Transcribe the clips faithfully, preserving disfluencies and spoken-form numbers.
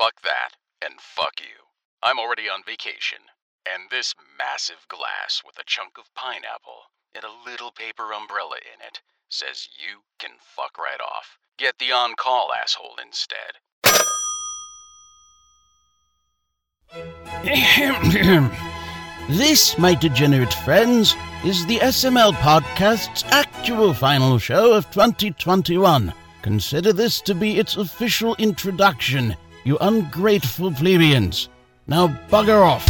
fuck that, and fuck you. I'm already on vacation, and this massive glass with a chunk of pineapple and a little paper umbrella in it says you can fuck right off. Get the on-call asshole instead. This, my degenerate friends, is the S M L Podcast's actual final show of twenty twenty-one. Consider this to be its official introduction, you ungrateful plebeians. Now bugger off.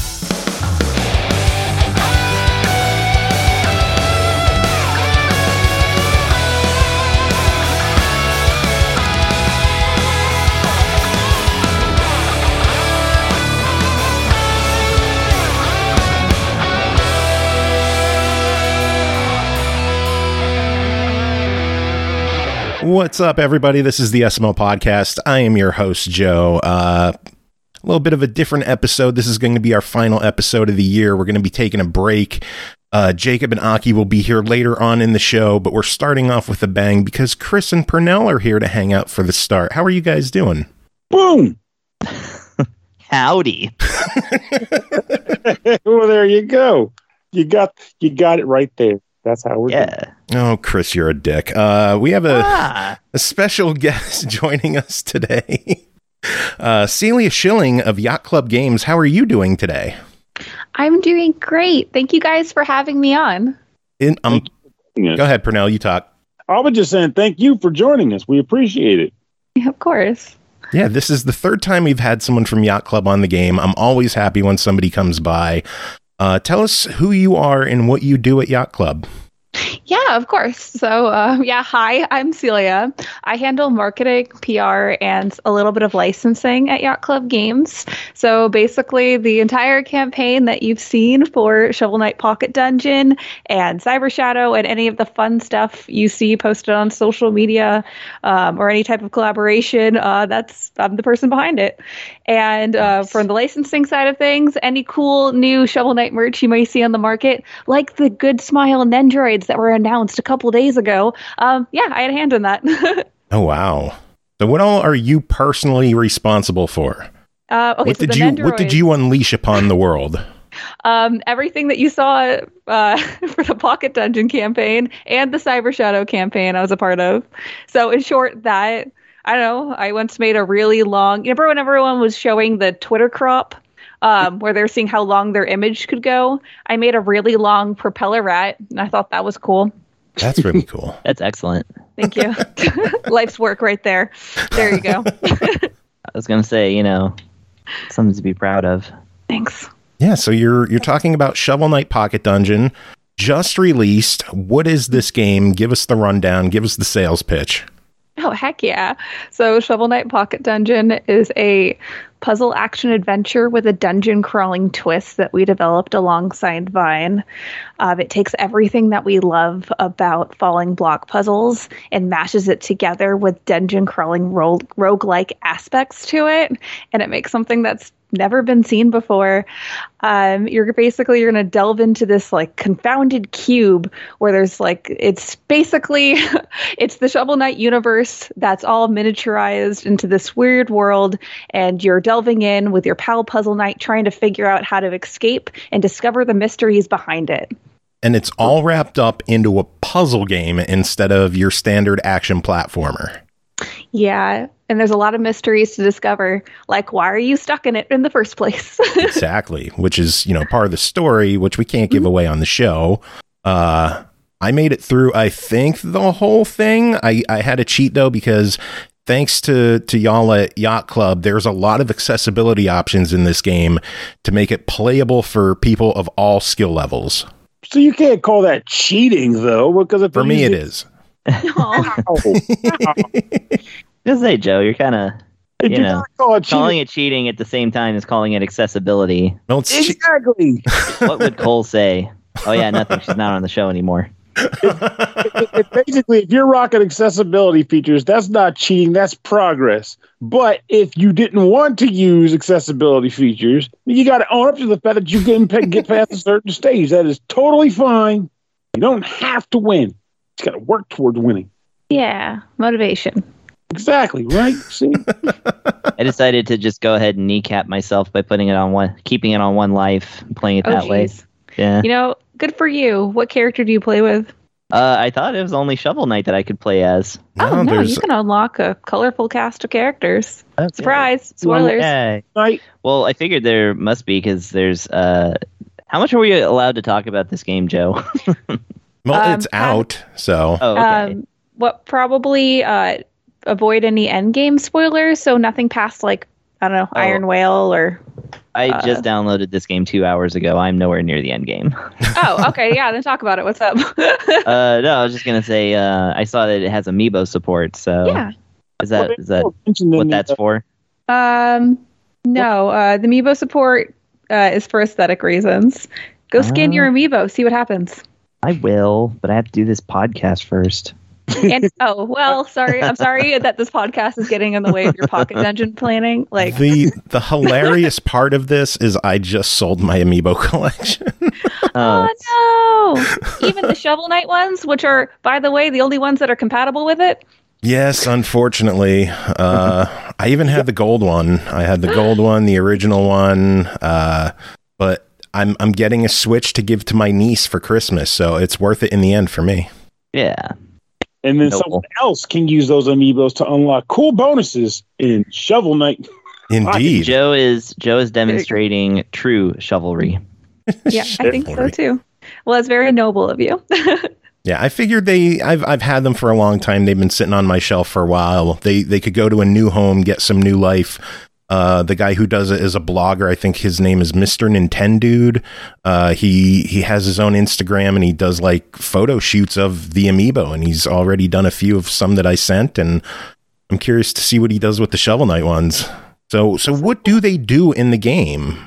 What's up, everybody? This is the S M L Podcast. I am your host, Joe. Uh, a little bit of a different episode. This is going to be our final episode of the year. We're going to be taking a break. Uh, Jacob and Aki will be here later on in the show, but we're starting off with a bang because Chris and Pernell are here to hang out for the start. How are you guys doing? Boom! Howdy. Well, there you go. You got you got it right there. That's how we're yeah. doing. Oh, Chris, you're a dick. Uh, we have a, Ah. a special guest joining us today. Uh, Celia Schilling of Yacht Club Games. How are you doing today? I'm doing great. Thank you guys for having me on. In, um, Yes. go ahead, Pernell. You talk. I was just saying thank you for joining us. We appreciate it. Yeah, of course. Yeah, this is the third time we've had someone from Yacht Club on the game. I'm always happy when somebody comes by. Uh, tell us who you are and what you do at Yacht Club. Yeah, of course. So, uh, yeah, hi, I'm Celia. I handle marketing, P R, and a little bit of licensing at Yacht Club Games. So basically, the entire campaign that you've seen for Shovel Knight Pocket Dungeon and Cyber Shadow and any of the fun stuff you see posted on social media um, or any type of collaboration, uh, that's I'm the person behind it. And uh, from the licensing side of things, any cool new Shovel Knight merch you may see on the market, like the Good Smile Nendroids that were announced a couple days ago. Um, yeah, I had a hand in that. Oh, wow. So what all are you personally responsible for? uh, okay, what so did the you Nendroids, What did you unleash upon the world? Um, everything that you saw uh, for the Pocket Dungeon campaign and the Cyber Shadow campaign I was a part of. So in short, that, I don't know, I once made a really long, you remember when everyone was showing the Twitter crop? Um, where they're seeing how long their image could go. I made a really long propeller rat, and I thought that was cool. That's really cool. That's excellent. Thank you. Life's work right there. There you go. I was going to say, you know, something to be proud of. Thanks. Yeah, so you're you're talking about Shovel Knight Pocket Dungeon, just released. What is this game? Give us the rundown. Give us the sales pitch. Oh, heck yeah. So Shovel Knight Pocket Dungeon is a puzzle action adventure with a dungeon crawling twist that we developed alongside Vine. Um, it takes everything that we love about falling block puzzles and mashes it together with dungeon crawling ro- roguelike aspects to it. And it makes something that's never been seen before. Um, you're basically, you're going to delve into this like confounded cube where there's like, it's basically, it's the Shovel Knight universe that's all miniaturized into this weird world. And you're delving in with your pal Puzzle Knight trying to figure out how to escape and discover the mysteries behind it. And it's all wrapped up into a puzzle game instead of your standard action platformer. Yeah. And there's a lot of mysteries to discover, like, why are you stuck in it in the first place? Exactly, which is, you know, part of the story, which we can't give away on the show. Uh, I made it through, I think, the whole thing. I, I had a cheat, though, because thanks to, to y'all at Yacht Club, there's a lot of accessibility options in this game to make it playable for people of all skill levels. So you can't call that cheating, though, because if For you me, it use is. Aw. Just say, Joe, you're kind of, If you you know, gotta call it cheating, calling it cheating at the same time as calling it accessibility. Well, it's che- exactly. What would Cole say? Oh, yeah, nothing. She's not on the show anymore. it, it, basically, if you're rocking accessibility features, that's not cheating, that's progress. But if you didn't want to use accessibility features, you got to own up to the fact that you can pe- get past a certain stage. That is totally fine. You don't have to win. You got to work towards winning. Yeah, motivation. Exactly, right? See? I decided to just go ahead and kneecap myself by putting it on one, keeping it on one life, and playing it Oh, that way. jeez. Yeah. You know, good for you. What character do you play with? Uh, I thought it was only Shovel Knight that I could play as. Oh, no, there's you can unlock a colorful cast of characters. Okay. Surprise! Spoilers. Yay. Right? Well, I figured there must be because there's. Uh, how much are we allowed to talk about this game, Joe? Well, Um, it's out, so Oh, okay. Um, what probably uh, avoid any endgame spoilers, so nothing past like I don't know Oh. Iron Whale or. I uh, just downloaded this game two hours ago. I'm nowhere near the end game. Oh, okay, yeah. Then talk about it. What's up? uh, no, I was just gonna say. Uh, I saw that it has Amiibo support. So yeah. is that is that Mentioned in what the, that's uh, for? Um. No. Uh, the Amiibo support uh, is for aesthetic reasons. Go scan Ah. your Amiibo. See what happens. I will, but I have to do this podcast first. And oh well, sorry. I'm sorry that this podcast is getting in the way of your Pocket Dungeon planning. Like, the the hilarious part of this is I just sold my Amiibo collection. Oh, oh no! Even the Shovel Knight ones, which are, by the way, the only ones that are compatible with it. Yes, unfortunately. Uh, I even had the gold one. I had the gold one, the original one. Uh, but I'm I'm getting a Switch to give to my niece for Christmas, so it's worth it in the end for me. yeah. And then Noble. someone else can use those amiibos to unlock cool bonuses in Shovel Knight. Indeed. Joe is Joe is demonstrating true chivalry. Yeah, I think so Chivalry. too. Well, it's very noble of you. Yeah, I figured they. I've I've had them for a long time. They've been sitting on my shelf for a while. They they could go to a new home, get some new life. Uh, the guy who does it is a blogger. I think his name is Mister Nintendude. Uh, he he has his own Instagram and he does like photo shoots of the Amiibo. And he's already done a few of some that I sent. And I'm curious to see what he does with the Shovel Knight ones. So so what do they do in the game?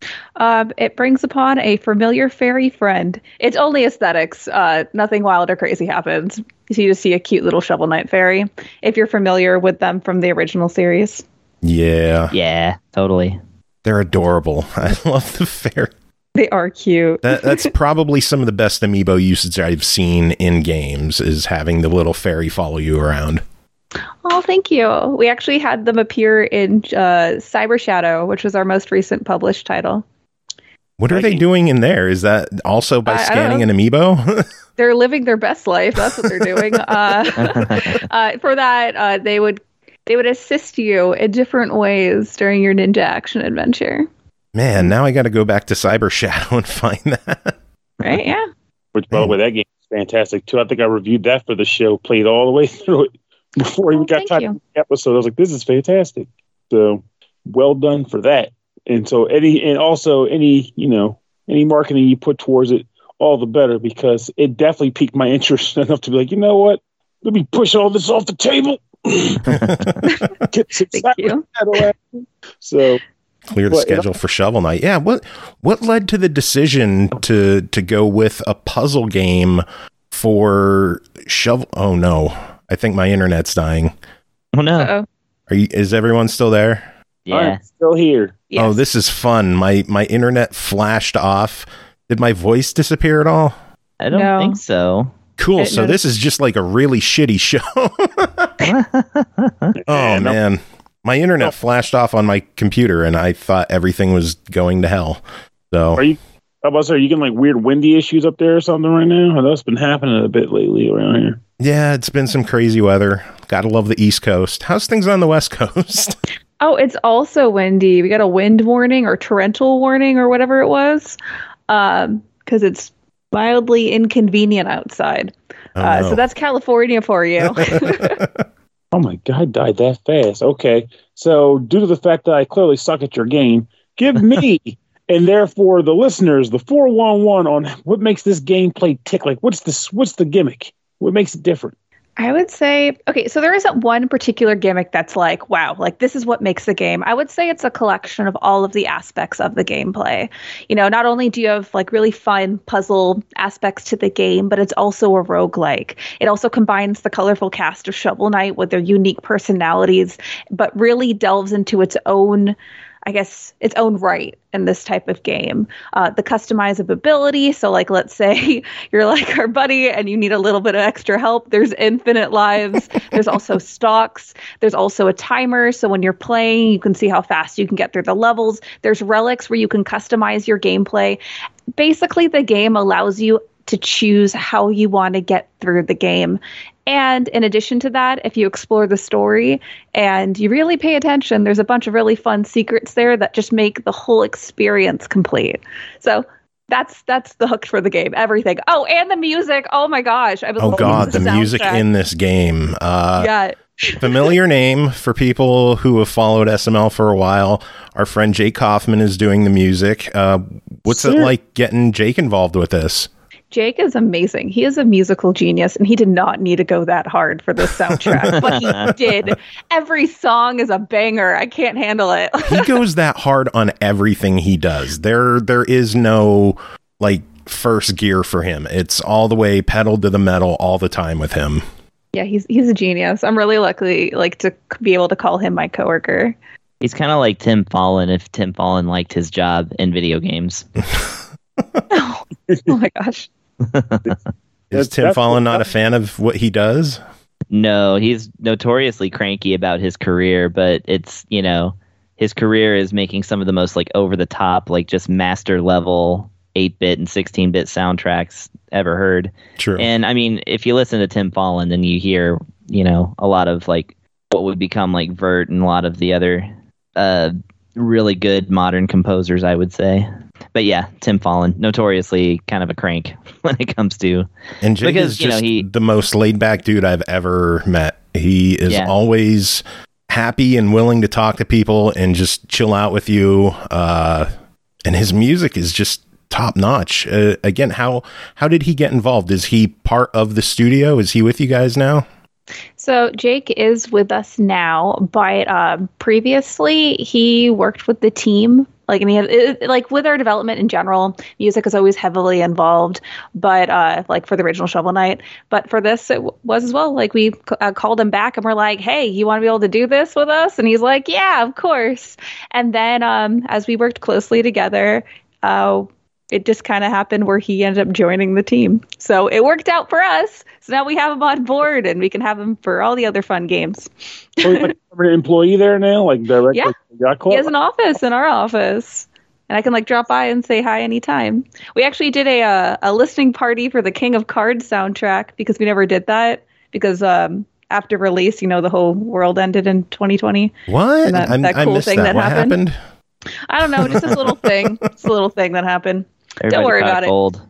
Um, it brings upon a familiar fairy friend. It's only aesthetics. Uh, nothing wild or crazy happens. You just see a cute little Shovel Knight fairy. If you're familiar with them from the original series. Yeah, Yeah, totally. they're adorable. I love the fairy. They are cute. That, that's probably some of the best Amiibo usage I've seen in games is having the little fairy follow you around. Oh, thank you. We actually had them appear in uh, Cyber Shadow, which was our most recent published title. What are they doing in there? Is that also by I- I don't scanning an know. Amiibo? They're living their best life. That's what they're doing. uh, uh, for that, uh, they would they would assist you in different ways during your ninja action adventure. Man, now I got to go back to Cyber Shadow and find that. Right? Yeah. Which, by the way, that game is fantastic too. I think I reviewed that for the show, played all the way through it before we Oh, got thank time you. to the episode. I was like, this is fantastic. So well done for that. And so any and also any, you know, any marketing you put towards it, all the better, because it definitely piqued my interest enough to be like, you know what? Let me push all this off the table. Get some Thank Cyber you. Shadow action. So Clear the Well, it- schedule for Shovel Knight. Yeah, what what led to the decision to to go with a puzzle game for Shovel? Oh no, I think my internet's dying. Oh no. Uh-oh. Are you? Is everyone still there? Yeah. I'm still here. Yes. Oh, this is fun. My my internet flashed off. Did my voice disappear at all? I don't No. think so. Cool. I So noticed- this is just like a really shitty show. Oh And man, my internet flashed off on my computer, and I thought everything was going to hell. So Are you? How about say, are you getting like weird windy issues up there or something right now? I know it's been happening a bit lately around here. yeah, it's been some crazy weather. Gotta love the East Coast. How's things on the West Coast? Oh, it's also windy. We got a wind warning or torrential warning or whatever it was, um, because it's mildly inconvenient outside. Oh, uh, no. So that's California for you. Oh my god, I died that fast. Okay. So due to the fact that I clearly suck at your game, give me and therefore the listeners the four one one on what makes this gameplay tick. Like what's this what's the gimmick? What makes it different? I would say, okay, so there isn't one particular gimmick that's like, wow, like this is what makes the game. I would say it's a collection of all of the aspects of the gameplay. You know, not only do you have like really fun puzzle aspects to the game, but it's also a roguelike. It also combines the colorful cast of Shovel Knight with their unique personalities, but really delves into its own I guess, its own right in this type of game. Uh, the customizability, so like let's say you're like our buddy and you need a little bit of extra help, there's infinite lives. There's also stocks. There's also a timer, so when you're playing, you can see how fast you can get through the levels. There's relics where you can customize your gameplay. Basically, the game allows you to choose how you want to get through the game. And in addition to that, if you explore the story and you really pay attention, there's a bunch of really fun secrets there that just make the whole experience complete. So that's that's the hook for the game. Everything. Oh, and the music. Oh my gosh. I was oh God, the, the music in this game. Uh, yeah. Familiar name for people who have followed S M L for a while. Our friend Jake Kaufman is doing the music. Uh, what's sure. it like getting Jake involved with this? Jake is amazing. He is a musical genius, and he did not need to go that hard for this soundtrack, but he did. Every song is a banger. I can't handle it. He goes that hard on everything he does. There, there is no like first gear for him. It's all the way pedal to the metal all the time with him. Yeah, he's he's a genius. I'm really lucky, like, to be able to call him my coworker. He's kind of like Tim Fallon if Tim Fallon liked his job in video games. oh, oh my gosh. Is Tim Fallon not a fan of what he does? No, he's notoriously cranky about his career, but it's, you know, his career is making some of the most like over the top, like just master level eight-bit and sixteen-bit soundtracks ever heard. True. And I mean, if you listen to Tim Fallon, then you hear, you know, a lot of like what would become like Vert and a lot of the other uh, really good modern composers, I would say. But yeah, Tim Fallon, notoriously kind of a crank when it comes to... And Jake because, is you just know, he, the most laid-back dude I've ever met. He is yeah. always happy and willing to talk to people and just chill out with you. Uh, and his music is just top-notch. Uh, again, how how did he get involved? Is he part of the studio? Is he with you guys now? So Jake is with us now, but um, previously he worked with the team. Like, and he had, it, like with our development in general, music is always heavily involved, but uh, like for the original Shovel Knight. But for this, it w- was as well. Like, we uh, called him back and we're like, hey, you want to be able to do this with us? And he's like, yeah, of course. And then um, as we worked closely together, uh, it just kind of happened where he ended up joining the team. So it worked out for us. So now we have him on board and we can have him for all the other fun games. So he's like an employee there now, like directly. Yeah, he has an office in our office, and I can like drop by and say hi anytime. We actually did a uh, a listening party for the King of Cards soundtrack because we never did that because um, after release, you know, the whole world ended in twenty twenty. What? That, I, that I cool missed thing that. that What happened. happened? I don't know, just this little thing. It's a little thing that happened. Everybody Don't worry caught about it. Cold.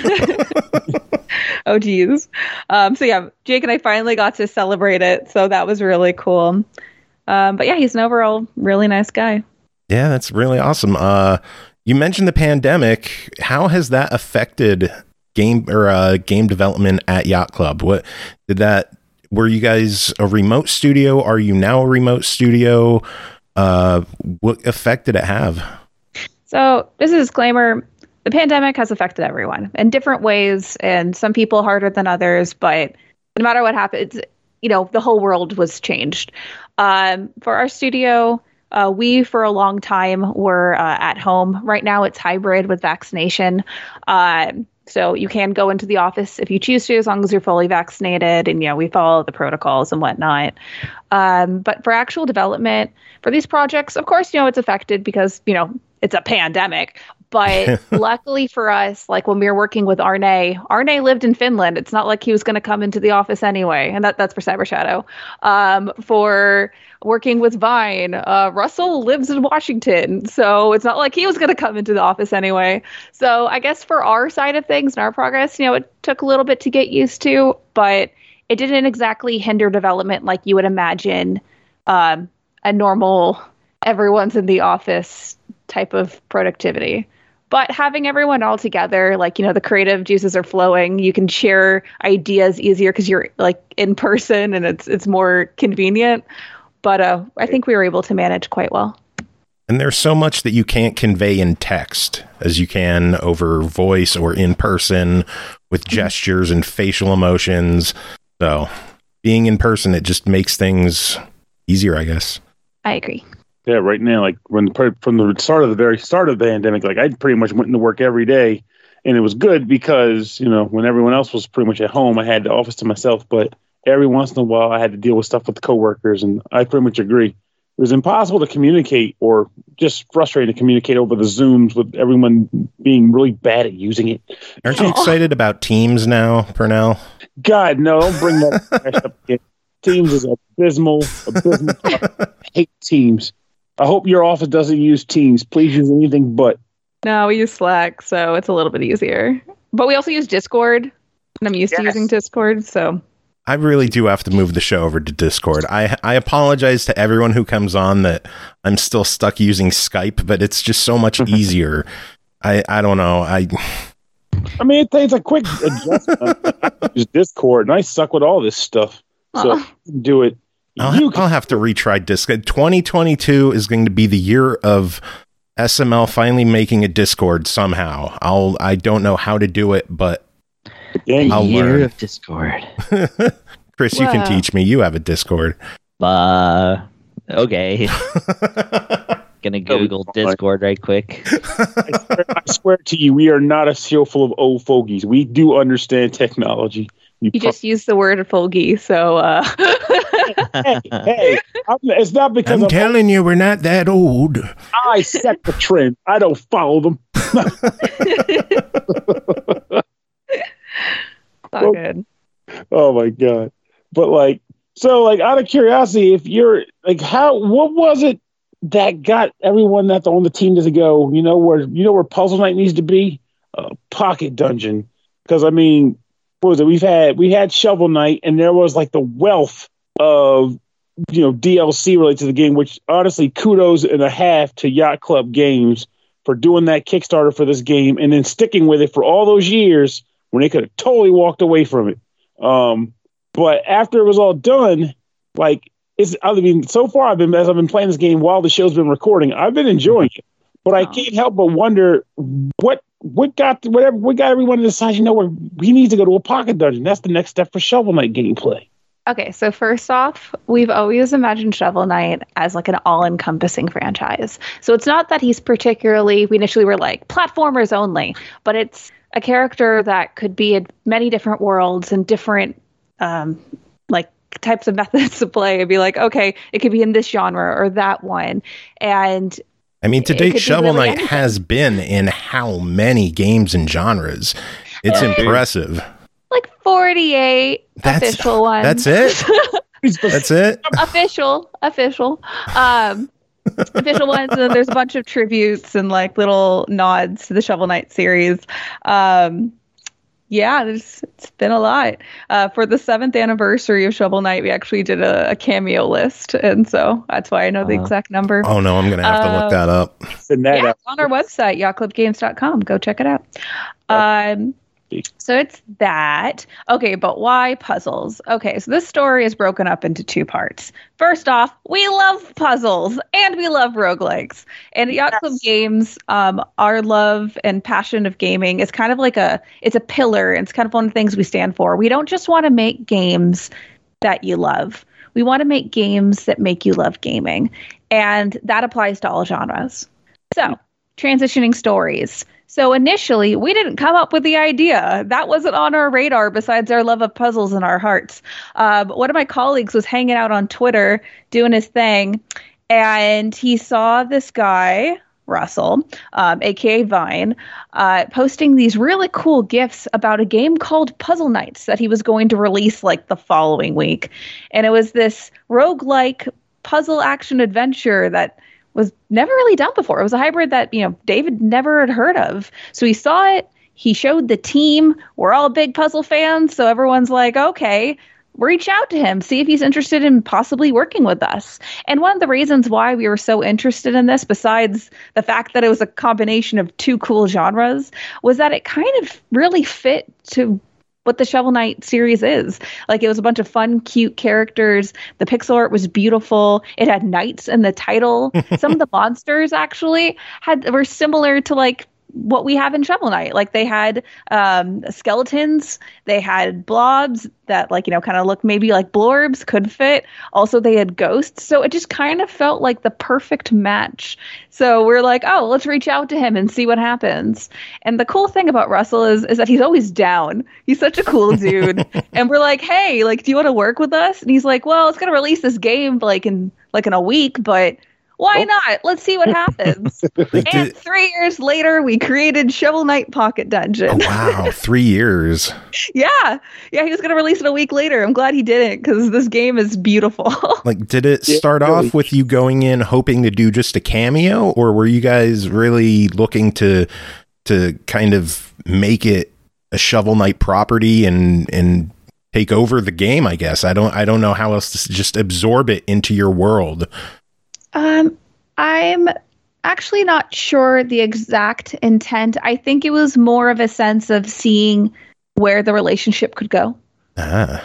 Oh, geez. Um, so, yeah, Jake and I finally got to celebrate it. So that was really cool. Um, but, yeah, he's an overall really nice guy. Yeah, that's really awesome. Uh, you mentioned the pandemic. How has that affected game or uh, game development at Yacht Club? What did that? Were you guys a remote studio? Are you now a remote studio? Uh, what effect did it have? So, just a disclaimer. The pandemic has affected everyone in different ways, and some people harder than others, but no matter what happens, you know, the whole world was changed. Um, for our studio, uh, we, for a long time, were uh, at home. Right now, it's hybrid with vaccination. Um, so you can go into the office if you choose to, as long as you're fully vaccinated, and, you know, we follow the protocols and whatnot. Um, but for actual development, for these projects, of course, you know, it's affected because, you know, it's a pandemic. But luckily for us, like when we were working with Arne, Arne lived in Finland. It's not like he was going to come into the office anyway. And that, that's for Cyber Shadow. Um, for working with Vine, uh, Russell lives in Washington. So it's not like he was going to come into the office anyway. So I guess for our side of things and our progress, you know, it took a little bit to get used to, but it didn't exactly hinder development like you would imagine um, a normal everyone's in the office type of productivity. But having everyone all together, like, you know, the creative juices are flowing. You can share ideas easier because you're like in person and it's it's more convenient. But uh, I think we were able to manage quite well. And there's so much that you can't convey in text as you can over voice or in person with gestures and facial emotions. So being in person, it just makes things easier, I guess. I agree. Yeah, right now, like when from the start of the very start of the pandemic, like I pretty much went into work every day, and it was good because you know when everyone else was pretty much at home, I had the office to myself. But every once in a while, I had to deal with stuff with the coworkers, and I pretty much agree. It was impossible to communicate, or just frustrating to communicate over the Zooms with everyone being really bad at using it. Aren't you excited about Teams now, Pernell? God, no! Don't bring that up again. Teams is abysmal. Abysmal. I hate Teams. I hope your office doesn't use Teams. Please use anything but. No, we use Slack, so it's a little bit easier. But we also use Discord, and I'm used yes. to using Discord, so. I really do have to move the show over to Discord. I I apologize to everyone who comes on that I'm still stuck using Skype, but it's just so much easier. I, I don't know. I I mean, it takes a quick adjustment. I use Discord, and I suck with all this stuff. So uh. do it. I'll, I'll have to retry Discord. twenty twenty-two is going to be the year of S M L finally making a Discord somehow. I'll I don't know how to do it, but the I'll year learn. of Discord. Chris, wow. You can teach me. You have a Discord. Uh, okay. Gonna Google Discord right quick. I swear, I swear to you, we are not a show full of old fogies. We do understand technology. You, you pro- just used the word fogey, so. Uh... hey, hey, I'm, it's not because I'm, I'm telling old. you, we're not that old. I set the trend. I don't follow them. Not oh, good. Oh my god! But like, so like, out of curiosity, if you're like, how, what was it that got everyone that's on the team to go? You know where you know where Puzzle Night needs to be? A Pocket Dungeon. Because I mean. What was it? We've had we had Shovel Knight, and there was like the wealth of you know D L C related to the game. Which honestly, kudos and a half to Yacht Club Games for doing that Kickstarter for this game and then sticking with it for all those years when they could have totally walked away from it. Um, but after it was all done, like it's I mean, so far I've been as I've been playing this game while the show's been recording, I've been enjoying it. But I can't help but wonder what. What got whatever? What got everyone to decide? You know, where we need to go to a Pocket Dungeon. That's the next step for Shovel Knight gameplay. Okay, so first off, we've always imagined Shovel Knight as like an all-encompassing franchise. So it's not that he's particularly. We initially were like platformers only, but it's a character that could be in many different worlds and different, um, like types of methods to play. It'd be like, okay, it could be in this genre or that one, and. I mean, to date, Shovel really Knight anything. has been in how many games and genres? It's uh, impressive. Like forty-eight that's, official ones. That's it? That's it? Official. Official. Um, official ones. And then there's a bunch of tributes and like little nods to the Shovel Knight series. Um, yeah, there's, it's been a lot. Uh, for the seventh anniversary of Shovel Knight, we actually did a, a cameo list, and so that's why I know the uh, exact number. Oh no, I'm gonna have to uh, look that up. That yeah, it's on our website, yacht club games dot com. Go check it out. Um, so it's that. Okay, but why puzzles? Okay, so this story is broken up into two parts. First off, we love puzzles and we love roguelikes. And at Yacht yes. Club Games, um, our love and passion of gaming is kind of like a, it's a pillar. It's kind of one of the things we stand for. We don't just want to make games that you love. We want to make games that make you love gaming. And that applies to all genres. So, transitioning stories. So initially, we didn't come up with the idea. That wasn't on our radar besides our love of puzzles in our hearts. Um, one of my colleagues was hanging out on Twitter doing his thing, and he saw this guy, Russell, um, a k a. Vine, uh, posting these really cool GIFs about a game called Puzzle Nights that he was going to release like the following week. And it was this roguelike puzzle action adventure that was never really done before. It was a hybrid that, you know, David never had heard of. So he saw it. He showed the team. We're all big puzzle fans. So everyone's like, okay, reach out to him. See if he's interested in possibly working with us. And one of the reasons why we were so interested in this, besides the fact that it was a combination of two cool genres, was that it kind of really fit to what the Shovel Knight series is. Like, it was a bunch of fun, cute characters. The pixel art was beautiful. It had knights in the title. Some of the monsters actually had were similar to like what we have in Shovel Knight. Like they had um, skeletons, they had blobs that like, you know, kind of look maybe like blorbs, could fit. Also, they had ghosts. So it just kind of felt like the perfect match. So we're like, oh, let's reach out to him and see what happens. And the cool thing about Russell is, is that he's always down. He's such a cool dude. And we're like, hey, like, do you want to work with us? And he's like, well, it's going to release this game like in like in a week, but why oh. not? Let's see what happens. Like, and did... three years later, we created Shovel Knight Pocket Dungeon. Oh, wow, three years. yeah. Yeah, he was going to release it a week later. I'm glad he didn't, because this game is beautiful. Like, did it Yeah, start really. off with you going in hoping to do just a cameo, or were you guys really looking to to kind of make it a Shovel Knight property and and take over the game? I guess I don't I don't know how else to s- just absorb it into your world. Um, I'm actually not sure the exact intent. I think it was more of a sense of seeing where the relationship could go. Ah.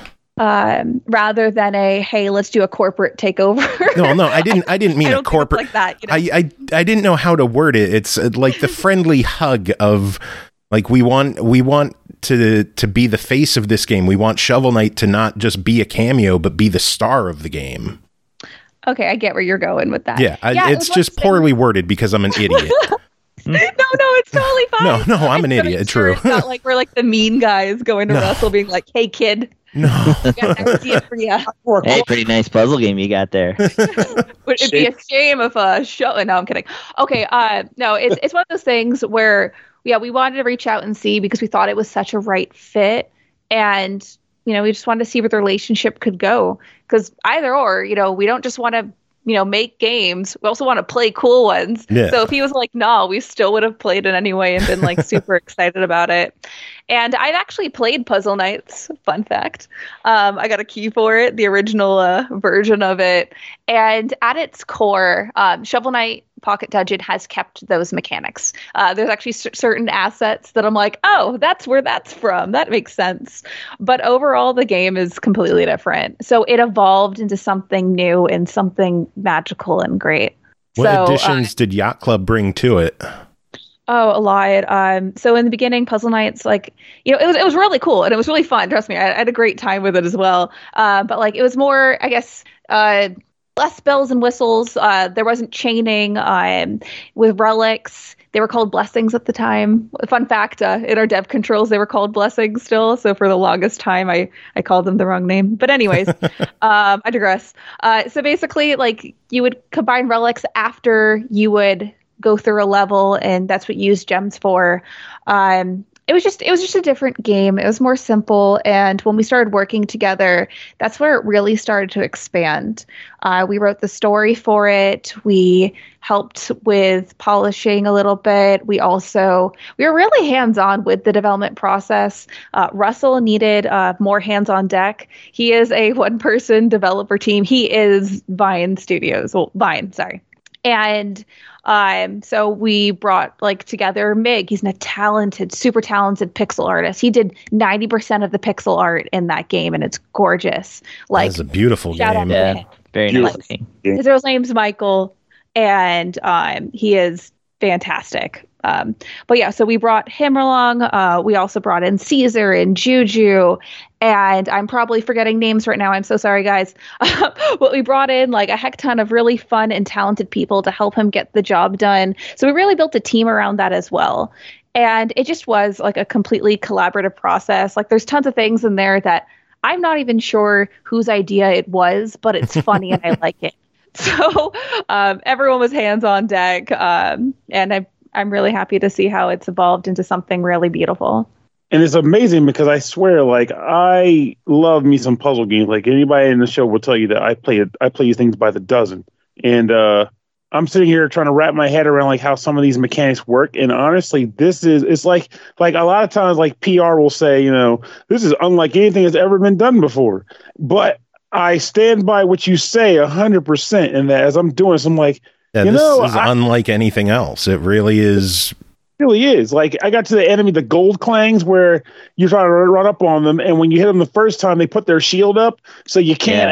Um, rather than a, hey, let's do a corporate takeover. No, no, I didn't. I didn't mean I a don't think it's corporate. like that. You know? I, I I didn't know how to word it. It's uh, like the friendly hug of like we want we want to to be the face of this game. We want Shovel Knight to not just be a cameo, but be the star of the game. Okay, I get where you're going with that. Yeah, I, it it's was just like- poorly worded because I'm an idiot. No, no, it's totally fine. No, no, I'm an just idiot, sure true. It's not like we're like the mean guys going to No. Russell being like, hey, kid, No, we got an idea for you. Hey, pretty nice puzzle game you got there. Would it be a shame if a show? No, I'm kidding. Okay, uh, no, it's it's one of those things where yeah, we wanted to reach out and see because we thought it was such a right fit, and you know, we just wanted to see where the relationship could go. Because either or, you know, we don't just want to you know make games. We also want to play cool ones. Yeah. So if he was like, no, we still would have played it anyway and been like super excited about it. And I've actually played Puzzle Nights. Fun fact. Um, I got a key for it, the original uh, version of it. And at its core, um, Shovel Knight Pocket Dungeon has kept those mechanics. Uh, there's actually c- certain assets that I'm like, oh, that's where that's from. That makes sense. But overall, the game is completely different. So it evolved into something new and something magical and great. what so, additions uh, did Yacht Club bring to it? Oh, a lot. Um, so in the beginning, Puzzle Nights, like, you know, it was it was really cool and it was really fun. Trust me, I, I had a great time with it as well. Uh, but like, it was more, I guess, uh, less bells and whistles. Uh, there wasn't chaining. Um, with relics, they were called blessings at the time. Fun fact: uh, in our dev controls, they were called blessings still. So for the longest time, I I called them the wrong name. But anyways, um, I digress. Uh, so basically, like, you would combine relics after you would go through a level, and that's what you use gems for. Um, it was just it was just a different game. It was more simple, and when we started working together, that's where it really started to expand. Uh, we wrote the story for it. We helped with polishing a little bit. We also we were really hands-on with the development process. Uh, Russell needed uh, more hands on deck. He is a one-person developer team. He is Vine Studios. Well, Vine, sorry. And um, so we brought like together Mig. He's a talented, super talented pixel artist. He did ninety percent of the pixel art in that game, and it's gorgeous. Like, That's a beautiful shout out game. to Yeah, him. very Beautiful. nice game. His real name's Michael, and um, he is fantastic. Um, but yeah, so we brought him along. Uh, we also brought in Caesar and Juju, and I'm probably forgetting names right now. I'm so sorry, guys. But we brought in like a heck ton of really fun and talented people to help him get the job done. So we really built a team around that as well. And it just was like a completely collaborative process. Like, there's tons of things in there that I'm not even sure whose idea it was, but it's funny and I like it. So um, everyone was hands on deck, um, and I, I'm really happy to see how it's evolved into something really beautiful. And it's amazing because I swear, like, I love me some puzzle games. Like, anybody in the show will tell you that I play it. I play these things by the dozen. And uh, I'm sitting here trying to wrap my head around like how some of these mechanics work. And honestly, this is it's like like a lot of times like P R will say, you know, this is unlike anything that's ever been done before. But I stand by what you say a hundred percent. And that as I'm doing this, I'm like, Yeah, you this know, is I- unlike anything else. It really is. really is. Like, I got to the enemy, the gold clangs, where you're trying to run up on them, and when you hit them the first time, they put their shield up, so you can't Yeah. actually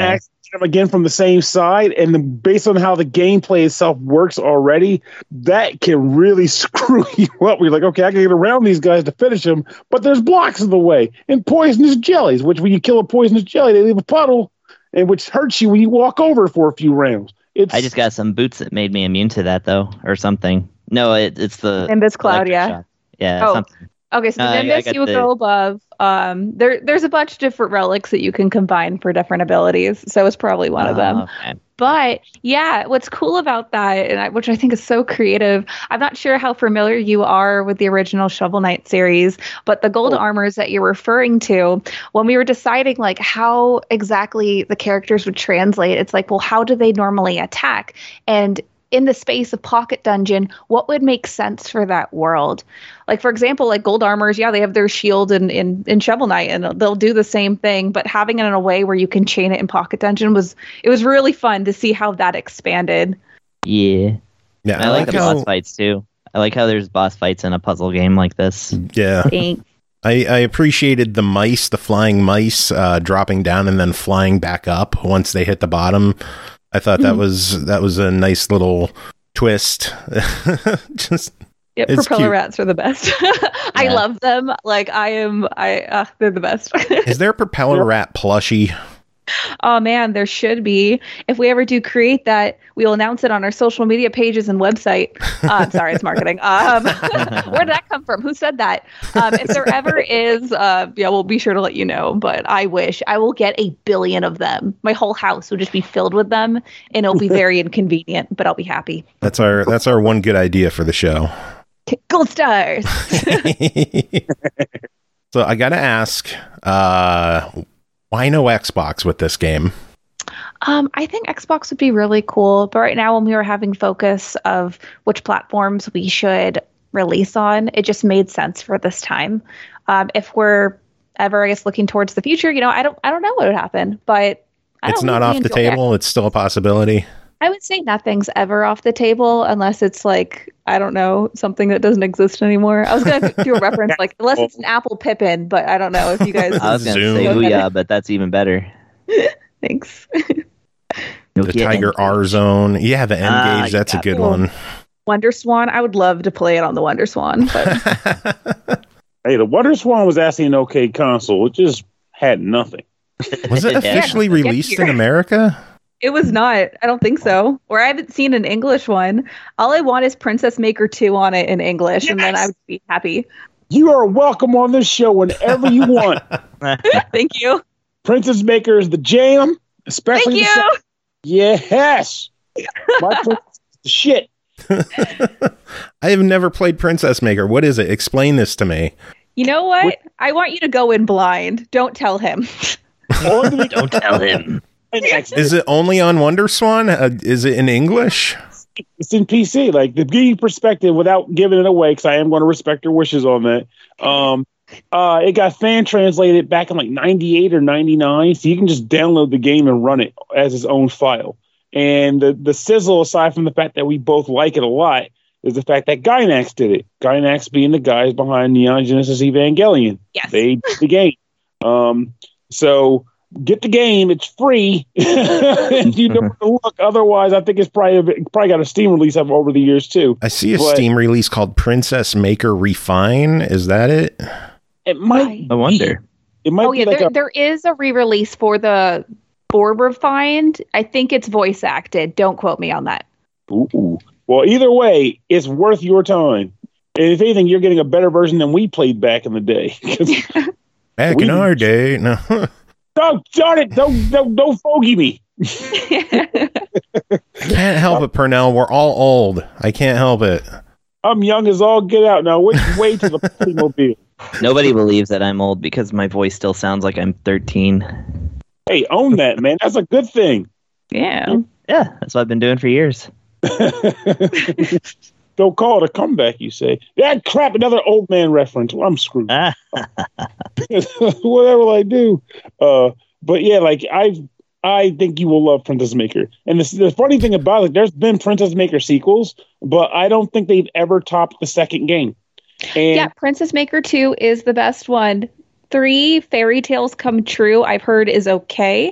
them again from the same side, and the, based on how the gameplay itself works already, that can really screw you up. You're like, okay, I can get around these guys to finish them, but there's blocks in the way and poisonous jellies, which when you kill a poisonous jelly, they leave a puddle, and which hurts you when you walk over for a few rounds. It's, I just got some boots that made me immune to that, though, or something. No, it, it's the Nimbus Cloud, electric yeah. shock. Yeah, Oh. something. Okay, so the Uh, I- I Nimbus got you would the- go above. Um, there, there's a bunch of different relics that you can combine for different abilities. So it's probably one of them. Oh, okay. But yeah, what's cool about that, and I, which I think is so creative, I'm not sure how familiar you are with the original Shovel Knight series, but the gold Oh. armors that you're referring to, when we were deciding like how exactly the characters would translate, it's like, well, how do they normally attack? And in the space of Pocket Dungeon, what would make sense for that world? Like, for example, like gold armors, yeah, they have their shield in, in, in Shovel Knight, and they'll do the same thing, but having it in a way where you can chain it in Pocket Dungeon was, it was really fun to see how that expanded. Yeah. Yeah, I, like, the how, boss fights, too. I like how there's boss fights in a puzzle game like this. Yeah, Thanks. I, I appreciated the mice, the flying mice, uh, dropping down and then flying back up once they hit the bottom. I thought that Mhm. was that was a nice little twist. Just Yep, It's propeller cute. rats are the best. I Yeah. love them. Like I am, I uh, they're the best. is there a propeller rat plushie? Oh man, there should be. If we ever do create that, we will announce it on our social media pages and website. Uh, I'm sorry, it's marketing. Um, where did that come from? Who said that? Um, if there ever is, uh, yeah, we'll be sure to let you know. But I wish I will get a billion of them. My whole house will just be filled with them, and it'll be very inconvenient. But I'll be happy. That's our that's our one good idea for the show. Gold stars. So I gotta ask, uh, why no Xbox with this game? Um, I think Xbox would be really cool, but right now when we were having focus of which platforms we should release on, it just made sense for this time. Um, if we're ever, I guess, looking towards the future, you know, I don't, I don't know what would happen, but I It's don't not really off the enjoy it. table. It's still a possibility. I would say nothing's ever off the table unless it's like, I don't know, something that doesn't exist anymore. I was going to do a reference like, unless it's an Apple Pippin, but I don't know if you guys. I was going to Zoom. say Okay. Ouya, but that's even better. Thanks. The Nokia Tiger N- R Zone. Yeah, the N Ah, Gauge. That's a yeah. good Cool. one. Wonder Swan. I would love to play it on the Wonder Swan, but Hey, the Wonder Swan was actually an okay console. It just had nothing. Was it Yeah. officially Get released here. in America? it was not. I don't think so. Or I haven't seen an English one. All I want is Princess Maker two on it in English, and then I would be happy. You are welcome on this show whenever you want. Thank you. Princess Maker is the jam, especially Thank the you. song- Yes. My princess is the shit. I have never played Princess Maker. What is it? Explain this to me. You know what? I want you to go in blind. Don't tell him. On the- Don't tell him. Is it only on Wonder Swan? Uh, is it in English? It's in P C. Like, to give you perspective without giving it away, because I am going to respect your wishes on that. Um, uh, it got fan translated back in like ninety-eight or ninety-nine, so you can just download the game and run it as its own file. And the, the sizzle, aside from the fact that we both like it a lot, is the fact that Gynax did it. Gynax being the guys behind Neon Genesis Evangelion. Yes. They did the game. Um, so get the game. It's free. And you know where to look. Otherwise, I think it's probably probably got a Steam release of over the years too. I see a But- Steam release called Princess Maker Refine. Is that it? It might. I wonder. It might Oh be yeah, like there, a. there is a re-release for the for Refined. I think it's voice acted. Don't quote me on that. Ooh. Well, either way, it's worth your time. And if anything, you're getting a better version than we played back in the day. 'Cause- Back We- in our day. No. oh, darn it! Don't don't don't fogey me. I can't help it, Purnell. We're all old. I can't help it. I'm young as all get out now. Which way to the Playmobil? Nobody believes that I'm old because my voice still sounds like I'm thirteen. Hey, own that, man. That's a good thing. Yeah. Yeah, that's what I've been doing for years. Don't call it a comeback, you say. Yeah, crap, another old man reference. Well, I'm screwed. Ah, Whatever I do. Uh, but yeah, like I I think you will love Princess Maker. And the, the funny thing about it, there's been Princess Maker sequels, but I don't think they've ever topped the second game. And Yeah, Princess Maker two is the best one. Three, Fairy Tales Come True, I've heard is okay.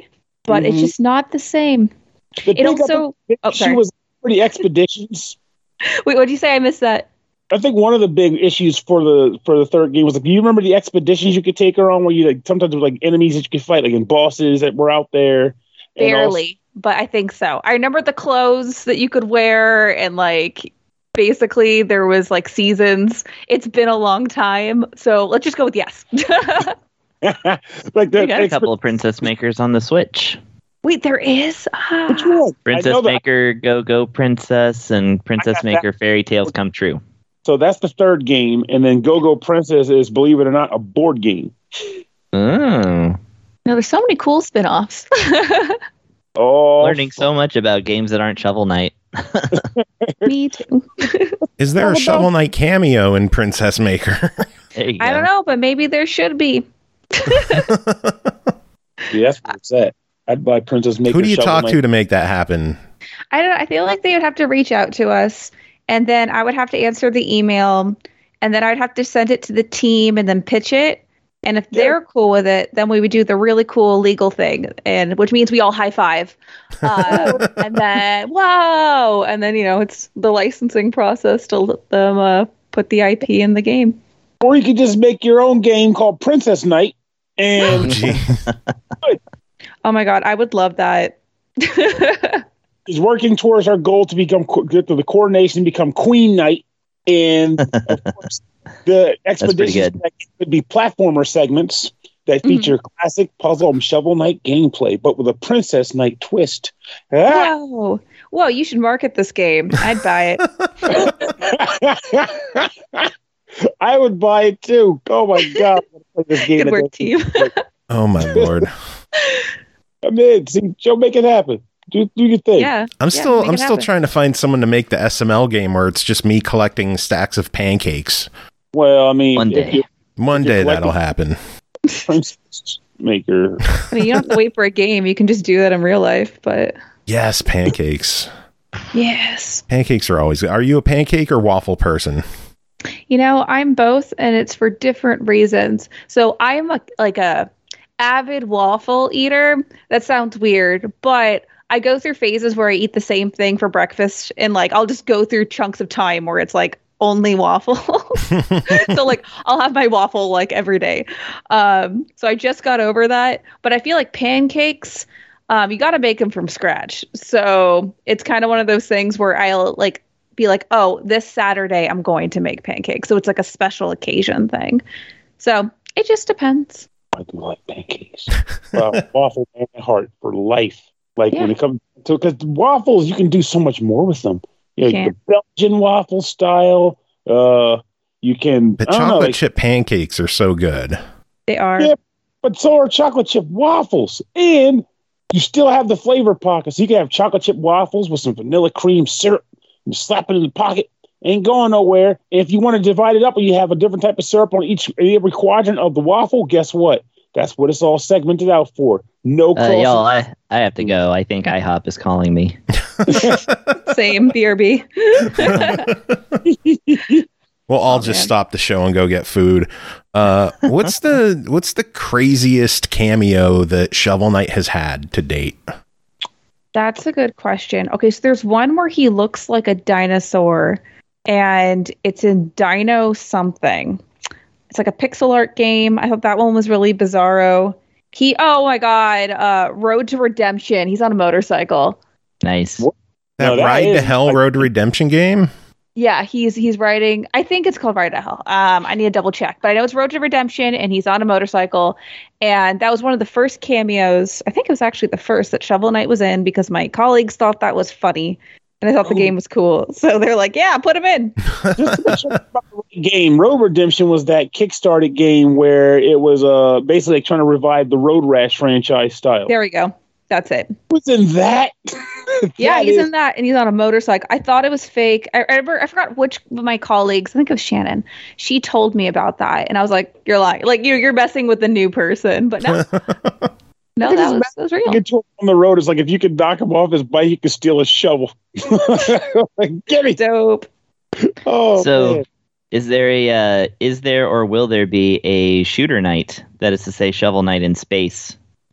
but Mhm. it's just not the same. The It big also- other oh, issue sorry. was pretty expeditions. Wait, what'd you say? I missed that. I think one of the big issues for the for the third game was like, you remember the expeditions you could take her on, where you like sometimes there were like enemies that you could fight, like in bosses that were out there. and also- Barely, but I think so. I remember the clothes that you could wear, and like basically there was like seasons. It's been a long time, so let's just go with yes. like the We got a expe- couple of Princess Makers on the Switch. Wait, there is. Ah. Which one? I Princess know that- Maker Go Go Princess and Princess got that. Maker Fairy Tales Come True. So that's the third game, and then Go Go Princess is, believe it or not, a board game. Oh, No, there's so many cool spin-offs. Oh, learning so much about games that aren't Shovel Knight. Me too. Is there All a about- Shovel Knight cameo in Princess Maker? There you I go. don't know, but maybe there should be. yeah, that's what it's at. I'd buy Princess Maker. Who do you Shovel talk Knight. to to make that happen? I don't know. I feel like they would have to reach out to us, and then I would have to answer the email, and then I'd have to send it to the team and then pitch it. And if Yeah. they're cool with it, then we would do the really cool legal thing, and which means we all high five, uh, and then whoa, and then you know it's the licensing process to let them uh, put the I P in the game. Or you could just make your own game called Princess Knight, Oh, and gee. Oh my god, I would love that. is working towards our goal to become co- get to the coordination, become Queen Knight, and of course, the pretty expeditions good. that could be platformer segments that Mhm. feature classic puzzle and Shovel Knight gameplay, but with a Princess Knight twist. Ah! Whoa, whoa! You should market this game. I'd buy it. I would buy it too. Oh my god! I wanna play this game Good work, today. team. Oh my lord. I'm in. See, Joe, make it happen. Do, do your thing. Yeah, I'm yeah, still make I'm it still happen. trying to find someone to make the S M L game where it's just me collecting stacks of pancakes. Well, I mean, One if day. you're One You're day collecting- that'll happen. Princess Maker. I mean, you don't have to wait for a game. You can just do that in real life. But Yes, pancakes. yes, Pancakes are always. Are you a pancake or waffle person? you know, I'm both, and it's for different reasons. So I'm a, like a avid waffle eater. That sounds weird, but I go through phases where I eat the same thing for breakfast, and like I'll just go through chunks of time where it's like only waffles. So like I'll have my waffle like every day. Um, so I just got over that, but I feel like pancakes, um, you got to make them from scratch. So it's kind of one of those things where I'll like be like, oh, this Saturday I'm going to make pancakes. So it's like a special occasion thing. So it just depends. I do like pancakes. Uh, waffle man at heart for life. Like Yeah. when it comes to, because waffles, you can do so much more with them. You know, You the Belgian waffle style. Uh, you can. The I don't know, chocolate like- chip pancakes are so good. They are. Yeah. But so are chocolate chip waffles, and you still have the flavor pockets. You can have chocolate chip waffles with some vanilla cream syrup. You slap it in the pocket, ain't going nowhere. And if you want to divide it up, and you have a different type of syrup on each every quadrant of the waffle, guess what? That's what it's all segmented out for. No Uh, cross. y'all, I, I have to go. I think IHOP is calling me. Same. B R B. Well, I'll Oh, just man. stop the show and go get food. Uh, what's the what's the craziest cameo that Shovel Knight has had to date? That's a good question. Okay, so there's one where he looks like a dinosaur, and it's in Dino something. It's like a pixel art game. I thought that one was really bizarro. He, oh my god, uh, Road to Redemption. He's on a motorcycle. Nice. What? That, No, that Ride to is- Hell Road to Redemption game? Yeah, he's he's riding. I think it's called Ride to Hell. Um, I need to double check, but I know it's Road to Redemption, and he's on a motorcycle. And that was one of the first cameos. I think it was actually the first that Shovel Knight was in because my colleagues thought that was funny, and I thought the Oh. game was cool. So they're like, "Yeah, put him in." Just to make sure about the game, Road Redemption was that Kickstarted game where it was uh basically like trying to revive the Road Rash franchise style. There we go. That's it. What's in that? Yeah, That he's is- in that, and he's on a motorcycle. I thought it was fake. I, I, remember, I forgot which of my colleagues. I think it was Shannon. She told me about that, and I was like, "You're lying. Like you're you're messing with the new person." But no, no, Because that was, it's that was real. Get to him on the road. It's like if you could knock him off his bike, you could steal his shovel. Like, get me. Dope. Oh, So- man. Is there a uh, is there or will there be a shooter night? That is to say, Shovel Knight in space.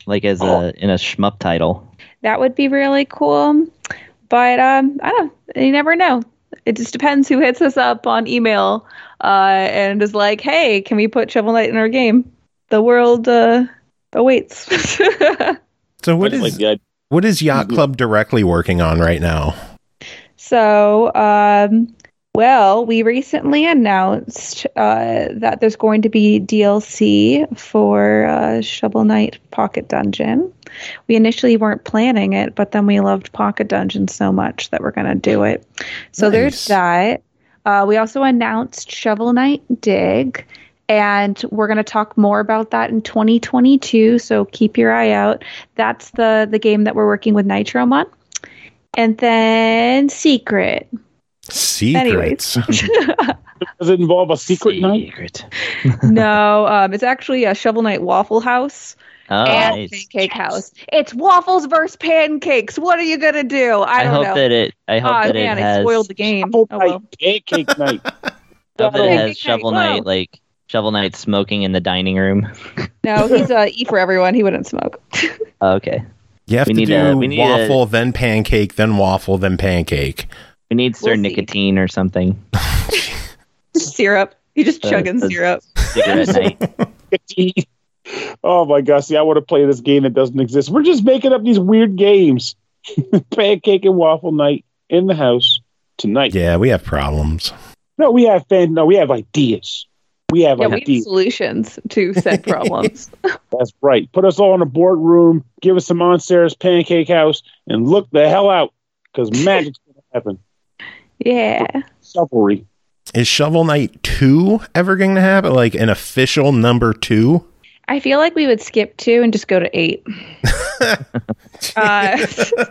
like as a in a shmup title. That would be really cool. But um, I don't know. You never know. It just depends who hits us up on email uh, and is like, hey, can we put Shovel Knight in our game? The world uh, awaits. So what is Like, yeah, what is Yacht Club directly working on right now? So, um, well, we recently announced uh, that there's going to be D L C for uh, Shovel Knight Pocket Dungeon. We initially weren't planning it, but then we loved Pocket Dungeon so much that we're going to do it. So Nice. there's that. Uh, we also announced Shovel Knight Dig, and we're going to talk more about that in twenty twenty-two. So keep your eye out. That's the the game that we're working with Nitro on. And then Secret. Secrets. does it involve a secret night? Secret. No, um, it's actually a Shovel Knight Waffle House Oh, and nice. Pancake House. It's waffles versus pancakes. What are you gonna do? I I don't hope know. that it. I hope Oh that man, it I has. spoiled the game. Apple Oh, night, well. pancake night. I hope that it Pancake has night, Shovel whoa. Knight, like Shovel Knight smoking in the dining room. No, he's a E for everyone. He wouldn't smoke. Oh, okay. You have We to need do a- we need waffle, then pancake, then waffle, then pancake. We need Sir We'll see. Nicotine or something. Syrup. He just Uh, chugging that's- syrup. Cigarette night. Oh my gosh! See, I want to play this game that doesn't exist. We're just making up these weird games. Pancake and waffle night in the house tonight. Yeah, we have problems. No, we have fan. No, we have ideas. We have Yeah, we have ideas. solutions to said problems. That's right. Put us all in a boardroom. Give us some Monsters Pancake House, and look the hell out because magic's gonna happen. Yeah. Chivalry. Is Shovel Knight two ever going to happen? Like an official number two? I feel like we would skip two and just go to eight. uh,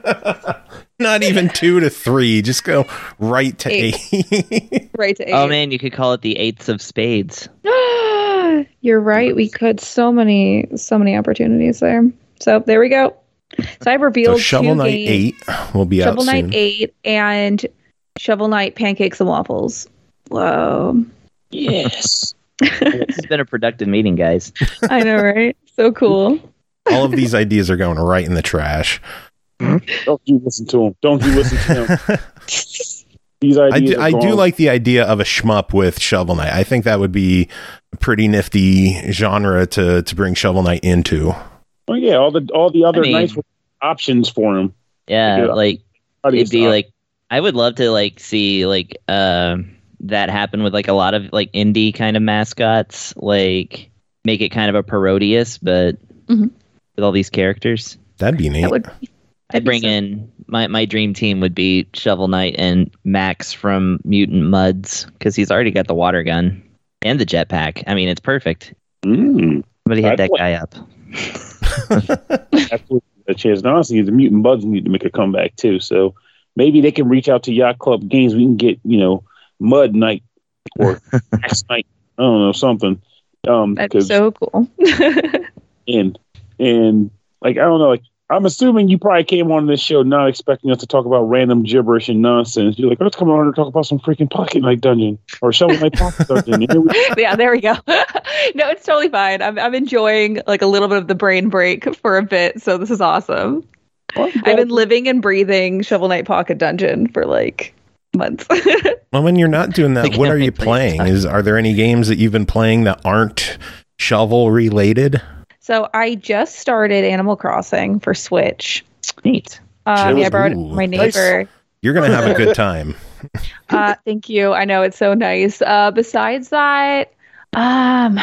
Not even two to three. Just go right to Eight. eight. right to eight. Oh man, you could call it the Eights of Spades. You're right. We could so many, so many opportunities there. So there we go. So I So revealed Shovel two Knight games, eight will be Shovel out Knight soon. eight and Shovel Knight Pancakes and Waffles. Whoa. Yes. This has been a productive meeting, guys. I know, right? So cool. All of these ideas are going right in the trash. Don't you listen to him. Don't you listen to him. These I ideas do, are I do gone. like the idea of a shmup with Shovel Knight. I think that would be a pretty nifty genre to, to bring Shovel Knight into. Oh yeah, all the all the other I mean- nice options for him. Yeah, Yeah. like How do you it'd be stop? like I would love to like see like um that happen with like a lot of like indie kind of mascots, like make it kind of a parodious, but Mhm. with all these characters. That'd be neat. That would I'd bring so- in my my dream team would be Shovel Knight and Max from Mutant Muds because he's already got the water gun and the jetpack. I mean, it's perfect. Mm, Somebody hit I'd that play- guy up. absolutely a chance. And honestly, the Mutant Buds need to make a comeback too. So maybe they can reach out to Yacht Club Games. We can get you know Mud Night or Axe Night. I don't know something. Um, That'd be 'cause- so cool. and and like I don't know, like I'm assuming you probably came on this show not expecting us to talk about random gibberish and nonsense. You're like, let's come on and talk about some freaking Pocket Knight Dungeon or Shovel Knight Pocket Dungeon. And here we- Yeah, there we go. No, it's totally fine. I'm I'm enjoying like a little bit of the brain break for a bit, so this is awesome. I've been living and breathing Shovel Knight Pocket Dungeon for like months. Well, when you're not doing that, I what can't are you wait till it's playing? time. Is are there any games that you've been playing that aren't shovel related? So I just started Animal Crossing for Switch. Neat. Um, yeah, I borrowed it Ooh, from my nice. neighbor. You're gonna have a good time. Uh, thank you. I know it's so nice. Uh, besides that, um,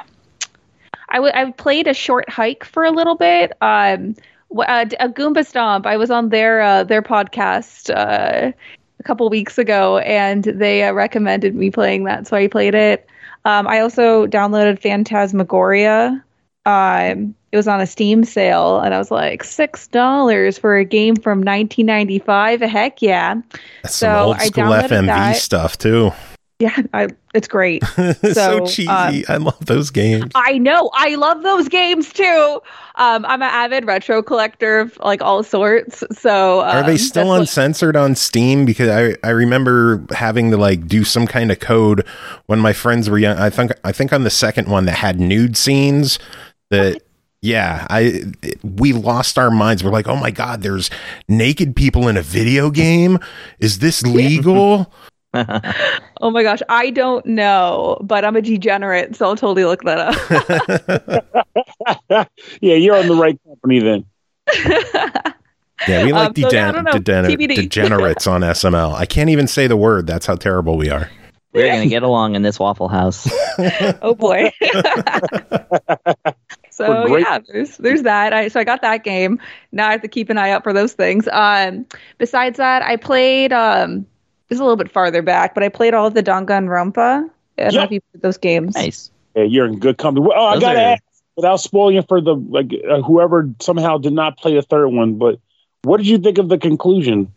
I, w- I played a short hike for a little bit. Um, w- uh, a Goomba Stomp. I was on their uh, their podcast uh, a couple weeks ago, and they uh, recommended me playing that, so I played it. Um, I also downloaded Phantasmagoria. Um, it was on a Steam sale, and I was like, six dollars for a game from nineteen ninety-five. Heck yeah! That's So, some old I school downloaded F M V that. stuff too. Yeah, I, it's great. so, So, cheesy. um, I love those games. I know. I love those games too. Um, I'm an avid retro collector of like all sorts. So um, Are they still that's what- uncensored on Steam? Because I, I remember having to like do some kind of code when my friends were young. I think I think on the second one that had nude scenes that Yeah, I we lost our minds. We're like, oh my god, there's naked people in a video game. Is this legal? Oh my gosh, I don't know, but I'm a degenerate, so I'll totally look that up. Yeah, you're on the right company then. Yeah, we like um, so, degen- degen- degenerates on S M L. I can't even say the word. That's how terrible we are. We're going to get along in this Waffle House. Oh boy. So yeah, there's there's that. I so I got that game. Now I have to keep an eye out for those things. Um, besides that, I played um, this is a little bit farther back, but I played all of the Danganronpa. I don't yep. know if you played those games. Nice. Yeah, you're in good company. Oh, I gotta are... ask, without spoiling it for the like uh, whoever somehow did not play the third one, but what did you think of the conclusion?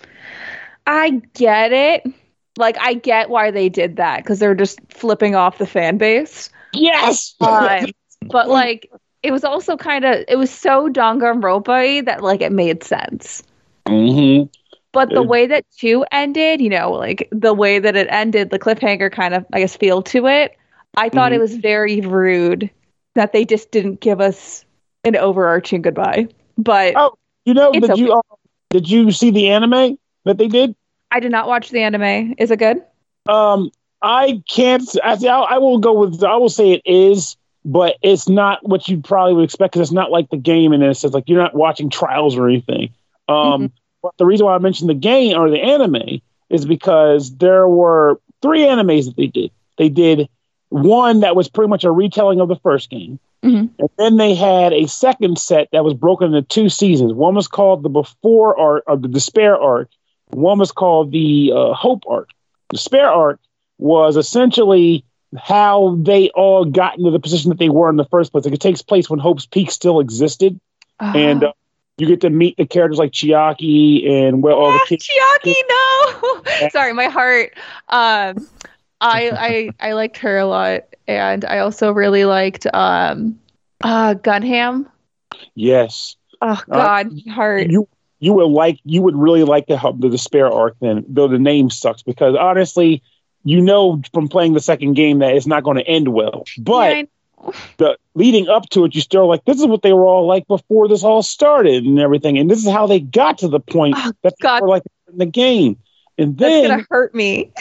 I get it. Like, I get why they did that, because they're just flipping off the fan base. Yes! Uh, but, like, it was also kind of, it was so Danganronpa-y that, like, it made sense. Mm-hmm. But the way that two ended, you know, like, the way that it ended, the cliffhanger kind of, I guess, feel to it, I thought mm-hmm. it was very rude that they just didn't give us an overarching goodbye. But... Oh. You know, did okay. you uh, did you see the anime that they did? I did not watch the anime. Is it good? Um, I can't. I, I will go with. I will say it is, but it's not what you probably would expect because it's not like the game in this. It's like you're not watching trials or anything. Um, mm-hmm. But the reason why I mentioned the game or the anime is because there were three animes that they did. They did one that was pretty much a retelling of the first game. Mm-hmm. And then they had a second set that was broken into two seasons. One was called the Before arc, or the Despair arc. One was called the uh, Hope arc. The Despair arc was essentially how they all got into the position that they were in the first place. Like, it takes place when Hope's Peak still existed. Uh-huh. And uh, you get to meet the characters like Chiaki and well, all the kids. Chiaki, no! Sorry, my heart. Um, I, I I liked her a lot. And I also really liked um, uh, Gunham. Yes. Oh God, uh, heart. You you would like you would really like the the Despair arc then, though the name sucks because honestly, you know from playing the second game that it's not going to end well. But yeah, the leading up to it, you still like this is what they were all like before this all started and everything, and this is how they got to the point oh, that they God. were like in the game. And then that's gonna hurt me.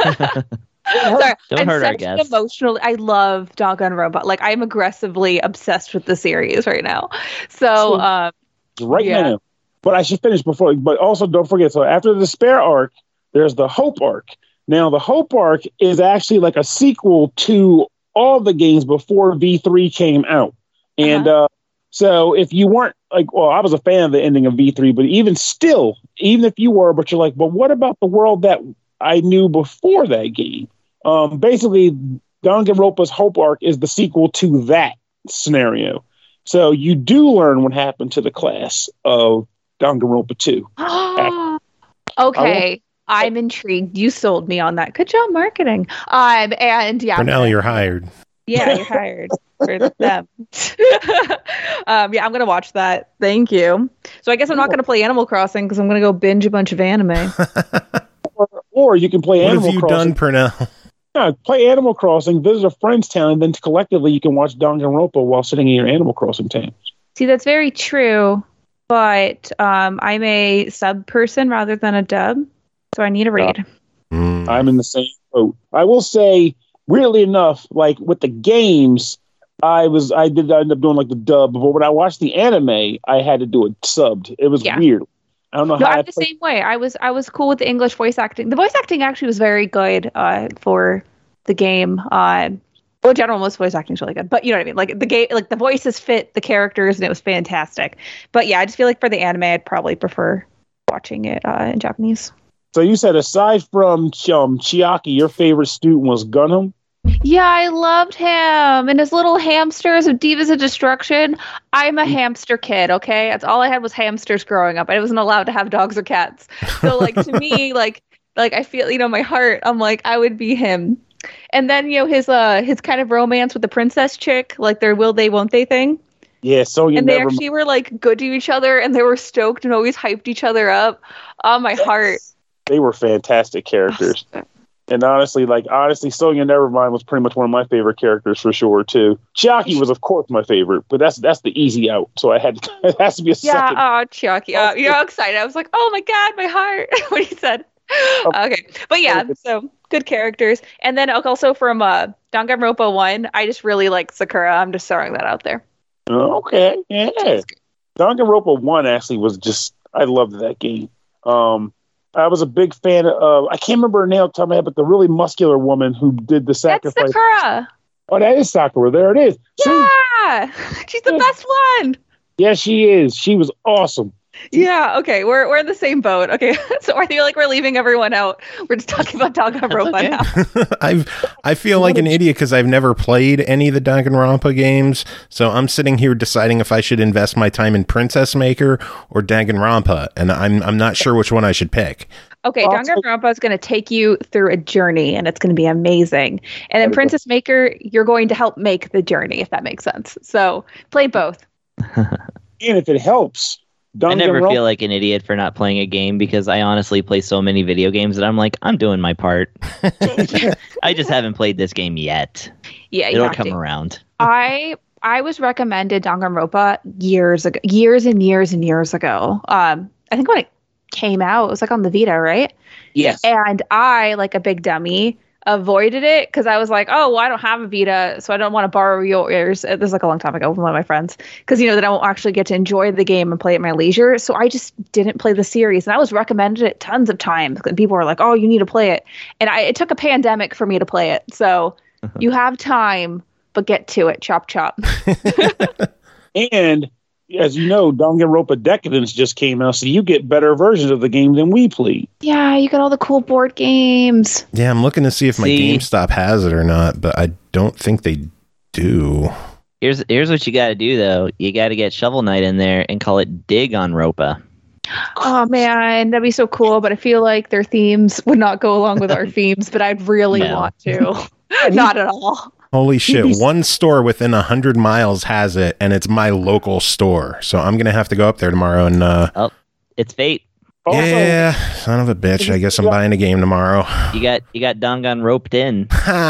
Sorry, Don't I'm hurt our such an guests. emotional. I love Danganronpa. Like, I'm aggressively obsessed with the series right now. So, um, right yeah. now. But I should finish before. But also, don't forget. So after the Despair arc, there's the Hope arc. Now, the Hope arc is actually like a sequel to all the games before V three came out. And uh-huh. uh, so, if you weren't like, well, I was a fan of the ending of V three, but even still, even if you were, but you're like, but what about the world that I knew before that game? Um, basically, Danganronpa's Hope arc is the sequel to that scenario. So you do learn what happened to the class of Danganronpa two. Okay, I'm intrigued. You sold me on that. Good job marketing. Um, and yeah, Pernell, you're hired. Yeah, you're hired for them. um, yeah, I'm gonna watch that. Thank you. So I guess I'm not gonna play Animal Crossing because I'm gonna go binge a bunch of anime. or, or you can play what Animal Crossing. What have you Crossing. done, Pernell? Yeah, play Animal Crossing, visit a friend's town, and then collectively you can watch Danganronpa while sitting in your Animal Crossing town. See, that's very true, but um, I'm a sub person rather than a dub, so I need a read. Mm. I'm in the same boat. I will say, weirdly enough, like with the games, I was I did end up doing like the dub, but when I watched the anime, I had to do it subbed. It was yeah. weird. I don't know no, how. I'm I the played. same way. I was I was cool with the English voice acting. The voice acting actually was very good uh, for the game. Uh, well, in general, most voice acting is really good, but you know what I mean. Like the game, like the voices fit the characters, and it was fantastic. But yeah, I just feel like for the anime, I'd probably prefer watching it uh, in Japanese. So you said aside from um, Chiaki, your favorite student was Gunham? Yeah, I loved him and his little hamsters of Divas of Destruction. I'm a hamster kid, okay? That's all I had was hamsters growing up. I wasn't allowed to have dogs or cats. So, like, to me, like, like I feel, you know, my heart, I'm like, I would be him. And then, you know, his uh his kind of romance with the princess chick, like their will they, won't they thing. Yeah, so you And never they actually were, like, good to each other, and they were stoked and always hyped each other up. Oh, my yes. heart. They were fantastic characters. And honestly, like honestly, Sonya Nevermind was pretty much one of my favorite characters for sure too. Chiaki was, of course, my favorite, but that's that's the easy out. So I had to, it has to be a Yeah, second. oh, Chiaki. Oh, you're all excited. I was like, oh my God, my heart. When he said. Okay. But yeah, so good characters. And then also from uh, Danganronpa one, I just really like Sakura. I'm just throwing that out there. Okay. Yeah. Danganronpa one actually was just, I loved that game. Um, I was a big fan of, I can't remember her name off the top of my head, but the really muscular woman who did the sacrifice. That's Sakura. Oh, that is Sakura. There it is. Yeah. See? She's the best one. Yeah, she is. She was awesome. Yeah, okay. We're we're in the same boat. Okay. So I feel like we're leaving everyone out. We're just talking about Danganronpa okay. now. I've I feel like an idiot because I've never played any of the Danganronpa games, so I'm sitting here deciding if I should invest my time in Princess Maker or Danganronpa, and I'm I'm not sure which one I should pick. Okay, Danganronpa is going to take you through a journey, and it's going to be amazing. And then Princess Maker, you're going to help make the journey, if that makes sense. So play both. And if it helps. I never feel like an idiot for not playing a game because I honestly play so many video games that I'm like, I'm doing my part. I just haven't played this game yet. Yeah, it'll have come to. around. I I was recommended Danganronpa years ago, years and years and years ago. Um, I think when it came out, it was like on the Vita, right? Yes. And I, like a big dummy, avoided it because I was like, oh, well, I don't have a Vita, so I don't want to borrow yours. This is like a long time ago from one of my friends because, you know, that I won't actually get to enjoy the game and play at my leisure. So I just didn't play the series. And I was recommended it tons of times. And people were like, oh, you need to play it. And I, it took a pandemic for me to play it. So you have time, but get to it. Chop, chop. And as you know, Danganronpa Decadence just came out, so you get better versions of the game than we played. Yeah, you got all the cool board games. Yeah, I'm looking to see if my See? GameStop has it or not, but I don't think they do. Here's here's what you got to do though. You got to get Shovel Knight in there and call it Dig on Ropa. Oh man, that'd be so cool. But I feel like their themes would not go along with our themes. But I'd really No. want to. Not at all. Holy shit, one store within one hundred miles has it, and it's my local store. So I'm going to have to go up there tomorrow and... Uh, Oh, it's fate. Also, yeah, son of a bitch. I guess I'm buying a game tomorrow. You got you got Dangan roped in.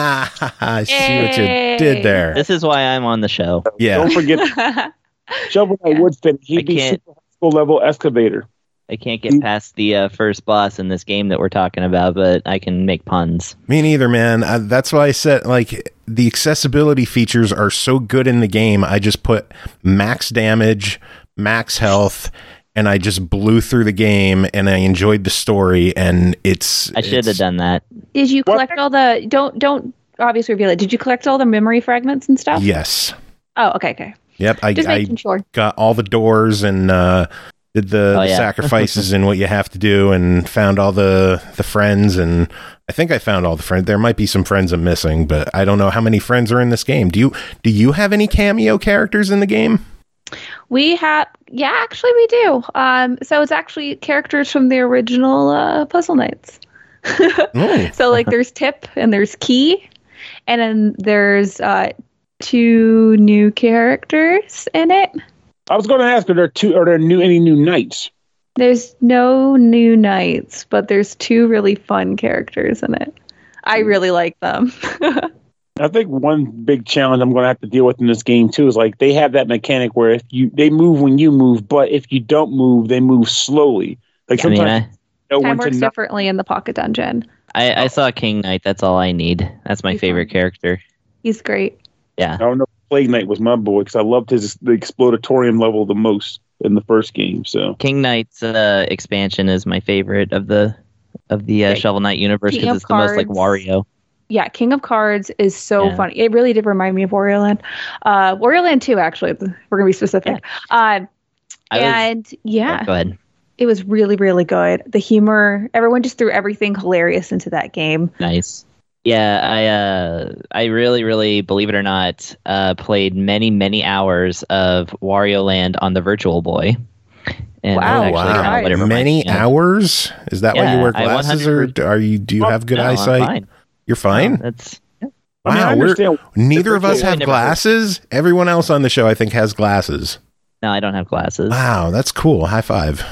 I see what you Yay. did there. This is why I'm on the show. Yeah. don't forget Shovel Knight would fit. I He'd be can't- super high school level excavator. I can't get past the uh, first boss in this game that we're talking about, but I can make puns. Me neither, man. I, that's why I said, like, the accessibility features are so good in the game. I just put max damage, max health, and I just blew through the game, and I enjoyed the story, and it's... I should it's- have done that. Did you What? collect all the? Don't don't obviously reveal it. Did you collect all the memory fragments and stuff? Yes. Oh, okay, okay. Yep, I, Just I making sure. got all the doors and uh, did the, Oh, the yeah. sacrifices and what you have to do, and found all the, the friends, and I think I found all the friends. There might be some friends I'm missing, but I don't know how many friends are in this game. Do you do you have any cameo characters in the game? We have, yeah, actually we do. Um, so it's actually characters from the original uh, Puzzle Knights. Oh. So like there's Tip and there's Key, and then there's uh, two new characters in it. I was going to ask, are there two? Are there new any new knights? There's no new knights, but there's two really fun characters in it. I really like them. I think one big challenge I'm going to have to deal with in this game too is like they have that mechanic where if you they move when you move, but if you don't move, they move slowly. Like I mean, sometimes I, you know Time when to works not. differently in the Pocket Dungeon. I, I saw King Knight. That's all I need. That's my He's favorite fun. character. He's great. Yeah. I don't know. Plague Knight was my boy because I loved his the explodatorium level the most in the first game. So King Knight's uh, expansion is my favorite of the of the uh, Yeah. Shovel Knight universe King because of it's the most like Cards. Wario. Yeah, King of Cards is so Yeah. funny. It really did remind me of Wario Land. Uh, Wario Land two, actually. if We're going to be specific. Um, I was- and yeah, Oh, go ahead. it was really, really good. The humor, everyone just threw everything hilarious into that game. Nice. Yeah, I uh, I really, really, believe it or not, uh, played many, many hours of Wario Land on the Virtual Boy. And Wow. that's actually kind of what it reminds Many me of. hours? Is that why you Yeah, wear I glasses, or one hundred are you? Do you have good No, I'm eyesight? fine. You're fine. No, that's I mean, Wow, I we're- understand. Neither of us I have never- glasses. Everyone else on the show, I think, has glasses. no, I don't have glasses. Wow, that's cool. High five.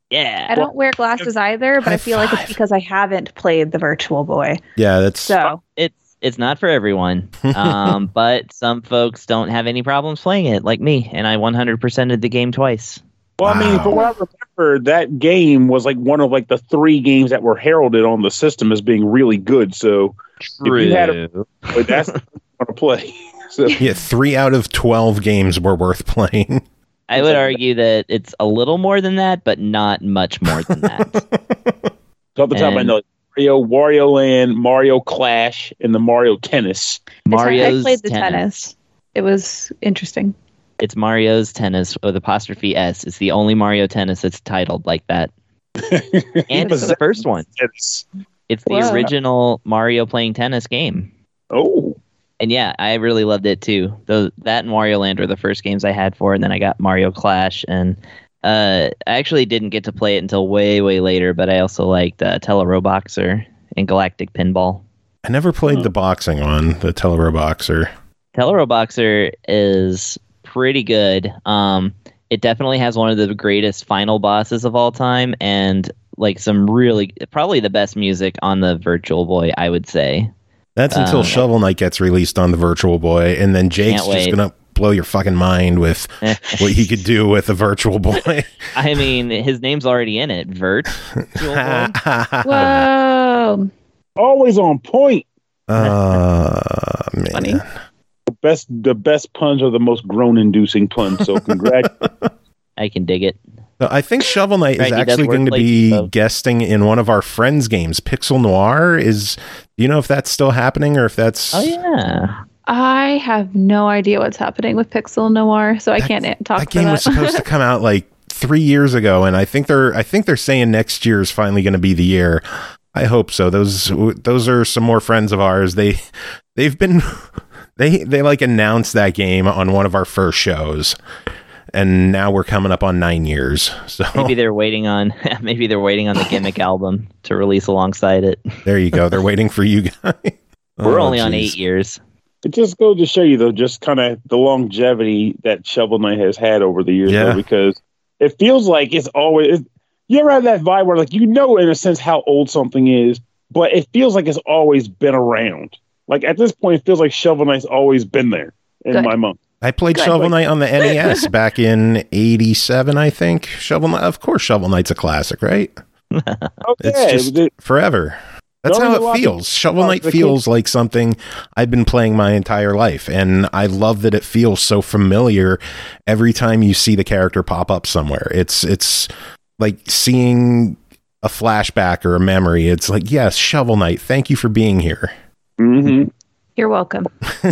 Yeah. I don't wear glasses either, but High I feel like five. it's because I haven't played the Virtual Boy. Yeah, that's So It's it's not for everyone. Um, but some folks don't have any problems playing it, like me, and I one hundred percented the game twice. Well, I mean, Wow. from what I remember, that game was like one of like the three games that were heralded on the system as being really good. So True. you had a- but that's what I want to play. So yeah. Three out of twelve games were worth playing. I would argue that it's a little more than that, but not much more than that. so off the top, I And- know Mario, Wario Land, Mario Clash, and the Mario Tennis. the ten- Mario's I played the tennis. tennis. It was interesting. It's Mario's Tennis with apostrophe S. It's the only Mario Tennis that's titled like that. And it's the first one. Tennis. It's the Wow. original Mario playing tennis game. Oh, And yeah, I really loved it too. Those, that and Wario Land were the first games I had for, and then I got Mario Clash. And uh, I actually didn't get to play it until way, way later, but I also liked uh, Teleroboxer and Galactic Pinball. I never played the boxing one, the Teleroboxer. Teleroboxer is pretty good. Um, it definitely has one of the greatest final bosses of all time, and like some really, probably the best music on the Virtual Boy, I would say. That's until Um, Shovel Knight gets released on the Virtual Boy, and then Jake's Can't just wait. gonna blow your fucking mind with what he could do with the Virtual Boy. I mean, his name's already in it, Vert. Whoa. always on point. uh, man. Funny. The best, the best puns are the most groan-inducing puns. So congrats. I can dig it. So I think Shovel Knight Right, is he does actually going to wordplay be too, though. guesting in one of our friends' games, Pixel Noir. Is do you know if that's still happening or if that's? Oh yeah. I have no idea what's happening with Pixel Noir, so I That- can't a- talk That for game that. was supposed to come out like three years ago, and I think they're I think they're saying next year is finally going to be the year. I hope so. Those those are some more friends of ours. They they've been they they like announced that game on one of our first shows, and now we're coming up on nine years. So Maybe they're waiting on maybe they're waiting on the gimmick album to release alongside it. there you go. They're waiting for you guys. We're Oh, only on geez. eight years. It just goes to show you, though, just kind of the longevity that Shovel Knight has had over the years, Yeah. though, because it feels like it's always. It, you ever have that vibe where, like, you know, in a sense, how old something is, but it feels like it's always been around. Like, at this point, it feels like Shovel Knight's always been there in Good. my mind. I played Good. Shovel Knight on the N E S back in eighty-seven, I think. Shovel Knight, of course, Shovel Knight's a classic, right? Okay, It's just it- forever. That's Don't how get it lost in- feels. Shovel lost Knight the feels like something I've been playing my entire life, and I love that it feels so familiar every time you see the character pop up somewhere. It's it's like seeing a flashback or a memory. It's like, yes, Shovel Knight, thank you for being here. Mhm. You're welcome.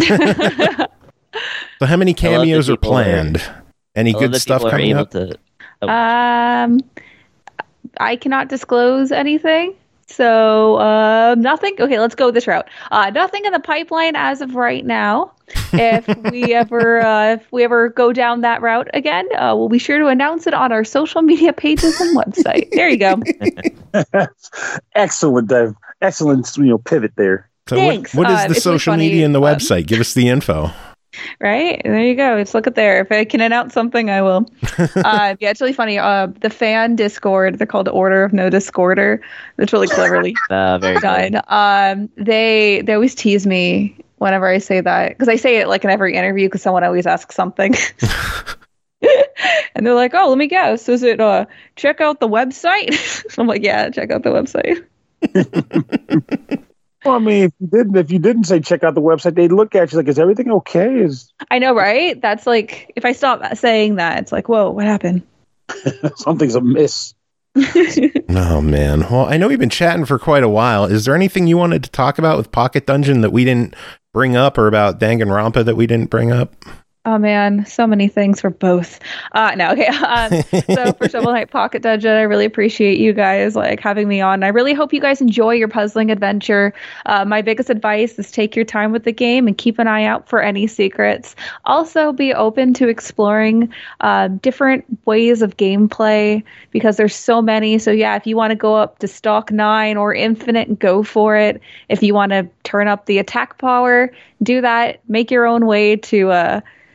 So how many I love that cameos are people are- planned? Any I love good that stuff people are coming able up? to. Oh, Um, I cannot disclose anything. So, uh, nothing. Okay, let's go this route. Uh, nothing in the pipeline as of right now. If we ever, uh, if we ever go down that route again, uh, we'll be sure to announce it on our social media pages and website. There you go. Excellent, Dave. Excellent, you know, pivot there. So Thanks. what, what is Uh, the it's really social funny, media and the um, website? Give us the info. Right there you go. Just look at there. If I can announce something, I will. uh, yeah, it's really funny. Uh, the fan Discord, they're called Order of No Discorder. That's really cleverly uh, very good. done. Um, they they always tease me whenever I say that because I say it like in every interview because someone always asks something. And they're like, "Oh, let me guess. Is it uh check out the website?" I'm like, "Yeah, check out the website." Well, I mean, if you didn't, if you didn't say check out the website, they'd look at you like, "Is everything okay?" Is I know, right? That's like if I stop saying that, it's like, "Whoa, what happened?" something's amiss? Oh man. Well, I know we've been chatting for quite a while. Is there anything you wanted to talk about with Pocket Dungeon that we didn't bring up, or about Danganronpa that we didn't bring up? Oh man, so many things for both. Uh, no, okay. Um, so for Shovel Knight Pocket Dungeon, I really appreciate you guys like having me on. I really hope you guys enjoy your puzzling adventure. Uh, my biggest advice is take your time with the game and keep an eye out for any secrets. Also, be open to exploring uh, different ways of gameplay because there's so many. So yeah, if you want to go up to stock nine or infinite, go for it. If you want to turn up the attack power, do that. Make your own way to uh,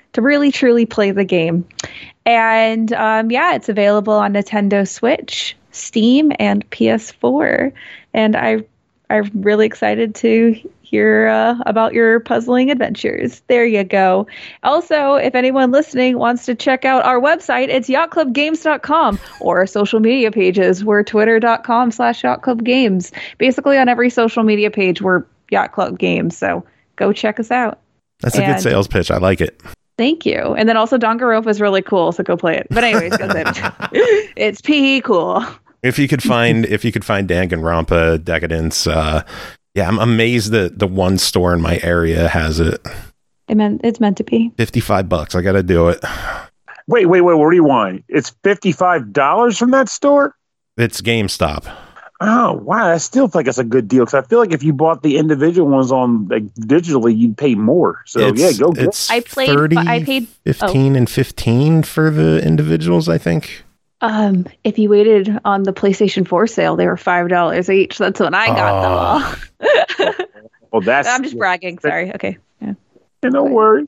to really truly play the game. And um, yeah, it's available on Nintendo Switch, Steam, and P S four. And I, I'm really excited to hear uh, about your puzzling adventures. There you go. Also, if anyone listening wants to check out our website, it's yacht club games dot com, or our social media pages. We're twitter.com slash yacht club games. Basically, on every social media page, we're Yacht Club Games. So go check us out. That's a and good sales pitch. I like it. Thank you. And then also Danganronpa is really cool, so go play it. But anyways, that's it. It's P cool. If you could find if you could find Danganronpa Decadence, uh, yeah, I'm amazed that the one store in my area has it. It meant it's meant to be. fifty-five bucks. I got to do it. Wait, wait, wait. Rewind. It's fifty-five dollars from that store? It's GameStop. Oh, wow. I still think it's a good deal because I feel like if you bought the individual ones on like digitally, you'd pay more. So, it's, yeah, go get it. It's I played, thirty, I paid fifteen, oh. and fifteen for the individuals, I think. Um, if you waited on the PlayStation four sale, they were five dollars each. That's when I got Oh. them all. Well, that's. I'm just bragging. Sorry. Okay. Yeah. No worry.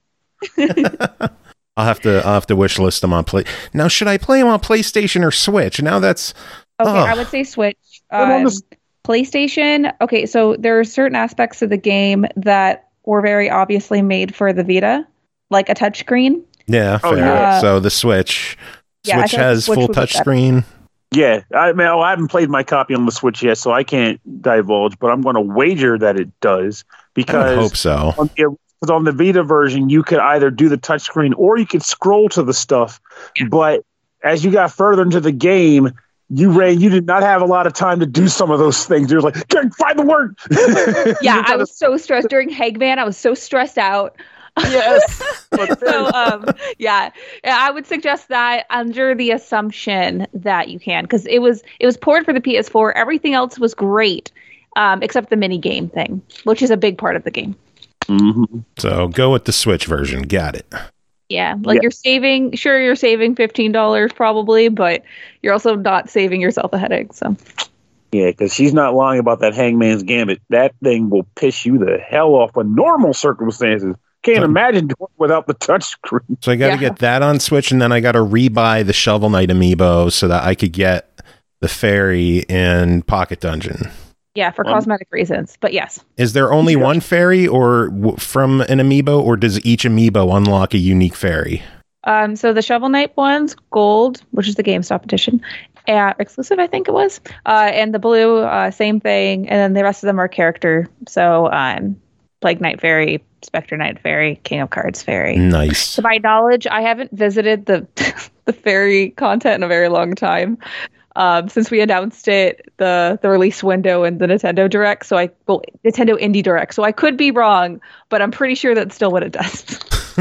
I'll have to I'll have to wish list them on play. Now, should I play them on PlayStation or Switch? Now that's Okay, oh. I would say Switch. Put 'em on Um, the- PlayStation. Okay, so there are certain aspects of the game that were very obviously made for the Vita, like a touchscreen. yeah, Oh, fair. yeah. So the Switch Yeah, I Switch feel like has Switch full would be better. touchscreen. Yeah, I mean, oh, I haven't played my copy on the Switch yet, so I can't divulge, but I'm going to wager that it does I would because hope so. on the, because on the Vita version, you could either do the touchscreen or you could scroll to the stuff. But as you got further into the game, you ran. You did not have a lot of time to do some of those things. You're like, "Can't find the word." Yeah, I was so stressed during Hangman. I was so stressed out. Yes. But So, um, yeah, Yeah, I would suggest that under the assumption that you can, because it was it was ported for the P S four. Everything else was great, um, except the mini game thing, which is a big part of the game. Mhm. So go with the Switch version. Got it. Yeah, like Yeah. you're saving. Sure, you're saving fifteen dollars probably, but you're also not saving yourself a headache. So. Yeah, because she's not lying about that Hangman's Gambit. That thing will piss you the hell off in normal circumstances. Can't So- imagine doing it without the touchscreen. So I got to Yeah. get that on Switch, and then I got to rebuy the Shovel Knight amiibo so that I could get the fairy in Pocket Dungeon. Yeah, for Um, cosmetic reasons, but yes. Is there only Yeah. one fairy, or w- from an amiibo, or does each amiibo unlock a unique fairy? Um, so the Shovel Knight one's gold, which is the GameStop edition, uh, exclusive, I think it was. Uh, and the blue, uh, same thing. And then the rest of them are character. So um, Plague Knight Fairy, Spectre Knight Fairy, King of Cards Fairy. Nice. To my knowledge, I haven't visited the the fairy content in a very long time. Um, since we announced it, the the release window and the Nintendo Direct, so I well Nintendo Indie Direct, so I could be wrong, but I'm pretty sure that's still what it does.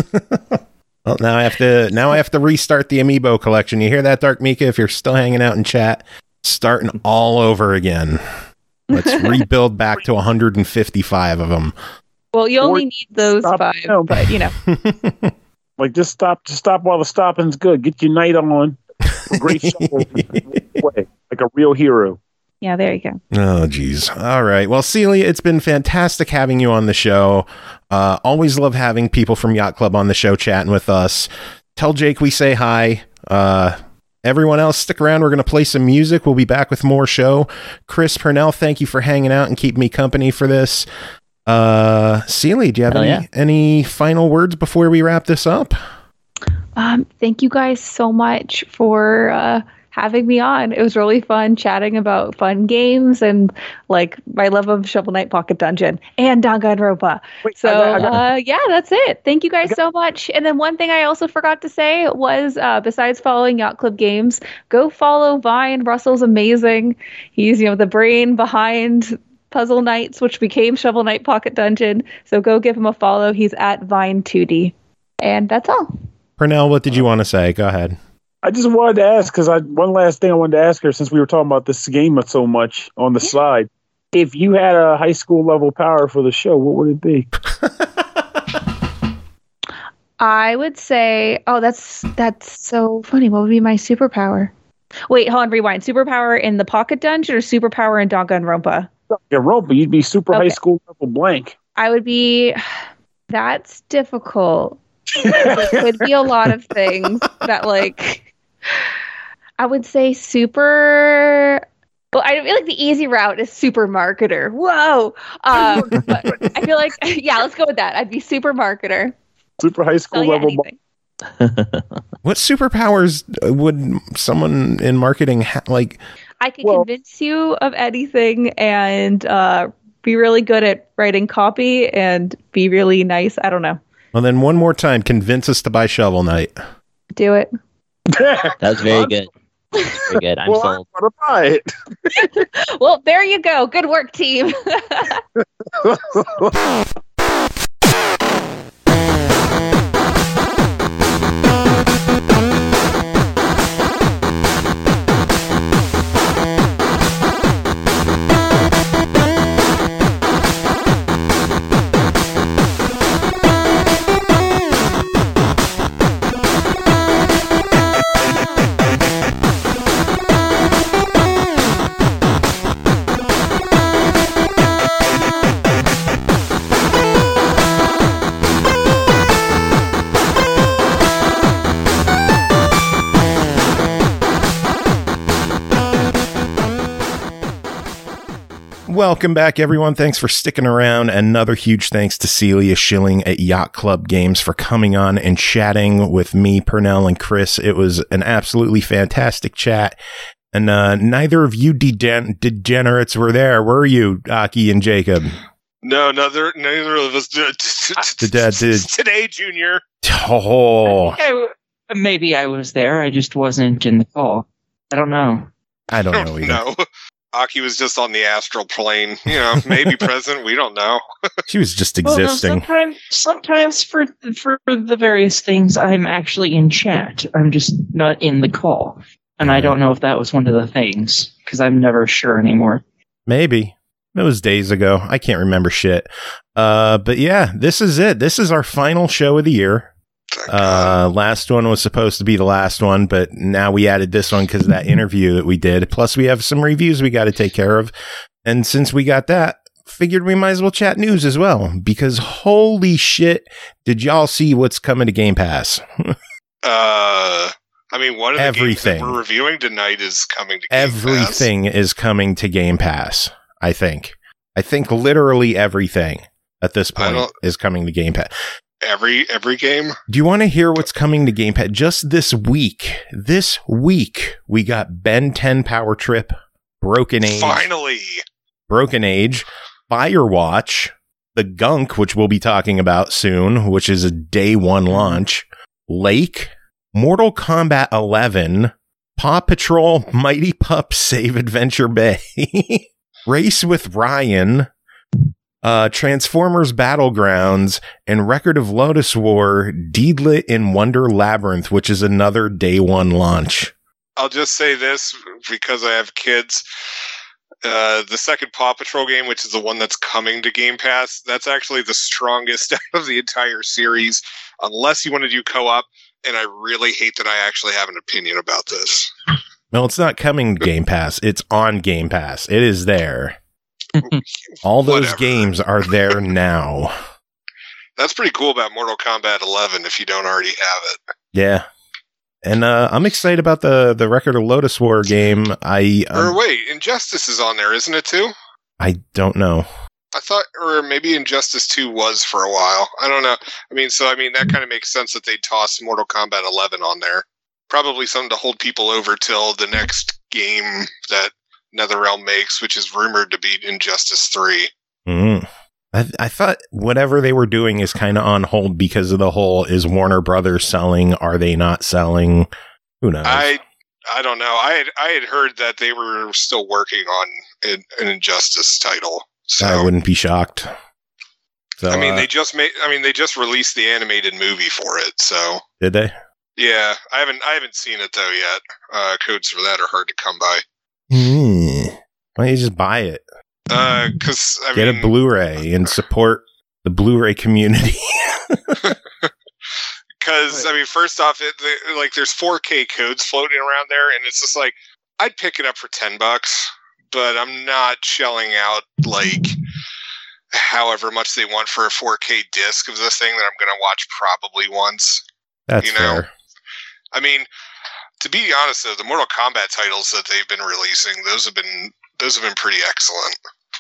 Well, now I have to now I have to restart the amiibo collection. You hear that, Dark Mika? If you're still hanging out in chat, starting all over again. Let's rebuild back to one hundred fifty-five of them. Well, you only Or need those stop five, them. but you know, Like, just stop, just stop while the stopping's good. Get your night on. Great shovel. Way, like a real hero. yeah, there you go. Oh, geez. All right. Well, Celia, it's been fantastic having you on the show. Uh, always love having people from Yacht Club on the show chatting with us. Tell Jake we say hi. Uh, everyone else, stick around. We're going to play some music. We'll be back with more show. Chris Purnell, thank you for hanging out and keeping me company for this. Uh, Celia, do you have Hell any, yeah. any final words before we wrap this up? Um, thank you guys so much for uh, having me on. It was really fun chatting about fun games and like my love of Shovel Knight Pocket Dungeon and Danganronpa. Wait, So I got- I got- uh, yeah, that's it. Thank you guys so much. And then one thing I also forgot to say was, uh, besides following Yacht Club Games, go follow Vine. Russell's amazing. He's you know the brain behind Puzzle Knights, which became Shovel Knight Pocket Dungeon. So go give him a follow. He's at Vine two D. And that's all. Purnell, what did you want to say? Go ahead. I just wanted to ask because I one last thing I wanted to ask her since we were talking about this game so much on the side. If you had a high school level power for the show, what would it be? I would say, oh, that's that's so funny. What would be my superpower? Wait, hold on, rewind. Superpower in the Pocket Dungeon or superpower in Danganronpa? Yeah, Ropa, you'd be super high Okay. school level blank. I would be. That's difficult. It could be a lot of things that, like, I would say super. Well, I feel like the easy route is super marketer. Whoa. Um, but I feel like, yeah, let's go with that. I'd be super marketer. Super high school level. Anything. What superpowers would someone in marketing ha- like? I could Well, convince you of anything and uh, be really good at writing copy and be really nice. I don't know. Well, then one more time, convince us to buy Shovel Knight. Do it. That's very good. Very good. I'm well, sold. I'm gonna buy it. Well, there you go. Good work, team. Welcome back, everyone. Thanks for sticking around. Another huge thanks to Celia Schilling at Yacht Club Games for coming on and chatting with me, Pernell, and Chris. It was an absolutely fantastic chat. And uh, neither of you degen- degenerates were there, were you, Aki and Jacob? No, neither, neither of us did. Did that did Today, Junior. Oh, I w- maybe I was there. I just wasn't in the call. I don't know. I don't know either. No. Aki was just on the astral plane. You know, maybe present. We don't know. She was just Well, no, existing. sometimes, sometimes for for the various things, I'm actually in chat. I'm just not in the call, and I don't know if that was one of the things because I'm never sure anymore. Maybe. It was days ago. I can't remember shit. Uh, but yeah, this is it. This is our final show of the year. Uh, last one was supposed to be the last one, but now we added this one because of that interview that we did. Plus, we have some reviews we got to take care of. And since we got that, figured we might as well chat news as well. Because holy shit, did y'all see what's coming to Game Pass? uh, I mean, one of the Everything. games that we're reviewing tonight is coming to Game Everything Pass. is coming to Game Pass, I think. I think literally everything at this I point don't- is coming to Game Pass. Every every game. Do you want to hear what's coming to Game Pass? Just this week, this week, we got Ben ten Power Trip, Broken Age, Finally. Broken Age, Firewatch, The Gunk, which we'll be talking about soon, which is a day one launch, Lake, Mortal Kombat eleven, Paw Patrol, Mighty Pup Save Adventure Bay, Race with Ryan, Uh, Transformers Battlegrounds, and Record of Lodoss War, Deedlit in Wonder Labyrinth, which is another day one launch. I'll just say this because I have kids. Uh, the second Paw Patrol game, which is the one that's coming to Game Pass, that's actually the strongest out of the entire series, unless you want to do co-op. And I really hate that I actually have an opinion about this. No, it's not coming to Game Pass. It's on Game Pass. It is there. All those Whatever. games are there now. That's pretty cool about Mortal Kombat eleven if you don't already have it. Yeah. And uh, I'm excited about the, the Record of Lodoss War game. I or um, wait, Injustice is on there, isn't it too? I don't know. I thought, or maybe Injustice two was for a while. I don't know. I mean, so I mean that kind of makes sense that they toss Mortal Kombat eleven on there. Probably something to hold people over till the next game that NetherRealm makes, which is rumored to be Injustice three. Mm. I, I thought whatever they were doing is kind of on hold because of the whole, is Warner Brothers selling? Are they not selling? Who knows? I I don't know. I had I had heard that they were still working on an, an Injustice title. So I wouldn't be shocked. So, I mean, uh, they just made. I mean, they just released the animated movie for it. So did they? yeah, I haven't I haven't seen it though yet. Uh, codes for that are hard to come by. Hmm. Why don't you just buy it? Uh, because I Get mean, a Blu-ray and support the Blu-ray community. Because I mean, first off, it the, like there's four K codes floating around there, and it's just like I'd pick it up for ten bucks, but I'm not shelling out like however much they want for a four K disc of this thing that I'm going to watch probably once. That's you know? fair. I mean, to be honest though, the Mortal Kombat titles that they've been releasing, those have been those have been pretty excellent.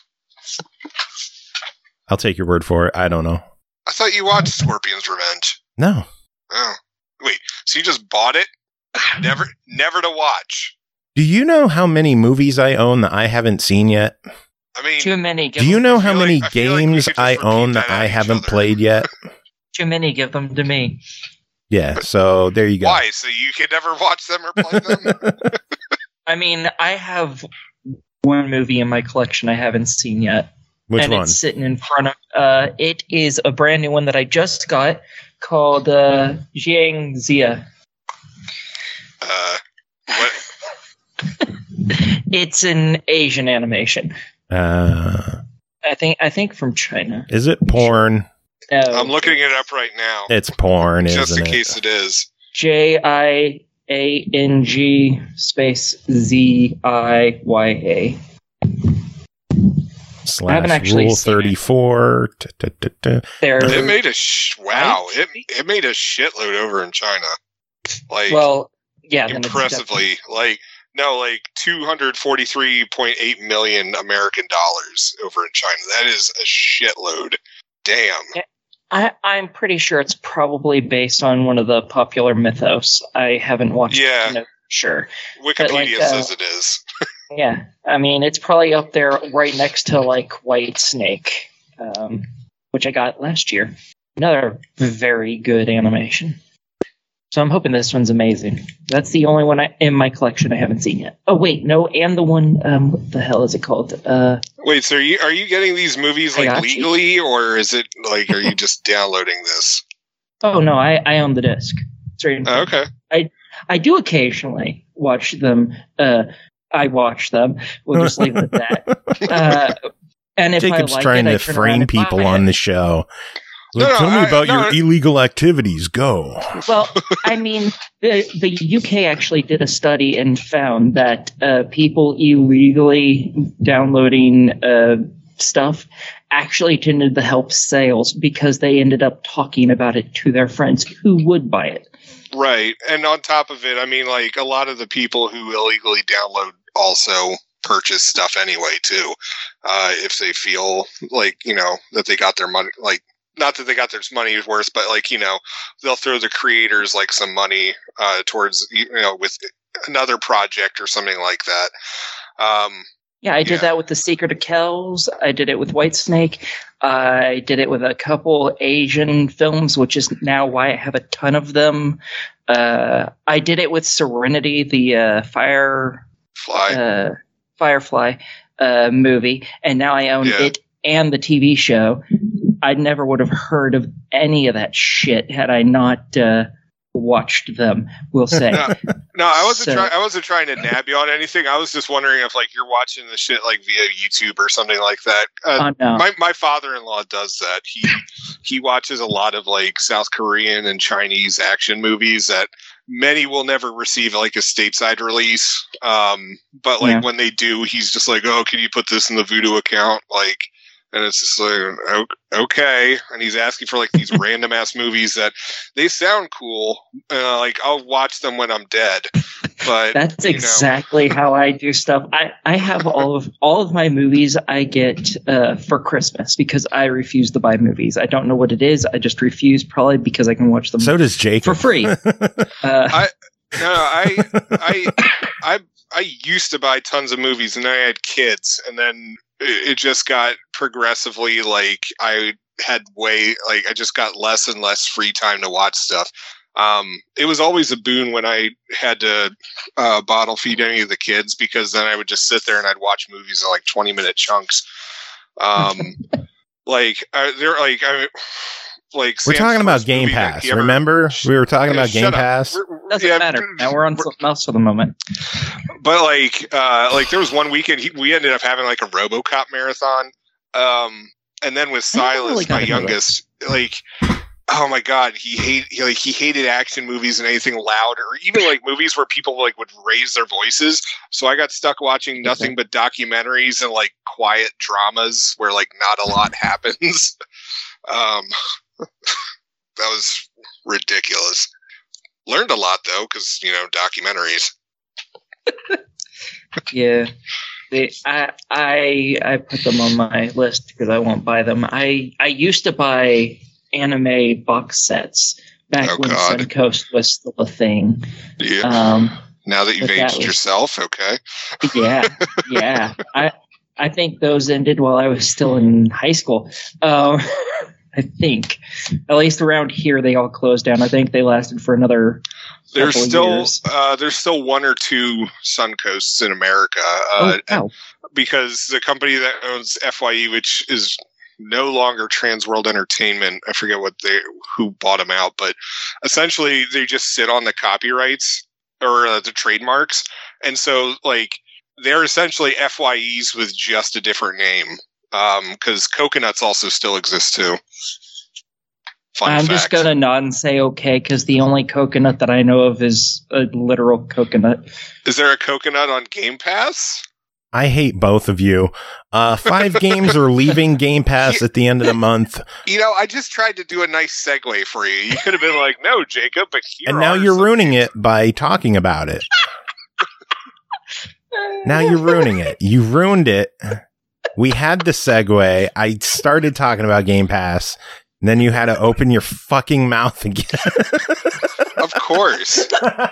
I'll take your word for it. I don't know. I thought you watched Scorpion's Revenge. No. Oh, wait. So you just bought it? Never, never to watch. Do you know how many movies I own that I haven't seen yet? I mean, Too many. Give Do you them, know I how feel many like- I feel like we games could just I repeat own that that at I each haven't other. played yet? too many. Give them to me. Yeah, so there you go. why? So you could never watch them or play them? I mean, I have one movie in my collection I haven't seen yet. Which and one? it's sitting in front of. Uh, it is a brand new one that I just got called uh, Jiang Zia. uh, what? It's an Asian animation. Uh, I think. I think from China. is it porn? No, I'm looking it up right now, It's porn, just isn't in it? case it is. J I A N G space Z I Y A. Slash I haven't actually Rule seen it. thirty-four. T- t- t- t- There. It made a sh- wow. Right? It it made a shitload over in China, like Well, yeah. then it's impressively. Like no, like two hundred forty three point eight million American dollars over in China. That is a shitload. Damn. Yeah. I, I'm pretty sure it's probably based on one of the popular mythos. I haven't watched Yeah. it to know for sure. Wikipedia like, uh, says it is. Yeah, I mean, it's probably up there right next to, like, White Snake, um, which I got last year. Another very good animation. So I'm hoping this one's amazing. That's the only one I, in my collection I haven't seen yet. Oh, wait, no, and the one, um, what the hell is it called? Uh, Wait, so are you are you getting these movies like Higachi? legally, or is it like are you just downloading this? oh, no, I, I own the disc. It's right in Oh, front. okay. I do occasionally watch them. Uh, I watch them. We'll just leave it at that. Uh, and if Jacob's I like trying it, I to turn frame around and people buy on it. the show. No, Like, no, tell me I- about no, your I- illegal activities. Go. Well, I mean, the the U K actually did a study and found that uh, people illegally downloading uh, stuff actually tended to help sales because they ended up talking about it to their friends who would buy it. Right. And on top of it, I mean, like a lot of the people who illegally download also purchase stuff anyway, too. Uh, if they feel like, you know, that they got their money, like, not that they got their money's worth, but like, you know, they'll throw the creators like some money uh, towards, you know, with another project or something like that. Um, Yeah, I did Yeah. that with The Secret of Kells. I did it with Whitesnake. I did it with a couple Asian films, which is now why I have a ton of them. Uh, I did it with Serenity, the uh, Fire Fly. uh, Firefly uh, movie, and now I own Yeah. it and the T V show. I never would have heard of any of that shit had I not uh, watched them. We'll say. No, no, I wasn't So- trying. I wasn't trying to nab you on anything. I was just wondering if, like, you're watching the shit like via YouTube or something like that. Uh, Oh, no. my my father-in-law does that. He he watches a lot of like South Korean and Chinese action movies that many will never receive like a stateside release. Um, but like Yeah. when they do, he's just like, "Oh, can you put this in the Voodoo account?" Like. And it's just like, o- okay. And he's asking for like these random ass movies that they sound cool. Uh, like I'll watch them when I'm dead. But That's you know, exactly how I do stuff. I, I have all of all of my movies I get uh, for Christmas because I refuse to buy movies. I don't know what it is. I just refuse, probably because I can watch them So does Jacob. for free. Uh, no, I, I, I, I used to buy tons of movies, and then I had kids, and then it, it just got progressively like I had way like I just got less and less free time to watch stuff. Um, it was always a boon when I had to uh, bottle feed any of the kids because then I would just sit there and I'd watch movies in like twenty minute chunks. Um, like uh, they're like I. Like We're Sam's talking about first Game movie that Pass. he ever- Remember? We were talking Yeah, about Game shut up. Pass. We're- doesn't yeah, matter. Now we're on something else for the moment. But like, uh, like there was one weekend he, we ended up having like a RoboCop marathon, um, and then with I never Silas, really got my into that. youngest, like oh my god, he hate he, like he hated action movies and anything loud, or even like movies where people like would raise their voices. So I got stuck watching nothing but documentaries and like quiet dramas where like not a lot happens. Um, that was ridiculous. Learned a lot though, because you know documentaries. Yeah, they, I I I put them on my list because I won't buy them. I I used to buy anime box sets back Oh, when God. Suncoast was still a thing. Yeah. Um, Now that you've but that aged was- yourself, okay. yeah, yeah. I I think those ended while I was still in high school. Um, I think, at least around here, they all closed down. I think they lasted for another. There's couple still years. uh, there's still one or two Suncoasts in America uh, oh, wow. because the company that owns F Y E, which is no longer Trans World Entertainment, I forget what they who bought them out, but essentially they just sit on the copyrights or uh, the trademarks, and so like they're essentially F Y Es with just a different name. Because Coconuts also still exists too. Fun I'm fact. just gonna nod and say okay because the only coconut that I know of is a literal coconut. Is there a coconut on Game Pass? I hate both of you. Uh, five games are leaving Game Pass at the end of the month, You know, I just tried to do a nice segue for you. You could have been like, "No, Jacob," but here and now are you're some ruining games. it by talking about it. Now you're ruining it. You ruined it. We had the segue. I started talking about Game Pass, and then you had to open your fucking mouth again. Of course.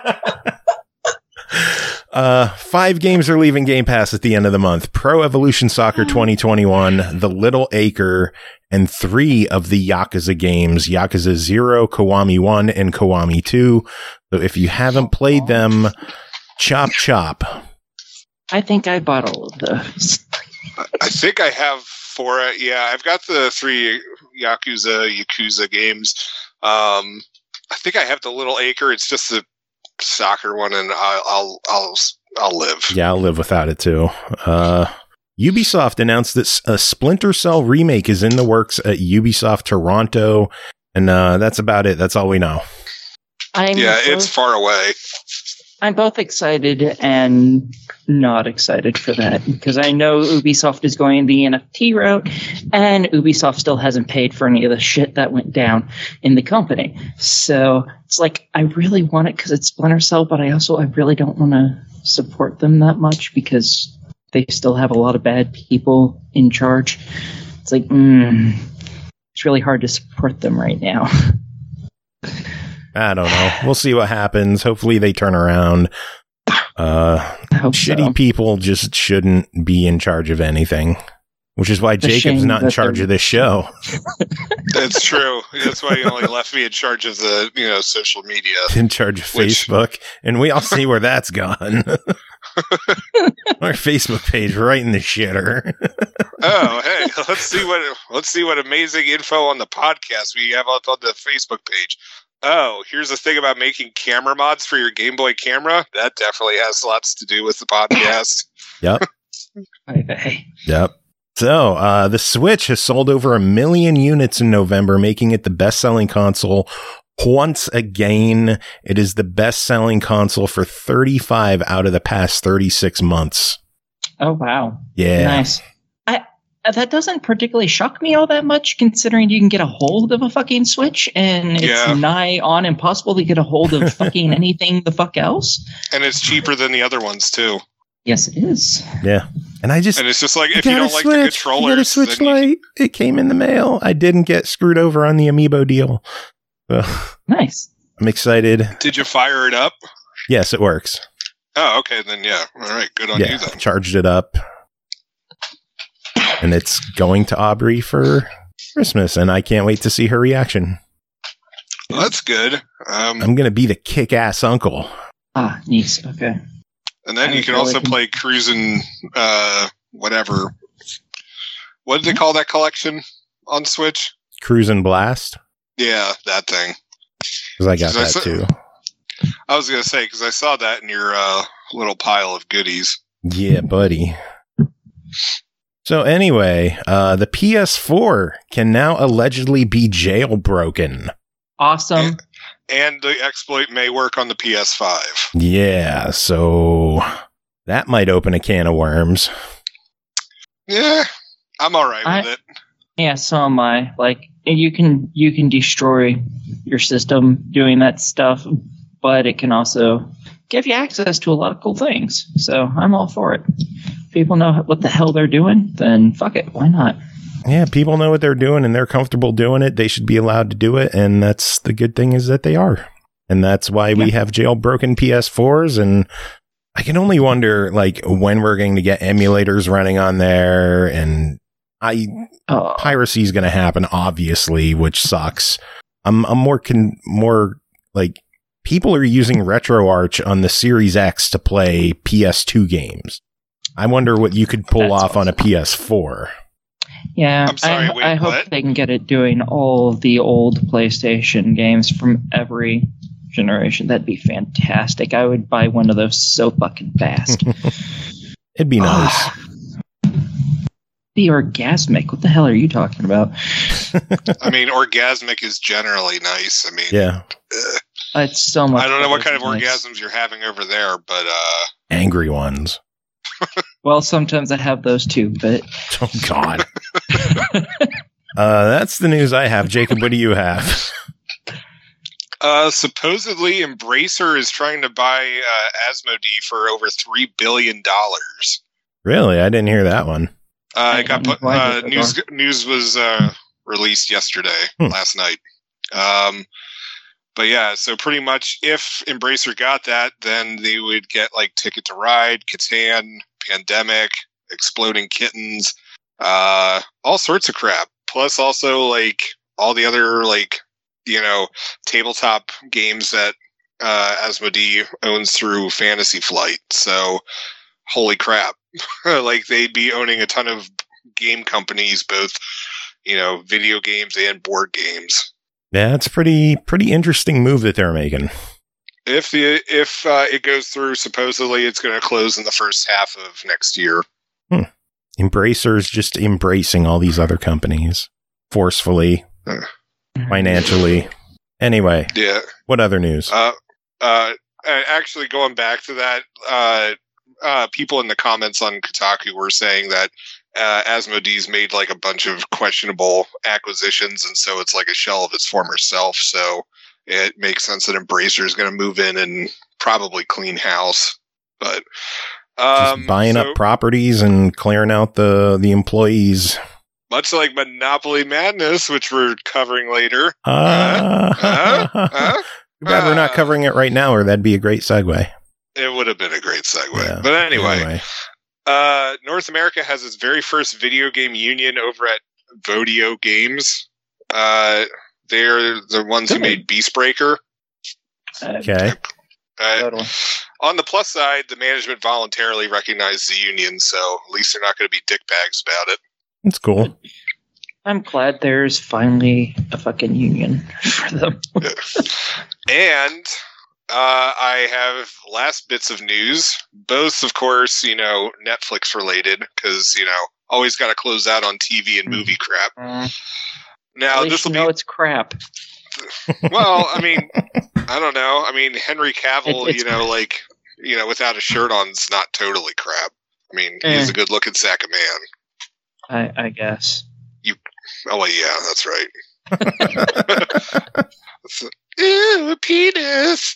Uh, five games are leaving Game Pass at the end of the month. Pro Evolution Soccer twenty twenty-one, The Little Acre, and three of the Yakuza games, Yakuza zero, Kiwami one, and Kiwami two. So if you haven't played them, chop chop. I think I bought all of those. I think I have four. uh, Yeah, I've got the three Yakuza Yakuza games. Um, I think I have the Little Acre. It's just the soccer one, and I'll I'll I'll, I'll live. Yeah, I'll live without it too. Uh, Ubisoft announced that a Splinter Cell remake is in the works at Ubisoft Toronto, and uh, that's about it. That's all we know. I'm Yeah, both, it's far away. I'm both excited and not excited for that because I know Ubisoft is going the N F T route, and Ubisoft still hasn't paid for any of the shit that went down in the company. So it's like I really want it because it's Splinter Cell, but I also I really don't want to support them that much because they still have a lot of bad people in charge. It's like mm, it's really hard to support them right now. I don't know. We'll see what happens. Hopefully they turn around. Uh, I hope shitty so. people just shouldn't be in charge of anything, which is why The Jacob's shame not in that charge they're- of this show. That's true. That's why you only left me in charge of the you know social media. In charge of Which- Facebook, and we all see where that's gone. Our Facebook page right in the shitter. Oh, hey, let's see what let's see what amazing info on the podcast we have up on the Facebook page. Oh, here's the thing about making camera mods for your Game Boy camera. That definitely has lots to do with the podcast. Yep. Hey, Yep. So, uh, the Switch has sold over a million units in November, making it the best-selling console once again. It is the best-selling console for thirty-five out of the past thirty-six months. oh wow. Yeah. Nice. I uh, that doesn't particularly shock me all that much, considering you can get a hold of a fucking Switch, and it's Yeah. nigh on impossible to get a hold of fucking anything the fuck else. And it's cheaper than the other ones, too. Yes, it is. Yeah. And I just, And it's just like, if got you a don't like the Switch, controllers, you got a Switch then you- Lite. It came in the mail. I didn't get screwed over on the Amiibo deal. So, Nice. I'm excited. did you fire it up? Yes, it works. Oh, okay, then yeah. All right, good on Yeah, you then. charged it up. And it's going to Aubrey for Christmas, and I can't wait to see her reaction. Well, that's good. Um, I'm going to be the kick-ass uncle. Ah, nice. Okay. and then I you can feel also like- play Cruisin', uh, whatever. What did they call that collection on Switch? Cruise and Blast, Yeah, that thing. because I got I that saw- too. I was going to say, because I saw that in your uh, little pile of goodies. Yeah, buddy. So anyway, uh, the P S four can now allegedly be jailbroken. awesome. And, and the exploit may work on the P S five. Yeah, so that might open a can of worms. Yeah, I'm all right I, with it. Yeah, so am I. Like, you can you can destroy your system doing that stuff, but it can also give you access to a lot of cool things. So I'm all for it. If people know what the hell they're doing, then fuck it. Why not? Yeah, people know what they're doing and they're comfortable doing it. They should be allowed to do it. And that's the good thing, is that they are. And that's why we Yeah. have jailbroken P S fours. And I can only wonder, like, when we're going to get emulators running on there. And I Oh, piracy is going to happen, obviously, which sucks. I'm, I'm more, con- more like, people are using RetroArch on the Series X to play P S two games. I wonder what you could pull That's off on a awesome. P S four. yeah. I'm sorry, I, wait, I hope what? they can get it doing all of the old PlayStation games from every generation. That'd be fantastic. I would buy one of those so fucking fast. It'd be nice. Ah. Be orgasmic. What the hell are you talking about? I mean, orgasmic is generally nice. I mean, Yeah. uh, It's so much. I don't know what better kind of than nice. orgasms you're having over there, but uh, Angry ones. Well, sometimes I have those too, but Oh, God. uh, that's the news I have. Jacob, what do you have? uh, supposedly Embracer is trying to buy uh, Asmodee for over three billion dollars. Really? I didn't hear that one. Uh, I it got don't put, know why uh, they- news. News was uh, released yesterday, Hmm. last night. Um, but yeah, so pretty much, if Embracer got that, then they would get like Ticket to Ride, Catan, Pandemic, Exploding Kittens, uh, all sorts of crap. Plus, also like all the other like you know tabletop games that uh, Asmodee owns through Fantasy Flight. So, holy crap! Like they'd be owning a ton of game companies, both you know video games and board games. Yeah, it's pretty pretty interesting move that they're making. If the if uh, it goes through, supposedly it's going to close in the first half of next year. Embracer's just embracing all these other companies forcefully, financially. Anyway, Yeah. what other news? Uh, uh, uh, actually, going back to that, uh, uh, people in the comments on Kotaku were saying that uh, Asmodee's made like a bunch of questionable acquisitions, and so it's like a shell of its former self. So it makes sense that Embracer is going to move in and probably clean house. But um, Just buying so, up properties and clearing out the, the employees. much like Monopoly Madness, which we're covering later. Uh, Uh, uh, Too bad we're not uh, covering it right now, or that'd be a great segue. It would have been a great segue. Yeah. But anyway. Uh, North America has its very first video game union over at Vodio Games. Uh, they're the ones who Good. made Beastbreaker. Uh, Okay. Uh, totally. on the plus side, the management voluntarily recognized the union, so at least they're not going to be dickbags about it. That's cool. I'm glad there's finally a fucking union for them. And uh, I have last bits of news, both, of course, you know, Netflix related, because, you know, always got to close out on T V and movie crap. Uh, Now, at least this will you know be it's crap. well, I mean, I don't know. I mean, Henry Cavill, It- it's- you know, like, you know, without a shirt on is not totally crap. I mean, he's Eh. a good looking sack of man. I, I guess. Oh, well, yeah, that's right. Ew, penis.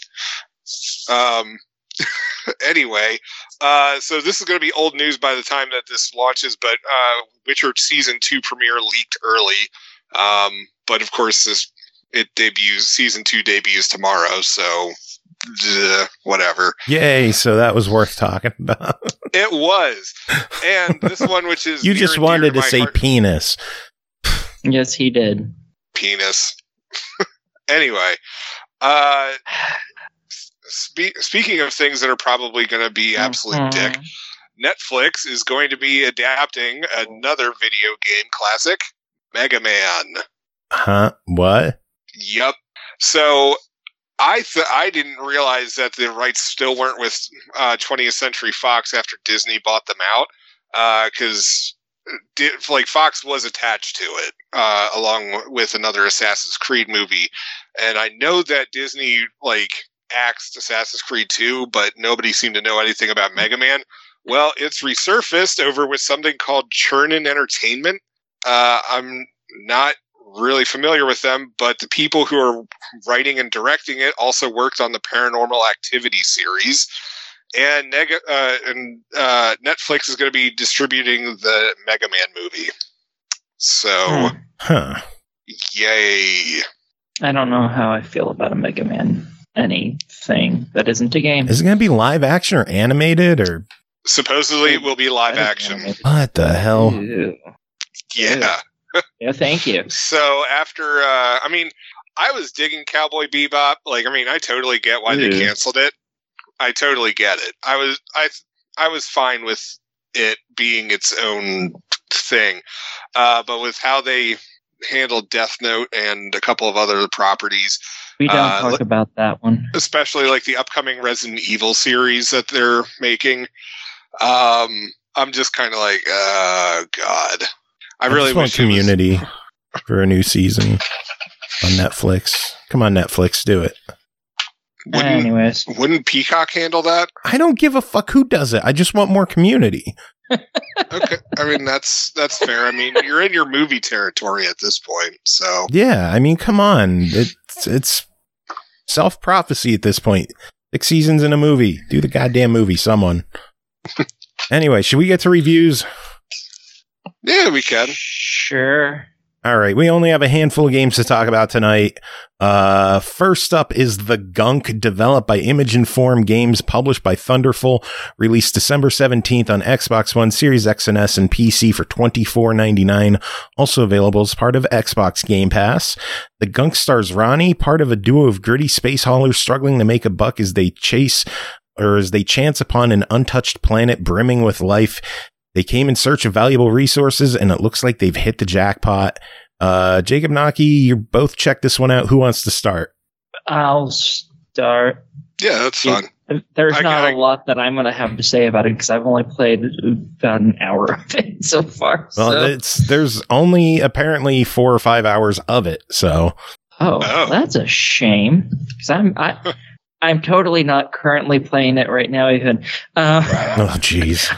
Um, anyway, uh, so this is going to be old news by the time that this launches, but uh, Witcher Season two premiere leaked early. Um, but of course, this it debuts, Season two debuts tomorrow, so uh, whatever. Yay, so that was worth talking about. It was. And this one, which is You near just and dear wanted to my say heart- penis. Yes, he did. penis. Anyway, uh, spe- speaking of things that are probably going to be absolute Mhm. dick, Netflix is going to be adapting another video game classic, Mega Man. Huh? What? Yup. So I th- I didn't realize that the rights still weren't with uh, twentieth Century Fox after Disney bought them out. Because did, like Fox was attached to it, uh, along with another Assassin's Creed movie, and I know that Disney like axed Assassin's Creed two, but nobody seemed to know anything about Mega Man. Well, it's resurfaced over with something called Churnin Entertainment. Uh, I'm not really familiar with them, but the people who are writing and directing it also worked on the Paranormal Activity series. And, neg- uh, and uh, Netflix is going to be distributing the Mega Man movie. So, huh. Yay. I don't know how I feel about a Mega Man anything that isn't a game. Is it going to be live action or animated or? Supposedly it will be live action. What the hell? Ew. Yeah. Yeah, thank you. So after, uh, I mean, I was digging Cowboy Bebop. Like, I mean, I totally get why Ew. they canceled it. I totally get it. I was, I, I was fine with it being its own thing. Uh, but with how they handled Death Note and a couple of other properties, We don't Uh, talk li- about that one. especially like the upcoming Resident Evil series that they're making, um, I'm just kind of like, uh, God. I, I really just want wish it was- Community for a new season on Netflix. Come on, Netflix, do it. Wouldn't, Anyways, wouldn't Peacock handle that? I don't give a fuck who does it. I just want more Community. Okay, I mean that's that's fair. I mean you're in your movie territory at this point, so Yeah, I mean, come on. It's it's self prophecy at this point. Six seasons in a movie. Do the goddamn movie, someone. Anyway, should we get to reviews? yeah, we can. sure. All right, we only have a handful of games to talk about tonight. Uh, first up is The Gunk, developed by Image Inform Games, published by Thunderful, released December seventeenth on Xbox One, Series X and S, and P C for twenty-four ninety-nine. Also available as part of Xbox Game Pass. The Gunk stars Ronnie, part of a duo of gritty space haulers struggling to make a buck as they chase or as they chance upon an untouched planet brimming with life. They came in search of valuable resources, and it looks like they've hit the jackpot. Uh, Jacob Naki, you both check this one out. Who wants to start? I'll start. Yeah, that's fun. There's I- not I- a lot that I'm going to have to say about it because I've only played about an hour of it so far. Well, so. it's there's only apparently four or five hours of it. So, Oh, Oh. that's a shame. Because I'm I, I'm totally not currently playing it right now. Even. Uh, oh jeez.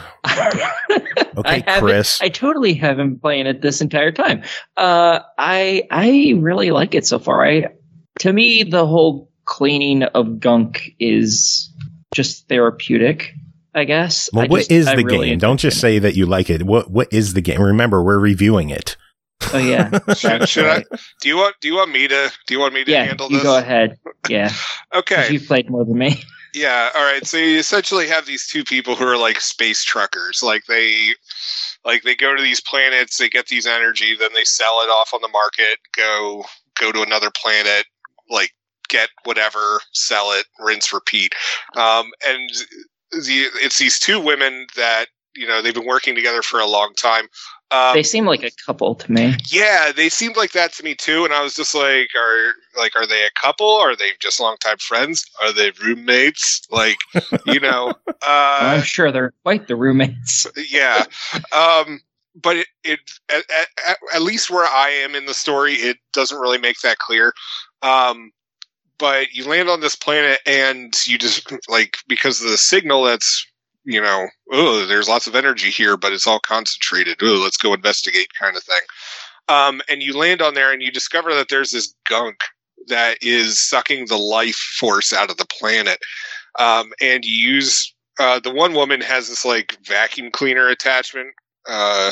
Okay, I haven't- Chris. I totally haven't been playing it this entire time. Uh, I I really like it so far. I to me the whole cleaning of gunk is just therapeutic. I guess. Well, I what just- is I the really game? Don't just say that you like it. What what is the game? Remember, we're reviewing it. Oh yeah. Should, should I? Do you want? Do you want me to? Do you want me to Yeah, handle you this? go ahead. Yeah, 'cause Okay. you've played more than me. Yeah. All right. So you essentially have these two people who are like space truckers. Like they, like they go to these planets, they get these energy, then they sell it off on the market. Go go to another planet, like get whatever, sell it, rinse, repeat. Um, and the it's these two women that you know they've been working together for a long time. Um, They seem like a couple to me. Yeah, they seemed like that to me too, and I was just like, "Are like, are they a couple? Are they just longtime friends? Are they roommates? Like, you know?" I'm Uh, sure they're quite the roommates. yeah, um, but it, it at, at, at least where I am in the story, it doesn't really make that clear. Um, but you land on this planet, and you just like because of the signal that's you know, oh, there's lots of energy here, but it's all concentrated. Oh, let's go investigate, kind of thing. Um, and you land on there and you discover that there's this gunk that is sucking the life force out of the planet. Um, and you use, uh, the one woman has this like vacuum cleaner attachment, uh,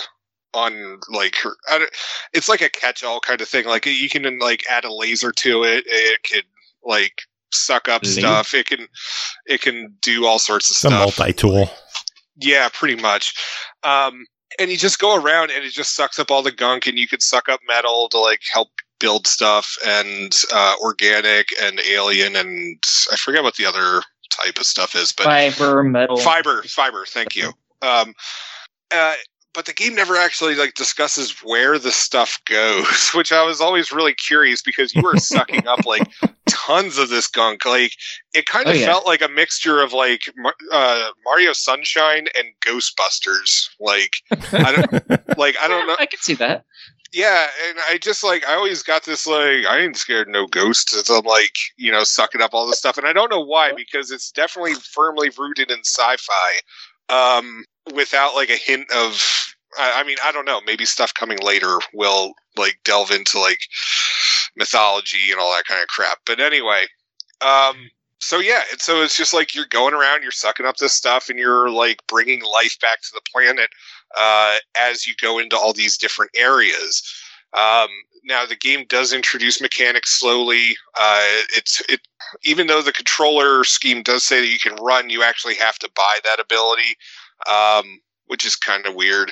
on like her, I don't, it's like a catch-all kind of thing. Like you can like add a laser to it. It could like suck up Laser? stuff. It can, it can do all sorts of It's a stuff. multi-tool. Yeah, pretty much. Um, and you just go around and it just sucks up all the gunk, and you could suck up metal to like help build stuff, and uh, organic and alien, and I forget what the other type of stuff is, but Fiber, metal. fiber, fiber. Thank you. Um, uh, but the game never actually like discusses where the stuff goes, which I was always really curious because you were sucking up like tons of this gunk. Like it kind of oh, yeah. felt like a mixture of like uh, Mario Sunshine and Ghostbusters. Like I don't like I don't know. I can see that. Yeah, and I just like I always got this like I ain't scared of no ghosts. So I'm like you know sucking up all this stuff, and I don't know why because it's definitely firmly rooted in sci-fi. Um, without like a hint of, I, I mean, I don't know, maybe stuff coming later will like delve into like mythology and all that kind of crap. But anyway, um, so yeah, and so it's just like you're going around, you're sucking up this stuff, and you're like bringing life back to the planet uh, as you go into all these different areas. Um, now the game does introduce mechanics slowly. Uh, it's it even though the controller scheme does say that you can run, you actually have to buy that ability, um, which is kind of weird.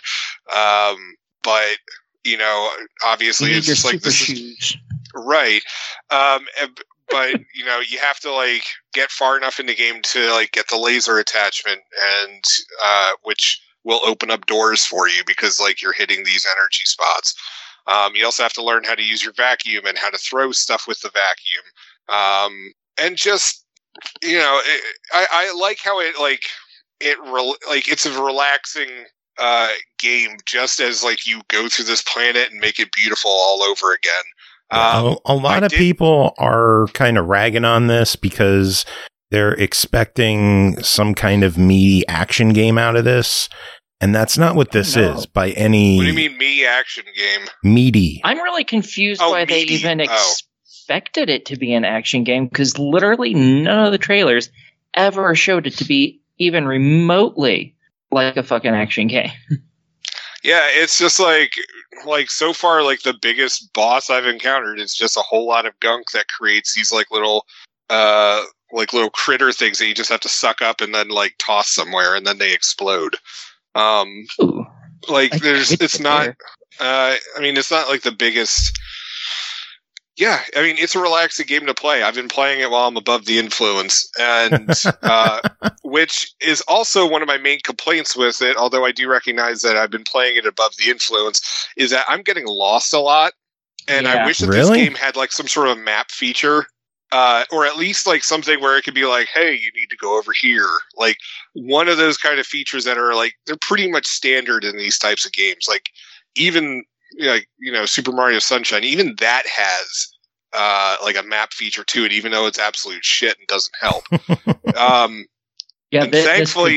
Um, but you know, obviously you it's just like this is, right. Um, but you know, you have to like get far enough in the game to like get the laser attachment, and uh, which will open up doors for you because like you're hitting these energy spots. Um, you also have to learn how to use your vacuum and how to throw stuff with the vacuum. Um, and just, you know, it, I, I like how it, like, it, re- like, it's a relaxing, uh, game just as, like, you go through this planet and make it beautiful all over again. Um, a, a lot I of did- people are kind of ragging on this because they're expecting some kind of meaty action game out of this. And that's not what this no. is by any... What do you mean, me action game? Meaty. I'm really confused oh, why meaty. they even oh. expected it to be an action game, because literally none of the trailers ever showed it to be even remotely like a fucking action game. Yeah, it's just like, like so far, like the biggest boss I've encountered is just a whole lot of gunk that creates these like little... uh like little critter things that you just have to suck up and then like toss somewhere and then they explode. Um, Ooh, like there's, it's not, uh, I mean, it's not like the biggest, yeah, I mean, it's a relaxing game to play. I've been playing it while I'm above the influence and, uh, which is also one of my main complaints with it. Although I do recognize that I've been playing it above the influence is that I'm getting lost a lot. And yeah. I wish that really? this game had like some sort of map feature. Uh, or at least like something where it could be like, hey, you need to go over here. Like one of those kind of features that are like, they're pretty much standard in these types of games. Like even like, you know, Super Mario Sunshine, even that has uh, like a map feature to it, even though it's absolute shit and doesn't help. um, yeah, and thankfully,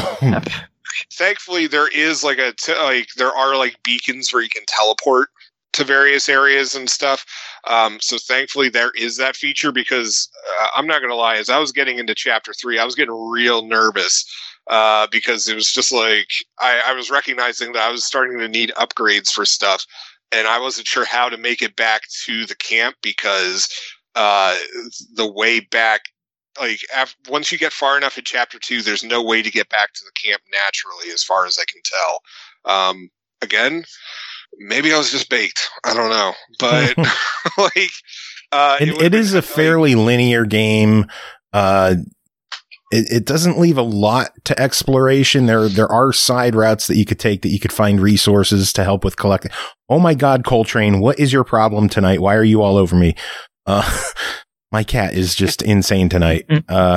thankfully there is like a, t- like there are like beacons where you can teleport to various areas and stuff. Um, so thankfully there is that feature because uh, I'm not going to lie, as I was getting into chapter three, I was getting real nervous uh, because it was just like, I, I was recognizing that I was starting to need upgrades for stuff and I wasn't sure how to make it back to the camp because uh, the way back, like after, once you get far enough in chapter two, there's no way to get back to the camp naturally as far as I can tell. Um, again, maybe I was just baked. I don't know, but like, uh, it, it, it is a like, fairly linear game. Uh, it, it doesn't leave a lot to exploration. There, there are side routes that you could take that you could find resources to help with collecting. Oh my God, Coltrane, what is your problem tonight? Why are you all over me? Uh, my cat is just insane tonight. Uh,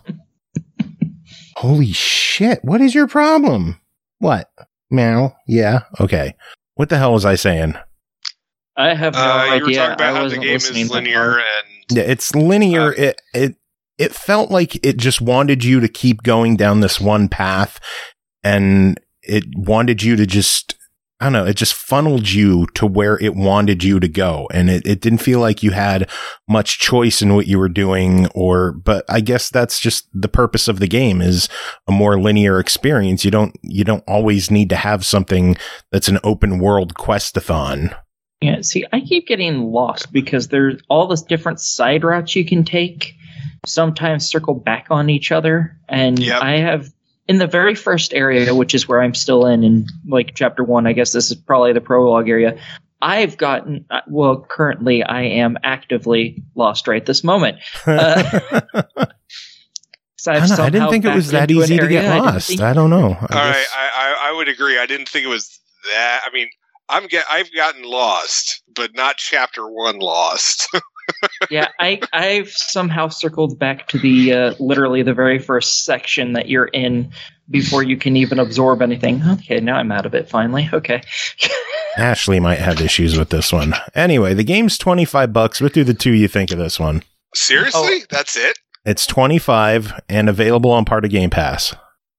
holy shit. What is your problem? What? Meow. Yeah. Okay. What the hell was I saying? I have no uh, idea. You were talking about I how the game is linear and yeah, it's linear. Uh, it it it felt like it just wanted you to keep going down this one path, and it wanted you to just I don't know. It just funneled you to where it wanted you to go, and it it didn't feel like you had much choice in what you were doing. Or, but I guess that's just the purpose of the game is a more linear experience. You don't you don't always need to have something that's an open world questathon. Yeah, see, I keep getting lost because there's all this different side routes you can take, sometimes circle back on each other. And yep. I have, in the very first area, which is where I'm still in, in like chapter one, I guess this is probably the prologue area, I've gotten, well, currently I am actively lost right this moment. Uh, so I, know, I didn't think it was that easy to get lost. I, I don't know. I All right, I, I, I I would agree. I didn't think it was that. I mean, I'm get I've gotten lost, but not chapter one lost. Yeah, I I've somehow circled back to the uh, literally the very first section that you're in before you can even absorb anything. Okay, now I'm out of it finally. Okay. Ashley might have issues with this one. Anyway, the game's twenty-five bucks. What do the two of you think of this one? Seriously? Oh. That's it? It's twenty-five and available on part of Game Pass.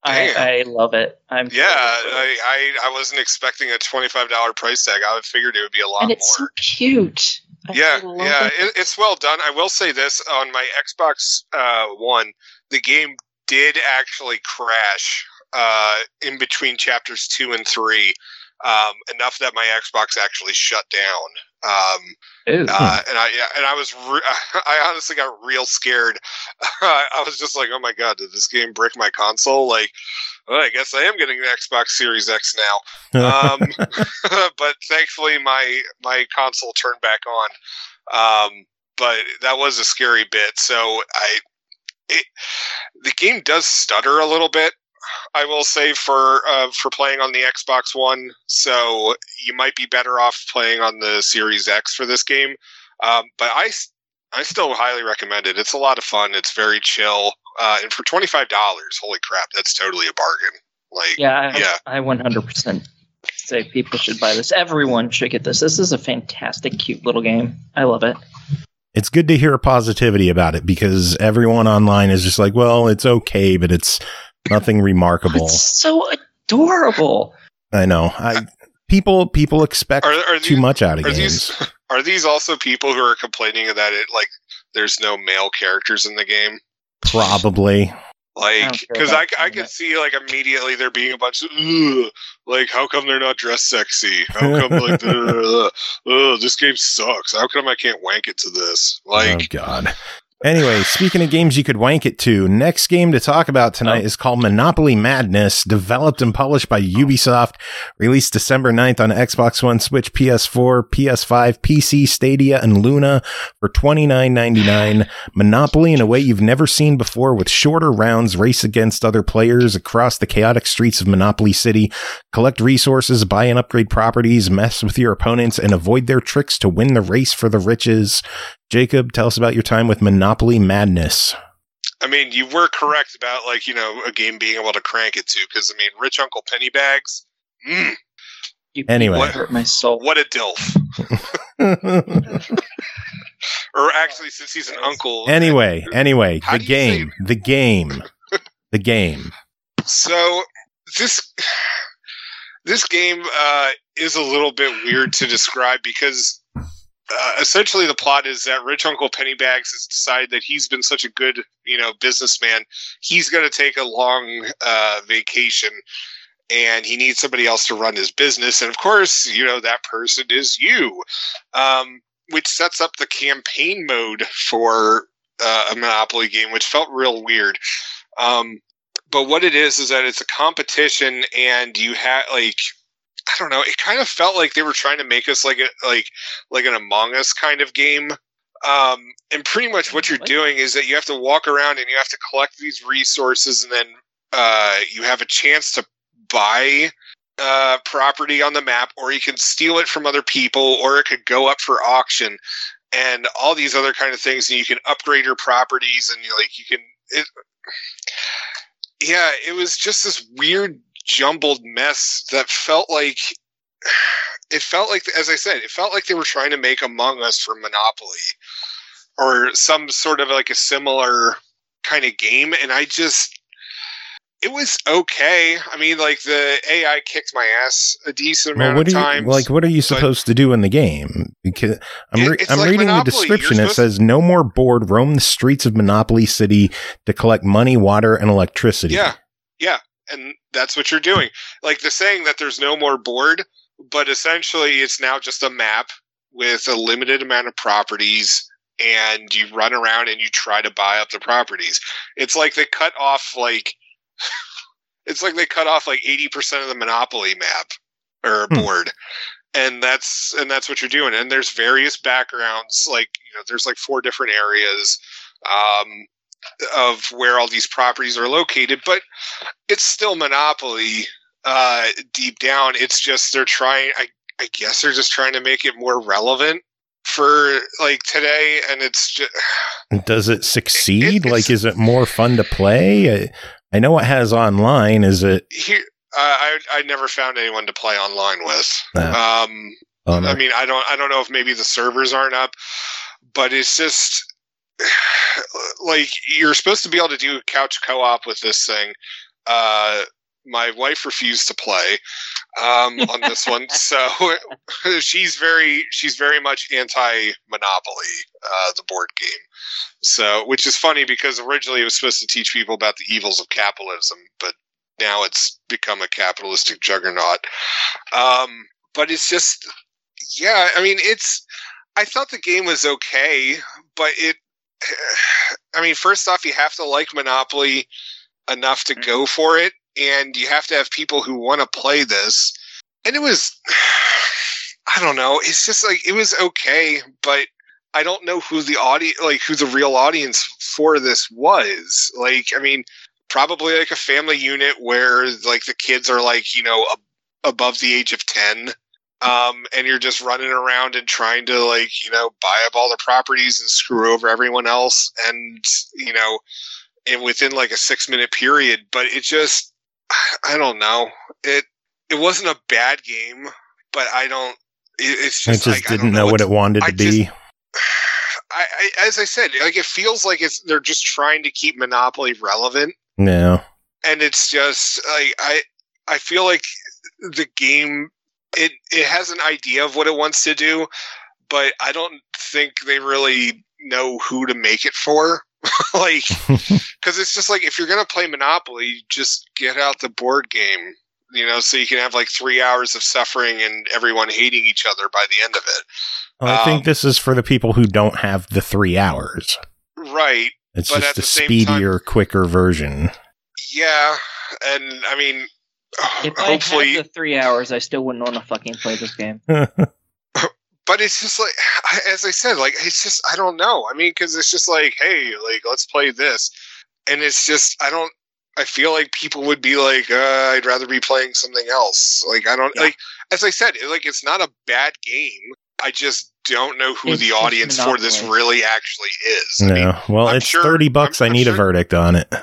I, I love it. I'm yeah, I, I I wasn't expecting a twenty-five dollars price tag. I figured it would be a lot and it's more. So cute. I yeah, love yeah, it. it, it's well done. I will say this, on my Xbox uh, One, the game did actually crash uh, in between chapters two and three, um, enough that my Xbox actually shut down. Um, Ew. uh, and I yeah, and I was re- I honestly got real scared. I was just like, oh my god, did this game break my console? Like, well, I guess I am getting an Xbox Series X now. Um, but thankfully, my my console turned back on. Um, but that was a scary bit. So I, it, the game does stutter a little bit, I will say, for uh, for playing on the Xbox One. So you might be better off playing on the Series X for this game. Um, but I, I still highly recommend it. It's a lot of fun. It's very chill. Uh, and for twenty-five dollars, holy crap, that's totally a bargain. Like, Yeah, I, yeah. I one hundred percent say people should buy this. Everyone should get this. This is a fantastic, cute little game. I love it. It's good to hear positivity about it because everyone online is just like, well, it's okay, but it's nothing remarkable. It's so adorable. I know. I people people expect Are, are too these, much out of are games. These, are these also people who are complaining that it like there's no male characters in the game? Probably. Like, I don't care because about I, I that. could see like immediately there being a bunch of Ugh, like, how come they're not dressed sexy? How come like uh, uh, this game sucks? How come I can't wank it to this? Like, Oh God. Anyway, speaking of games you could wank it to, next game to talk about tonight Oh. is called Monopoly Madness, developed and published by Ubisoft, released December ninth on Xbox One, Switch, P S four, P S five, P C, Stadia, and Luna for twenty-nine ninety-nine. Monopoly in a way you've never seen before, with shorter rounds, race against other players across the chaotic streets of Monopoly City, collect resources, buy and upgrade properties, mess with your opponents, and avoid their tricks to win the race for the riches. Jacob, tell us about your time with Monopoly Madness. I mean, you were correct about like, you know, a game being able to crank it to, because I mean, Rich Uncle Pennybags, mm, You Anyway. people hurt my soul. what a dilf. Or actually, since he's an uncle. Anyway, anyway, How the do you say- game, the game, the game. So this this game uh, is a little bit weird to describe because uh, essentially the plot is that Rich Uncle Pennybags has decided that he's been such a good, you know, businessman. He's going to take a long uh, vacation, and he needs somebody else to run his business. And of course, you know, that person is you, um, which sets up the campaign mode for uh, a Monopoly game, which felt real weird. Um, but what it is is that it's a competition, and you have like, I don't know, it kind of felt like they were trying to make us like a like like an Among Us kind of game. Um, and pretty much what you're doing is that you have to walk around and you have to collect these resources, and then uh, you have a chance to buy uh, property on the map, or you can steal it from other people, or it could go up for auction, and all these other kind of things. And you can upgrade your properties, and you like you can. It, yeah, it was just this weird jumbled mess that felt like it felt like, as I said, it felt like they were trying to make Among Us for Monopoly or some sort of like a similar kind of game. And I just, it was okay. I mean, like the A I kicked my ass a decent Well, amount what of are you times. like? What are you but- supposed to do in the game? Because I'm It- re- it's I'm like reading Monopoly. the description. You're It says no more board. Roam the streets of Monopoly City to collect money, water, and electricity. Yeah, yeah, and that's what you're doing. Like the saying that there's no more board, but essentially it's now just a map with a limited amount of properties, and you run around and you try to buy up the properties. It's like they cut off like it's like they cut off like eighty percent of the Monopoly map or Hmm. board. And that's and that's what you're doing. And there's various backgrounds, like, you know, there's like four different areas um, of where all these properties are located, but it's still Monopoly. uh, deep down. It's just they're trying. I I guess they're just trying to make it more relevant for like today, and it's just. Does it succeed? It, like, is it more fun to play? I, I know it has online. Is it? Here, uh, I I never found anyone to play online with. Ah. Um, Oh, no. I mean, I don't I don't know if maybe the servers aren't up, but it's just like you're supposed to be able to do couch co-op with this thing. Uh, my wife refused to play um, on this one, so she's very she's very much anti-Monopoly, uh, the board game. So, which is funny because originally it was supposed to teach people about the evils of capitalism, but now it's become a capitalistic juggernaut. Um, but it's just, yeah, I mean, it's. I thought the game was okay, but it. I mean, first off, you have to like Monopoly enough to go for it, and you have to have people who want to play this. And it was, I don't know, it's just like, it was okay, but I don't know who the audience, like who the real audience for this was. Like, I mean, probably like a family unit where like the kids are like, you know, ab- above the age of ten. Um, and you're just running around and trying to like, you know, buy up all the properties and screw over everyone else. And, you know, and within like a six minute period, but it just, I don't know. It, it wasn't a bad game, but I don't, it, it's just, I just like, didn't I don't know, know what it's, it wanted to I be. just, I, I, as I said, like it feels like it's, they're just trying to keep Monopoly relevant. No. And it's just like, I, I feel like the game, It it has an idea of what it wants to do, but I don't think they really know who to make it for. Like, because it's just like, if you're going to play Monopoly, just get out the board game, you know, so you can have like three hours of suffering and everyone hating each other by the end of it. Well, I um, think this is for the people who don't have the three hours. Right. It's but just at a the same speedier, time, quicker version. Yeah. And I mean, If hopefully. I had the three hours, I still wouldn't want to fucking play this game. But it's just like, as I said, like, it's just, I don't know. I mean, because it's just like, hey, like, let's play this. And it's just, I don't, I feel like people would be like, uh, I'd rather be playing something else. Like, I don't, yeah. like, as I said, like, it's not a bad game. I just don't know who It's the audience for this really actually is. I No. mean, well, I'm it's sure, thirty bucks. I'm, I I'm need sure, a verdict on it.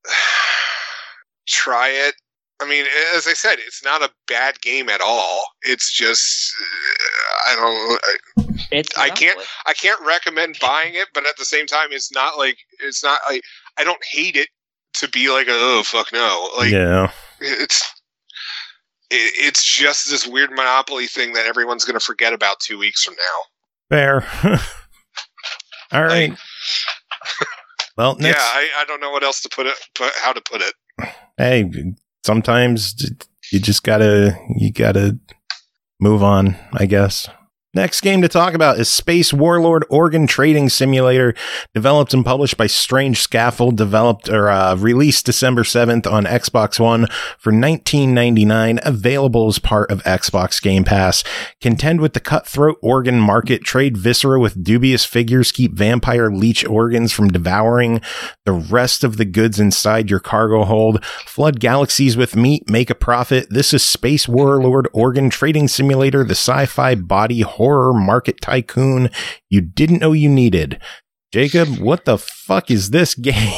Try it. I mean, as I said, it's not a bad game at all. It's just, uh, I don't. I, it's I can't. I can't recommend buying it, but at the same time, it's not like it's not like I don't hate it to be like, oh fuck no. Like, yeah, it's it, it's just this weird Monopoly thing that everyone's going to forget about two weeks from now. Fair. All right. Like, well, next. yeah, I, I don't know what else to put it. Put how to put it. Hey. Sometimes you just gotta, you gotta move on, I guess. Next game to talk about is Space Warlord Organ Trading Simulator, developed and published by Strange Scaffold, developed or uh, released December seventh on Xbox One for nineteen ninety-nine, available as part of Xbox Game Pass. Contend with the cutthroat organ market, trade viscera with dubious figures, keep vampire leech organs from devouring the rest of the goods inside your cargo hold, flood galaxies with meat, make a profit. This is Space Warlord Organ Trading Simulator, the sci-fi body horror horror market tycoon you didn't know you needed. Jacob, what the fuck is this game?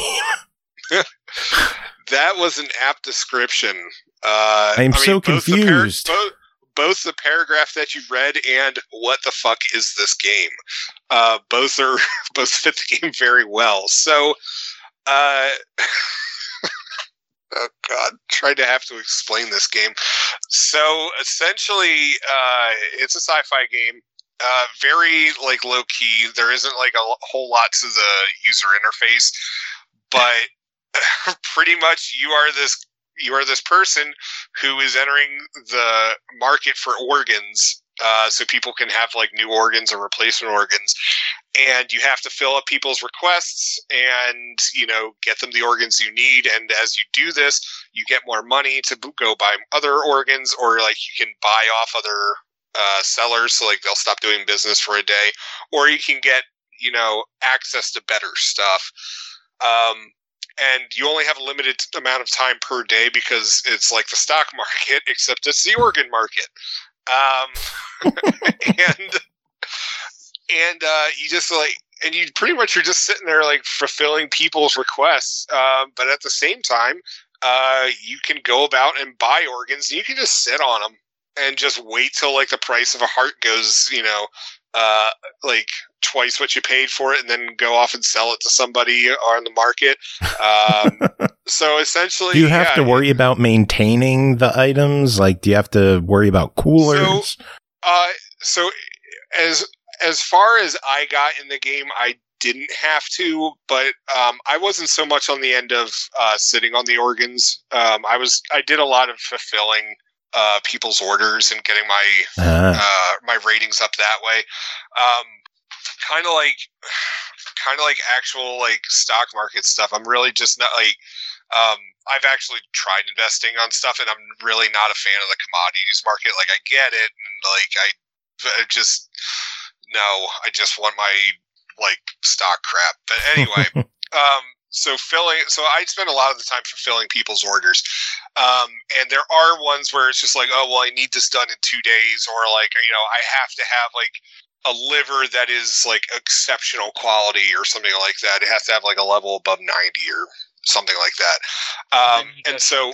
That was an apt description. Uh, I'm I so mean, confused. Both the, par- both, both the paragraph that you read and what the fuck is this game? Uh, both are both fit the game very well. So, uh, oh god, tried to have to explain this game. So essentially, uh, it's a sci-fi game. Uh, very like low key. There isn't like a whole lot to the user interface, but pretty much you are this you are this person who is entering the market for organs. Uh, so people can have like new organs or replacement organs, and you have to fill up people's requests and, you know, get them the organs you need. And as you do this, you get more money to go buy other organs, or like you can buy off other uh, sellers. So like they'll stop doing business for a day, or you can get, you know, access to better stuff. Um, and you only have a limited amount of time per day because it's like the stock market, except it's the organ market. Um, and and uh, you just like, and you pretty much are just sitting there like fulfilling people's requests. Um, but at the same time, uh, you can go about and buy organs, and you can just sit on them and just wait till like the price of a heart goes, you know, uh, like twice what you paid for it, and then go off and sell it to somebody on the market. Um, so essentially, do you have yeah, to worry about maintaining the items? Like, do you have to worry about coolers? So, uh, so as as far as I got in the game, I didn't have to, but um, I wasn't so much on the end of uh, sitting on the organs. Um, I was, I did a lot of fulfilling uh, people's orders and getting my Ah. uh, my ratings up that way. Um, kind of like, kind of like actual like stock market stuff. I'm really just not like. Um, I've actually tried investing on stuff, and I'm really not a fan of the commodities market. Like, I get it, and like I, I just no, I just want my like stock crap. But anyway, um, so filling, so I spend a lot of the time fulfilling people's orders, um, and there are ones where it's just like, oh well, I need this done in two days, or like, you know, I have to have like a liver that is like exceptional quality or something like that. It has to have like a level above ninety or something like that. Um, and so,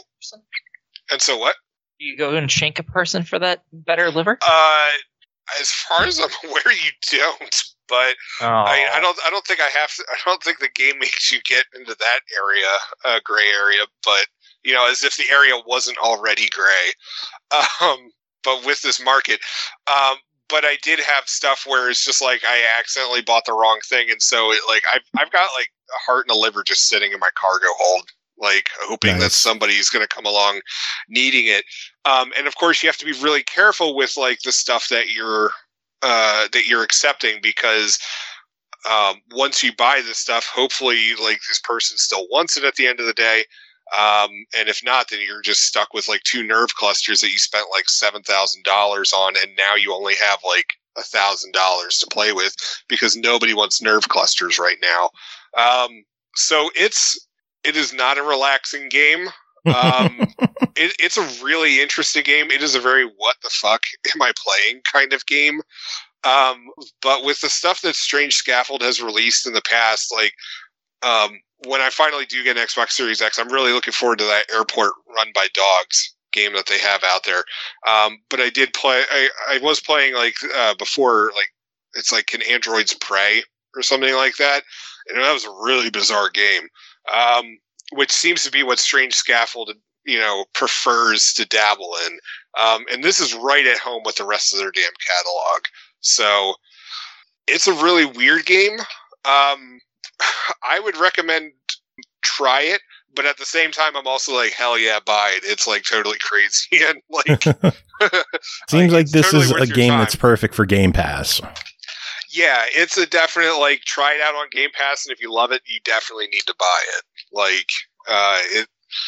and so what? You go and shank a person for that better liver? Uh, as far as I'm aware, you don't. But Oh. I, I don't. I don't think I have to. I don't think the game makes you get into that area, uh, gray area. But you know, as if the area wasn't already gray. Um, but with this market, um, but I did have stuff where it's just like I accidentally bought the wrong thing, and so it like I've I've got like a heart and a liver just sitting in my cargo hold, like hoping Nice. that somebody's going to come along needing it. Um, and of course, you have to be really careful with like the stuff that you're uh, that you're accepting, because um, once you buy this stuff, hopefully, like this person still wants it at the end of the day. Um, and if not, then you're just stuck with like two nerve clusters that you spent like seven thousand dollars on, and now you only have like a thousand dollars to play with because nobody wants nerve clusters right now. Um, so it's it is not a relaxing game. Um, it, it's a really interesting game. It is a very what the fuck am I playing kind of game. Um, but with the stuff that Strange Scaffold has released in the past, like um, when I finally do get an Xbox Series X, I'm really looking forward to that Airport Run by Dogs game that they have out there. Um, but I did play. I, I was playing like uh, before, like it's like Can Androids Pray or something like that, and that was a really bizarre game. Um, which seems to be what Strange Scaffold, you know, prefers to dabble in. Um, and this is right at home with the rest of their damn catalog. So it's a really weird game. Um, I would recommend try it, but at the same time, I'm also like, hell yeah, buy it. It's like totally crazy. And like, Seems like, it's this totally is worth a your game time. that's perfect for Game Pass. Yeah, it's a definite, like, try it out on Game Pass, and if you love it, you definitely need to buy it. Like, uh, it,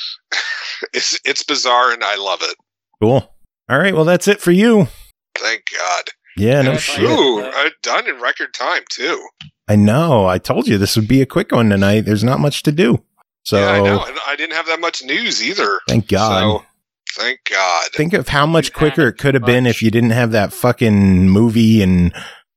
it's, it's bizarre, and I love it. Cool. All right. Well, that's it for you. Thank God. Yeah, no Yeah, shit. Ooh, uh, done in record time, too. I know. I told you this would be a quick one tonight. There's not much to do. So Yeah, I know, and I didn't have that much news either. thank God. So, thank God. Think of how much You quicker had it could have been much. if you didn't have that fucking movie and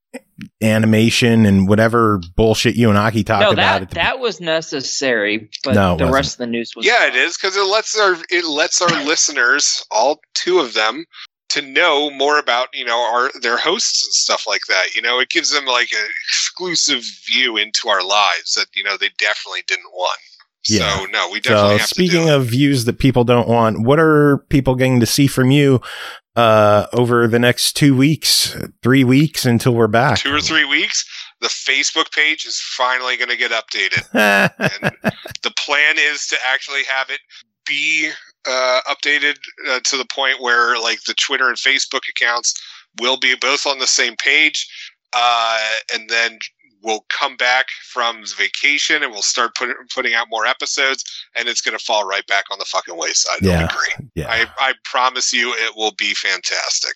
animation and whatever bullshit you and Aki talked No, about. that at the that was necessary, but No, it the wasn't. rest of the news was Yeah, not. it is, because it lets our it lets our listeners, all two of them, to know more about, you know, our their hosts and stuff like that. You know, it gives them like an exclusive view into our lives that, you know, they definitely didn't want. Yeah. So no, we definitely So have speaking to do it. of views that people don't want, what are people going to see from you uh, over the next two weeks, three weeks until we're back? two or three weeks, the Facebook page is finally going to get updated. And the plan is to actually have it be uh, updated uh, to the point where like the Twitter and Facebook accounts will be both on the same page, uh, and then we'll come back from vacation and we'll start put, putting out more episodes, and it's going to fall right back on the fucking wayside. It'll Yeah. be great. yeah. I, I promise you it will be fantastic.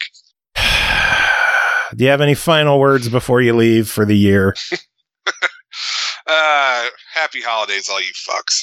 Do you have any final words before you leave for the year? Uh, happy holidays, all you fucks.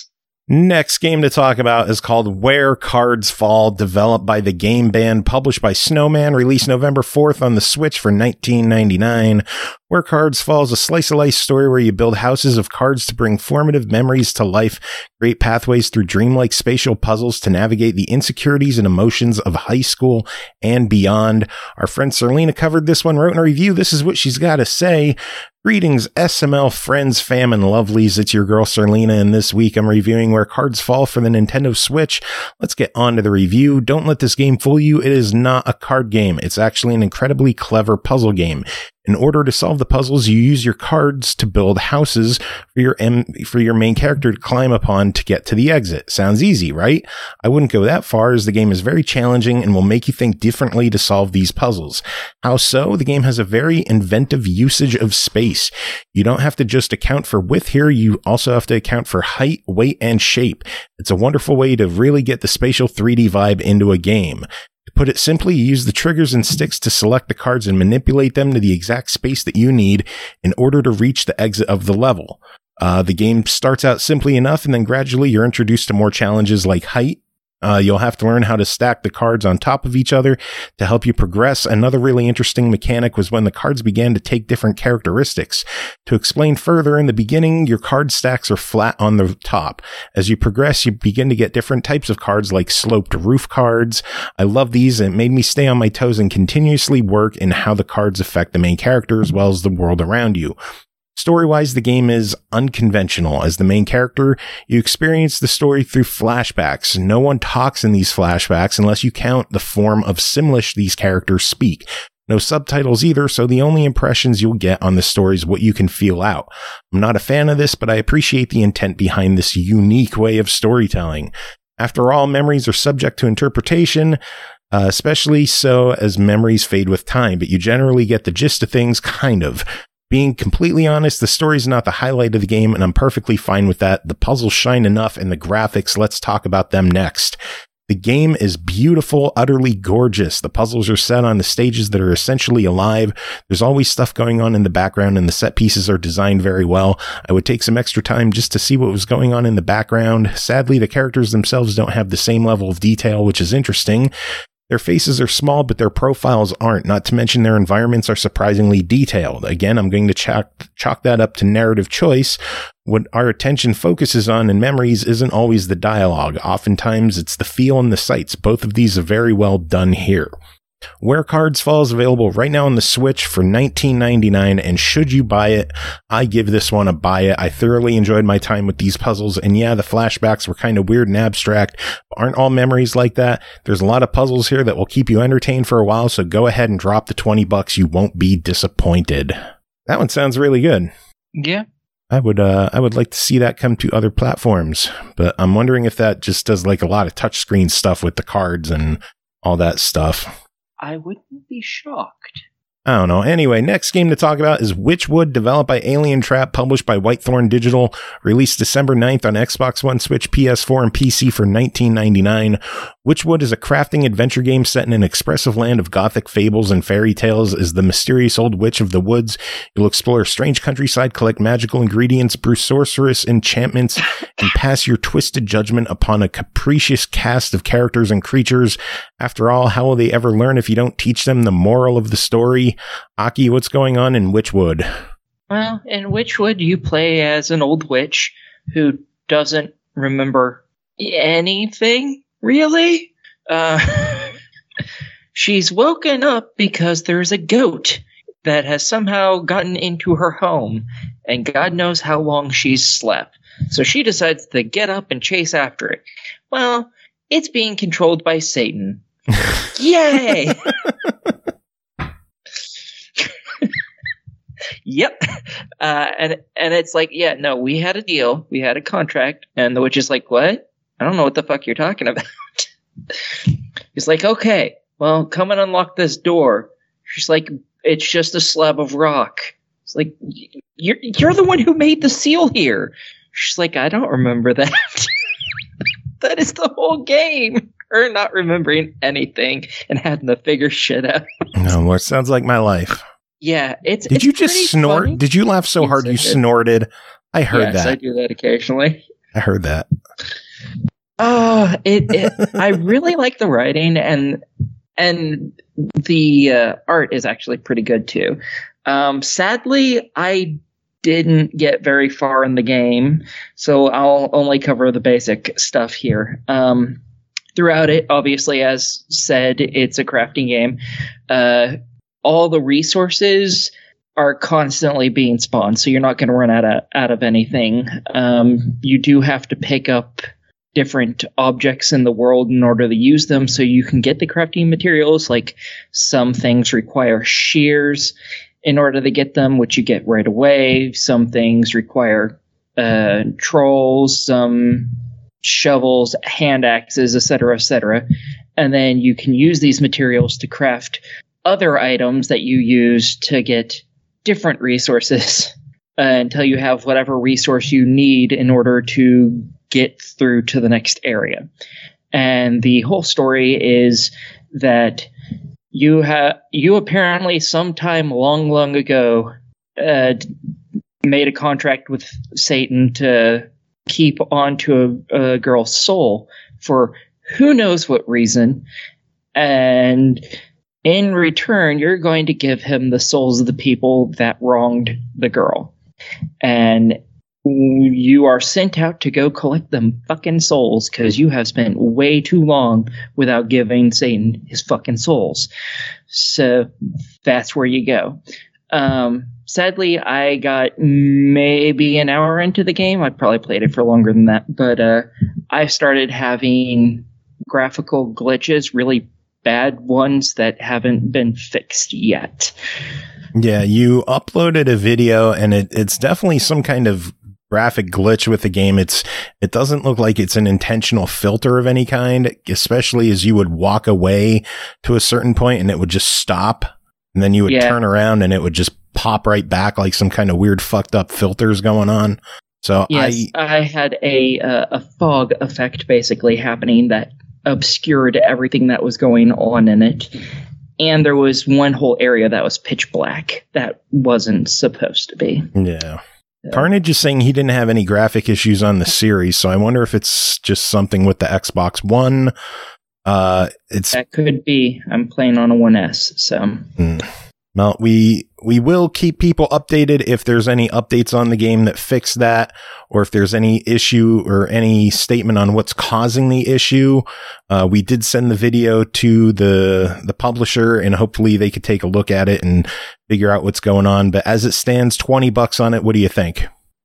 Next game to talk about is called Where Cards Fall, developed by the Game Band, published by Snowman, released November fourth on the Switch for nineteen ninety-nine. Where Cards Fall is a slice-of-life story where you build houses of cards to bring formative memories to life, create pathways through dreamlike spatial puzzles to navigate the insecurities and emotions of high school and beyond. Our friend Serlina covered this one, wrote in a review. This is what she's got to say. Greetings, S M L friends, fam, and lovelies. It's your girl, Serlina, and this week I'm reviewing Where Cards Fall for the Nintendo Switch. Let's get on to the review. Don't let this game fool you. It is not a card game. It's actually an incredibly clever puzzle game. In order to solve the puzzles, you use your cards to build houses for your M- for your main character to climb upon to get to the exit. Sounds easy, right? I wouldn't go that far, as the game is very challenging and will make you think differently to solve these puzzles. How so? The game has a very inventive usage of space. You don't have to just account for width here, you also have to account for height, weight, and shape. It's a wonderful way to really get the spatial three D vibe into a game. To put it simply, you use the triggers and sticks to select the cards and manipulate them to the exact space that you need in order to reach the exit of the level. Uh, the game starts out simply enough, and then gradually you're introduced to more challenges like height. Uh, you'll have to learn how to stack the cards on top of each other to help you progress. Another really interesting mechanic was when the cards began to take different characteristics. To explain further, in the beginning, your card stacks are flat on the top. As you progress, you begin to get different types of cards like sloped roof cards. I love these, and it made me stay on my toes and continuously work in how the cards affect the main character as well as the world around you. Story-wise, the game is unconventional. As the main character, you experience the story through flashbacks. No one talks in these flashbacks unless you count the form of Simlish these characters speak. No subtitles either, so the only impressions you'll get on the story is what you can feel out. I'm not a fan of this, but I appreciate the intent behind this unique way of storytelling. After all, memories are subject to interpretation, uh, especially so as memories fade with time, but you generally get the gist of things, kind of. Being completely honest, the story's not the highlight of the game, and I'm perfectly fine with that. The puzzles shine enough, and the graphics, let's talk about them next. The game is beautiful, utterly gorgeous. The puzzles are set on the stages that are essentially alive. There's always stuff going on in the background, and the set pieces are designed very well. I would take some extra time just to see what was going on in the background. Sadly, the characters themselves don't have the same level of detail, which is interesting. Their faces are small, but their profiles aren't, not to mention their environments are surprisingly detailed. Again, I'm going to chalk, chalk that up to narrative choice. What our attention focuses on in memories isn't always the dialogue. Oftentimes, it's the feel and the sights. Both of these are very well done here. Where Cards Fall is available right now on the Switch for nineteen ninety-nine, and should you buy it, I give this one a buy it. I thoroughly enjoyed my time with these puzzles, and yeah, the flashbacks were kind of weird and abstract, but aren't all memories like that? There's a lot of puzzles here that will keep you entertained for a while, so go ahead and drop the twenty bucks. You won't be disappointed. That one sounds really good. Yeah. I would uh, I would like to see that come to other platforms, but I'm wondering if that just does like a lot of touchscreen stuff with the cards and all that stuff. I wouldn't be shocked. I don't know. Anyway, next game to talk about is Witchwood, developed by Alien Trap, published by Whitethorn Digital, released December ninth on Xbox One, Switch, P S four, and P C for nineteen ninety-nine. Witchwood is a crafting adventure game set in an expressive land of gothic fables and fairy tales. As the mysterious old witch of the woods, you'll explore a strange countryside, collect magical ingredients, brew sorcerous enchantments, and pass your twisted judgment upon a capricious cast of characters and creatures. After all, how will they ever learn if you don't teach them the moral of the story? Aki, what's going on in Witchwood? Well, in Witchwood, you play as an old witch who doesn't remember anything, really. Uh, she's woken up because there's a goat that has somehow gotten into her home, and God knows how long she's slept. So she decides to get up and chase after it. Well, it's being controlled by Satan. Yay! Yep. Uh, and and it's like, yeah, no, we had a deal. We had a contract. And the witch is like, what? I don't know what the fuck you're talking about. He's like, okay, well, come and unlock this door. She's like, it's just a slab of rock. It's like, you're, you're the one who made the seal here. She's like, I don't remember that. That is the whole game. Her not remembering anything and having to figure shit out. No, well, it sounds like my life. Yeah, it's. Did it's you just snort? funny. Did you laugh so hard you snorted? I heard yes, that. I do that occasionally. I heard that. Uh, it, it I really like the writing, and and the uh, art is actually pretty good too. Um, sadly, I didn't get very far in the game, so I'll only cover the basic stuff here. Um, throughout it, obviously, as said, it's a crafting game. Uh, all the resources are constantly being spawned, so you're not going to run out of out of anything. Um, you do have to pick up different objects in the world in order to use them, so you can get the crafting materials. Like some things require shears in order to get them, which you get right away. Some things require uh, trolls, some shovels, hand axes, et cetera, et cetera. And then you can use these materials to craft other items that you use to get different resources uh, until you have whatever resource you need in order to get through to the next area. And the whole story is that you have you apparently sometime long, long ago uh, made a contract with Satan to keep onto a, a girl's soul for who knows what reason, and in return, you're going to give him the souls of the people that wronged the girl. And you are sent out to go collect them fucking souls because you have spent way too long without giving Satan his fucking souls. So that's where you go. Um, sadly, I got maybe an hour into the game. I probably played it for longer than that. But uh, I started having graphical glitches, really bad ones that haven't been fixed yet. Yeah, you uploaded a video, and it, it's definitely some kind of graphic glitch with the game. It's it doesn't look like it's an intentional filter of any kind, especially as you would walk away to a certain point and it would just stop, and then you would yeah. turn around and it would just pop right back like some kind of weird fucked up filters going on. So yes, I, I had a uh, a fog effect basically happening that obscured everything that was going on in it. And there was one whole area that was pitch black that wasn't supposed to be. Yeah. So. Carnage is saying he didn't have any graphic issues on the series, so I wonder if it's just something with the Xbox One. Uh, it's That could be. I'm playing on a one S, so... Mm. Well, we we will keep people updated if there's any updates on the game that fix that, or if there's any issue or any statement on what's causing the issue. Uh, we did send the video to the the publisher, and hopefully they could take a look at it and figure out what's going on. But as it stands, twenty bucks on it. What do you think?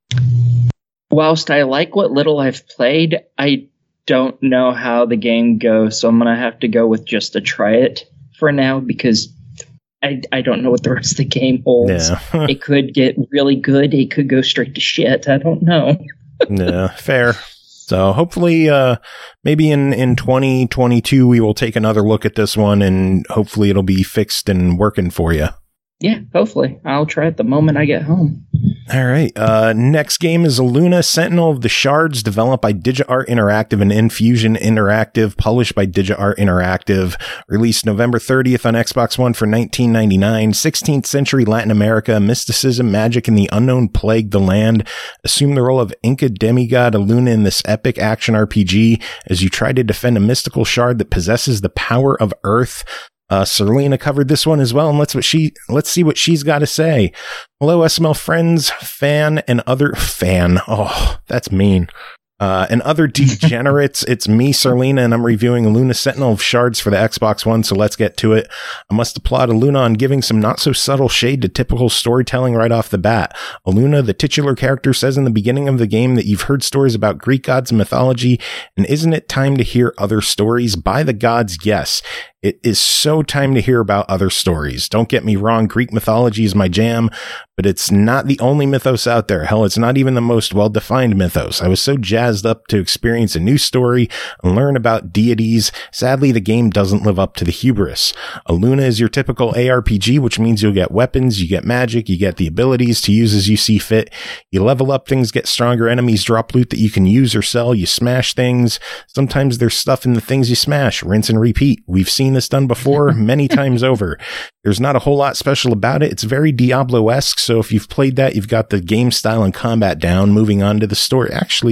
Whilst I like what little I've played, I don't know how the game goes, so I'm going to have to go with just a try it for now, because I, I don't know what the rest of the game holds. Yeah. It could get really good. It could go straight to shit. I don't know. Yeah, fair. So hopefully, uh, maybe in, in twenty twenty-two, we will take another look at this one, and hopefully it'll be fixed and working for you. Yeah, hopefully. I'll try it the moment I get home. All right. Uh, next game is Luna, Sentinel of the Shards, developed by DigiArt Interactive and Infusion Interactive, published by DigiArt Interactive, released November thirtieth on Xbox One for nineteen ninety-nine. sixteenth century Latin America, mysticism, magic, and the unknown plague the land. Assume the role of Inca demigod Luna in this epic action R P G as you try to defend a mystical shard that possesses the power of Earth. Uh, Serlina covered this one as well, and let's what she let's see what she's got to say. Hello, S M L friends, fan, and other fan. Oh, that's mean. Uh, and other degenerates. It's me, Serlina, and I'm reviewing Luna Sentinel of Shards for the Xbox One, so let's get to it. I must applaud Luna on giving some not-so-subtle shade to typical storytelling right off the bat. Luna, the titular character, says in the beginning of the game that you've heard stories about Greek gods and mythology, and isn't it time to hear other stories? By the gods, yes. It is so time to hear about other stories. Don't get me wrong, Greek mythology is my jam, but it's not the only mythos out there. Hell, it's not even the most well-defined mythos. I was so jazzed up to experience a new story and learn about deities. Sadly, the game doesn't live up to the hubris. Luna is your typical A R P G, which means you'll get weapons, you get magic, you get the abilities to use as you see fit. You level up, things get stronger, enemies drop loot that you can use or sell, you smash things. Sometimes there's stuff in the things you smash. Rinse and repeat. We've seen this done before many times over. There's not a whole lot special about it. It's very Diablo-esque, so if you've played that, you've got the game style and combat down. Moving on to the story. Actually, if it's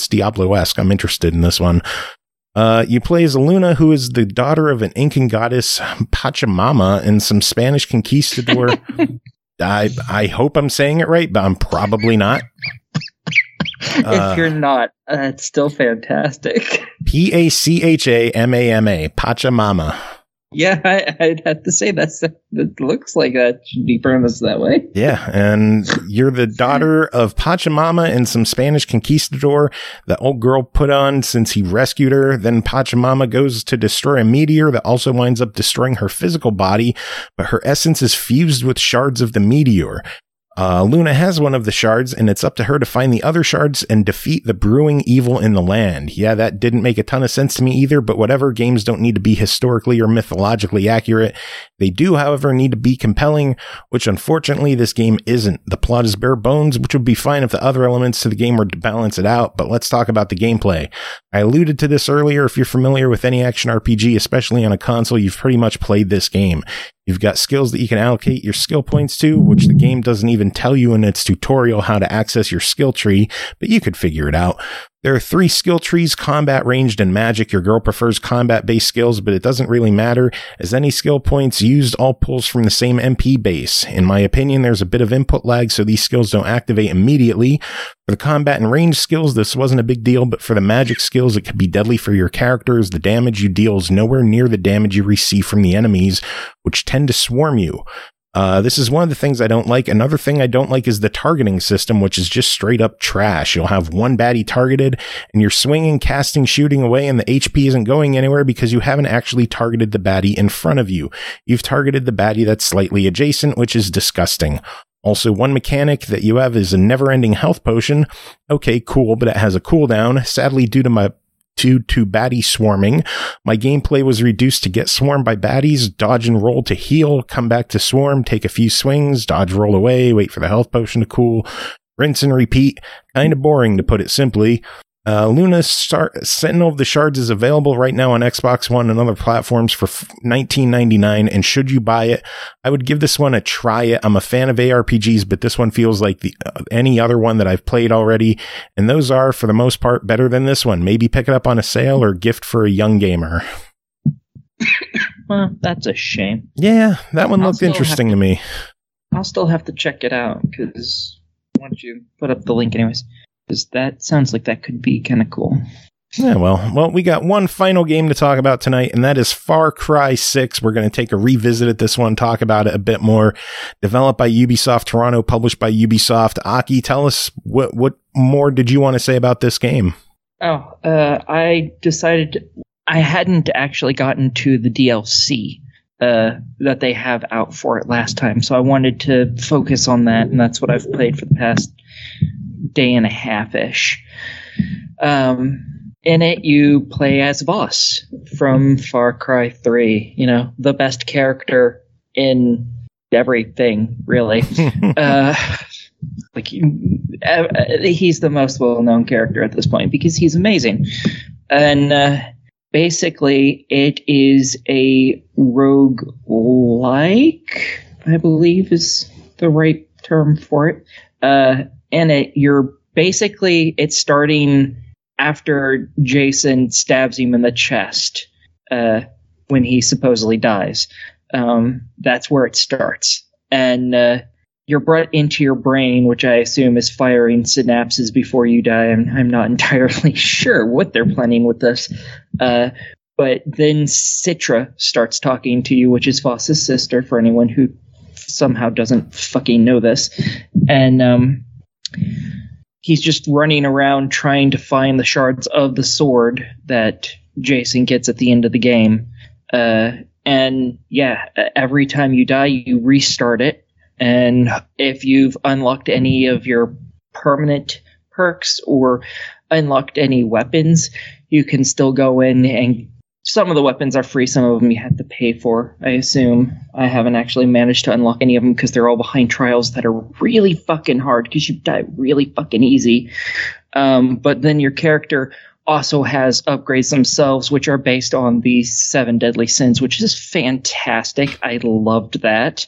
looks Diablo-esque. I'm interested in this one. Uh, you play as Luna, who is the daughter of an Incan goddess, Pachamama, and some Spanish conquistador. I I hope I'm saying it right, but I'm probably not. Uh, if you're not, uh, it's still fantastic. P A C H A M A M A, Pachamama. Yeah, I, I'd have to say that's it looks like that should be pronounced that way. Yeah, and you're the daughter of Pachamama and some Spanish conquistador that old girl put on since he rescued her. Then Pachamama goes to destroy a meteor that also winds up destroying her physical body, but her essence is fused with shards of the meteor. Uh, Luna has one of the shards, and it's up to her to find the other shards and defeat the brewing evil in the land. Yeah, that didn't make a ton of sense to me either, but whatever, games don't need to be historically or mythologically accurate. They do, however, need to be compelling, which unfortunately this game isn't. The plot is bare bones, which would be fine if the other elements to the game were to balance it out, but let's talk about the gameplay. I alluded to this earlier. If you're familiar with any action R P G, especially on a console, you've pretty much played this game. You've got skills that you can allocate your skill points to, which the game doesn't even tell you in its tutorial how to access your skill tree, but you could figure it out. There are three skill trees: combat, ranged, and magic. Your girl prefers combat-based skills, but it doesn't really matter, as any skill points used all pulls from the same M P base. In my opinion, there's a bit of input lag, so these skills don't activate immediately. For the combat and ranged skills, this wasn't a big deal, but for the magic skills, it could be deadly for your characters. The damage you deal is nowhere near the damage you receive from the enemies, which tend to swarm you. Uh, this is one of the things I don't like. Another thing I don't like is the targeting system, which is just straight up trash. You'll have one baddie targeted, and you're swinging, casting, shooting away, and the H P isn't going anywhere because you haven't actually targeted the baddie in front of you. You've targeted the baddie that's slightly adjacent, which is disgusting. Also, one mechanic that you have is a never-ending health potion. Okay, cool, but it has a cooldown. Sadly, due to my Due to baddie swarming, my gameplay was reduced to get swarmed by baddies, dodge and roll to heal, come back to swarm, take a few swings, dodge, roll away, wait for the health potion to cool, rinse and repeat. Kinda boring, to put it simply. Uh, Luna Star- Sentinel of the Shards is available right now on Xbox One and other platforms for nineteen ninety-nine, and should you buy it, I would give this one a try it. I'm a fan of A R P Gs, but this one feels like the uh, any other one that I've played already, and those are, for the most part, better than this one. Maybe pick it up on a sale or gift for a young gamer. Well, that's a shame. Yeah, that one I'll looked still interesting have to me. I'll still have to check it out, because once you put up the link anyways, because that sounds like that could be kind of cool. Yeah, well, well, we got one final game to talk about tonight, and that is Far Cry six. We're going to take a revisit at this one, talk about it a bit more. Developed by Ubisoft Toronto, published by Ubisoft. Aki, tell us what what more did you want to say about this game? Oh, uh, I decided I hadn't actually gotten to the D L C uh, that they have out for it last time, so I wanted to focus on that, and that's what I've played for the past day and a half-ish. Um... In it, you play as Voss from Far Cry three. You know, the best character in everything, really. uh, like uh, he's the most well-known character at this point because he's amazing. And uh, basically, it is a roguelike, I believe is the right term for it. Uh, and it, you're basically it's starting after Jason stabs him in the chest uh, when he supposedly dies. Um, that's where it starts. And uh, you're brought into your brain, which I assume is firing synapses before you die. I'm, I'm not entirely sure what they're planning with this. Uh, but then Citra starts talking to you, which is Voss's sister, for anyone who somehow doesn't fucking know this. And um he's just running around trying to find the shards of the sword that Jason gets at the end of the game. Uh, and yeah, every time you die, you restart it. And if you've unlocked any of your permanent perks or unlocked any weapons, you can still go in and some of the weapons are free. Some of them you have to pay for, I assume. I haven't actually managed to unlock any of them because they're all behind trials that are really fucking hard because you die really fucking easy. Um, but then your character also has upgrades themselves, which are based on the seven deadly sins, which is fantastic. I loved that.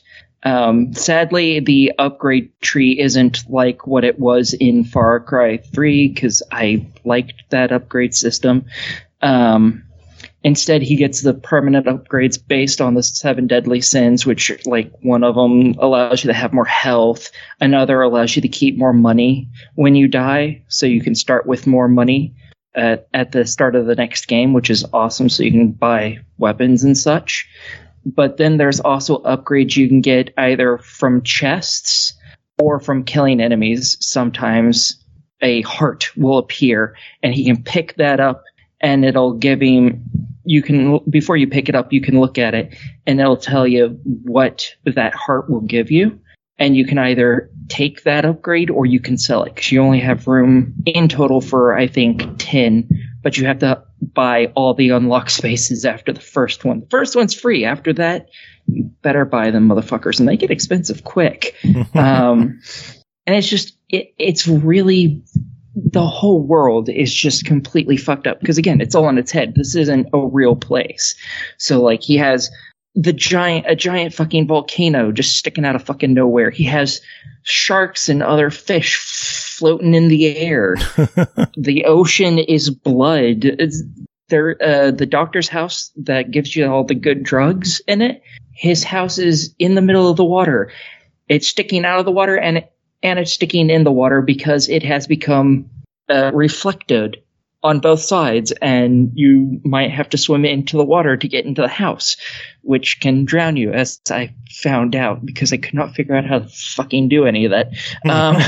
Um, sadly, the upgrade tree isn't like what it was in Far Cry three, because I liked that upgrade system. Um, instead, he gets the permanent upgrades based on the seven deadly sins, which, like, one of them allows you to have more health. Another allows you to keep more money when you die, so you can start with more money at, at the start of the next game, which is awesome, so you can buy weapons and such. But then there's also upgrades you can get either from chests or from killing enemies. Sometimes a heart will appear, and he can pick that up, and it'll give him... You can, before you pick it up, you can look at it, and it'll tell you what that heart will give you. And you can either take that upgrade or you can sell it, because you only have room in total for, I think, ten. But you have to buy all the unlock spaces after the first one. The first one's free. After that, you better buy them, motherfuckers, and they get expensive quick. um, and it's just, it, it's really... The whole world is just completely fucked up. Because, again, it's all on its head. This isn't a real place. So, like, he has the giant, a giant fucking volcano just sticking out of fucking nowhere. He has sharks and other fish floating in the air. The ocean is blood. It's, there, uh, the doctor's house that gives you all the good drugs in it, his house is in the middle of the water. It's sticking out of the water, and it, and it's sticking in the water because it has become uh, reflected on both sides, and you might have to swim into the water to get into the house, which can drown you, as I found out, because I could not figure out how to fucking do any of that. Um,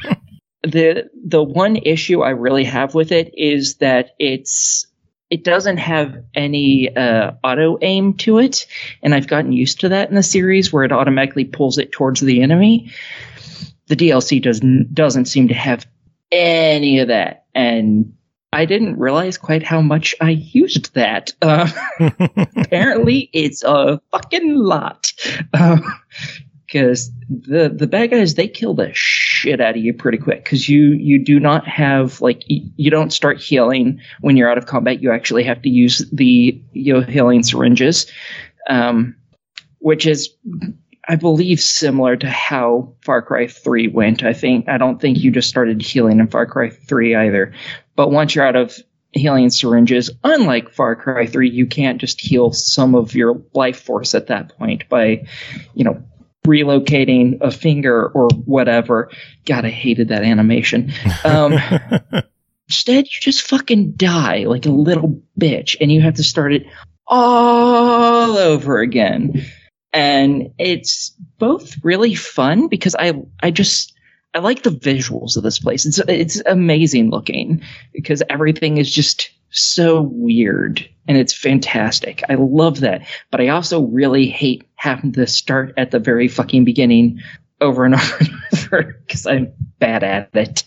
the the one issue I really have with it is that it's it doesn't have any uh, auto aim to it, and I've gotten used to that in the series, where it automatically pulls it towards the enemy. The D L C doesn't doesn't seem to have any of that, and I didn't realize quite how much I used that. Uh, apparently, it's a fucking lot, because uh, the the bad guys, they kill the shit out of you pretty quick, because you you do not have, like, you don't start healing when you're out of combat. You actually have to use the you know, healing syringes, um, which is, I believe, similar to how Far Cry three went. I think I don't think you just started healing in Far Cry three either. But once you're out of healing syringes, unlike Far Cry three, you can't just heal some of your life force at that point by, you know, relocating a finger or whatever. God, I hated that animation. Um, instead, you just fucking die like a little bitch, and you have to start it all over again. And it's both really fun, because I I just I like the visuals of this place. It's it's amazing looking, because everything is just so weird, and it's fantastic. I love that. But I also really hate having to start at the very fucking beginning over and over and over, because I'm bad at it.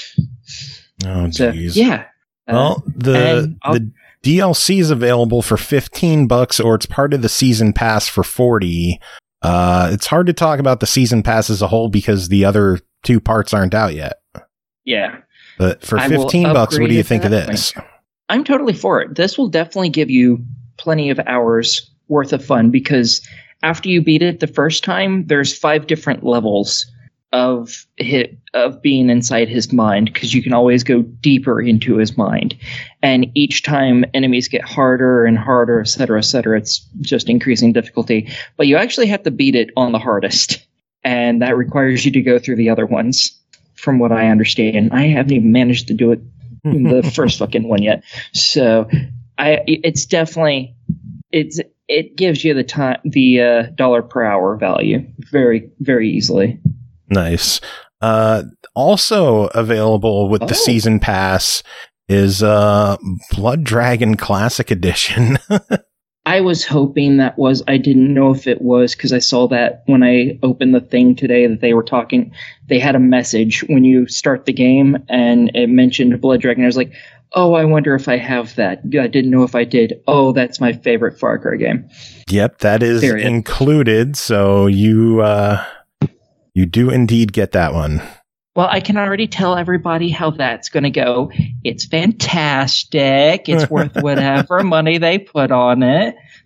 Oh, jeez. So, yeah. Well, the the D L C is available for fifteen bucks, or it's part of the season pass for forty. Uh, it's hard to talk about the season pass as a whole because the other two parts aren't out yet. Yeah. But for fifteen bucks, what do you think of this? Point. I'm totally for it. This will definitely give you plenty of hours worth of fun, because after you beat it the first time, there's five different levels of hit, of being inside his mind, because you can always go deeper into his mind, and each time enemies get harder and harder, et cetera, et cetera. It's just increasing difficulty, but you actually have to beat it on the hardest, and that requires you to go through the other ones, from what I understand. I haven't even managed to do it in the first fucking one yet, so I it's definitely it's it gives you the time the uh, dollar per hour value very very easily. Nice. Uh, also available with the oh. season pass is uh, Blood Dragon Classic Edition. I was hoping that was. I didn't know if it was, because I saw that when I opened the thing today that they were talking. They had a message when you start the game, and it mentioned Blood Dragon. I was like, oh, I wonder if I have that. I didn't know if I did. Oh, that's my favorite Far Cry game. Yep, that is Period. included. So you... Uh You do indeed get that one. Well, I can already tell everybody how that's going to go. It's fantastic. It's worth whatever money they put on it.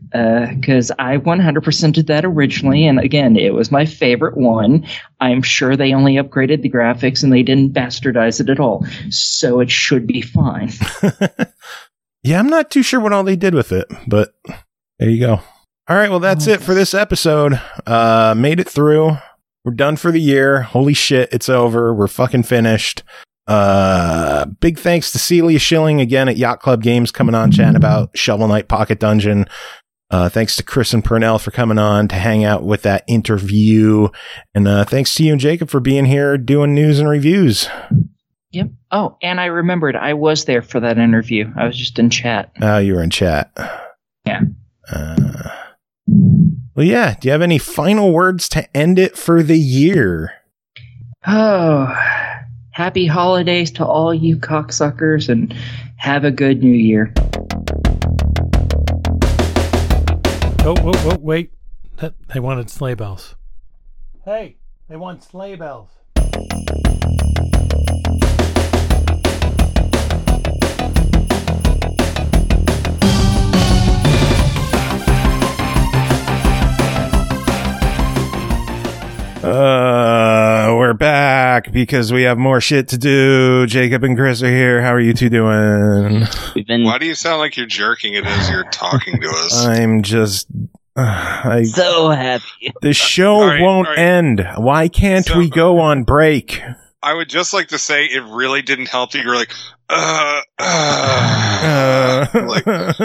because uh, I one hundred percent did that originally, and again, it was my favorite one. I'm sure they only upgraded the graphics and they didn't bastardize it at all, so it should be fine. Yeah, I'm not too sure what all they did with it, but there you go. All right, well, that's oh, it for this episode. Uh, made it through. We're done for the year. Holy shit, it's over. We're fucking finished. Uh, big thanks to Celia Schilling again at Yacht Club Games coming on chatting about Shovel Knight Pocket Dungeon. Uh, thanks to Chris and Purnell for coming on to hang out with that interview. And uh, thanks to you and Jacob for being here doing news and reviews. Yep. Oh, and I remembered I was there for that interview. I was just in chat. Oh, you were in chat. Yeah. Uh, well, yeah. Do you have any final words to end it for the year? Oh, happy holidays to all you cocksuckers and have a good new year. Oh, oh, oh, wait. That, they wanted sleigh bells. Hey, they want sleigh bells. Uh, we're back because we have more shit to do. Jacob and Chris are here. How are you two doing? We've been Why do you sound like you're jerking it as you're talking to us? I'm just uh, I, so happy. The show All right, won't all right. end. Why can't So- we go on break? I would just like to say it really didn't help that you're like, uh, uh, Uh, like,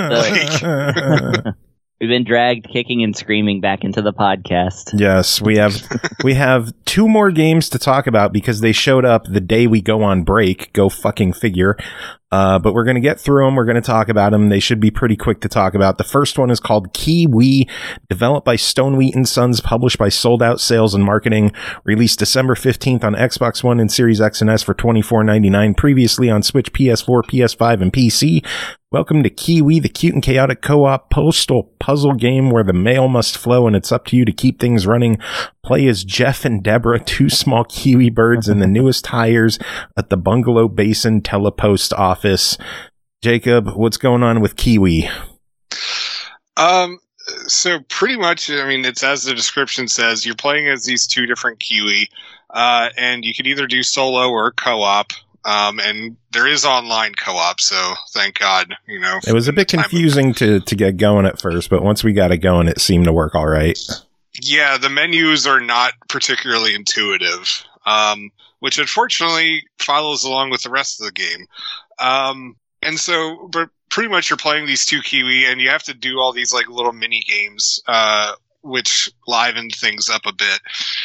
like We've been dragged kicking and screaming back into the podcast. Yes, we have we have two more games to talk about because they showed up the day we go on break. Go fucking figure. Uh, but we're going to get through them. We're going to talk about them. They should be pretty quick to talk about. The first one is called Kiwi, developed by Stonewheat and Sons, published by Sold Out Sales and Marketing, released December fifteenth on Xbox One and Series X and S for twenty-four ninety-nine, previously on Switch, P S four, P S five, and P C. Welcome to Kiwi, the cute and chaotic co-op postal puzzle game where the mail must flow and it's up to you to keep things running. Play as Jeff and Deborah, two small Kiwi birds in the newest hires at the Bungalow Basin Telepost office. Jacob, what's going on with Kiwi? Um, so pretty much, I mean, it's as the description says, you're playing as these two different Kiwi, uh, and you can either do solo or co-op. Um, and there is online co-op, so thank God, you know. It was a bit confusing to, to get going at first, but once we got it going, it seemed to work all right. Yeah, the menus are not particularly intuitive, um, which unfortunately follows along with the rest of the game. Um, and so, but pretty much you're playing these two Kiwi, and you have to do all these like little mini games, uh, which liven things up a bit.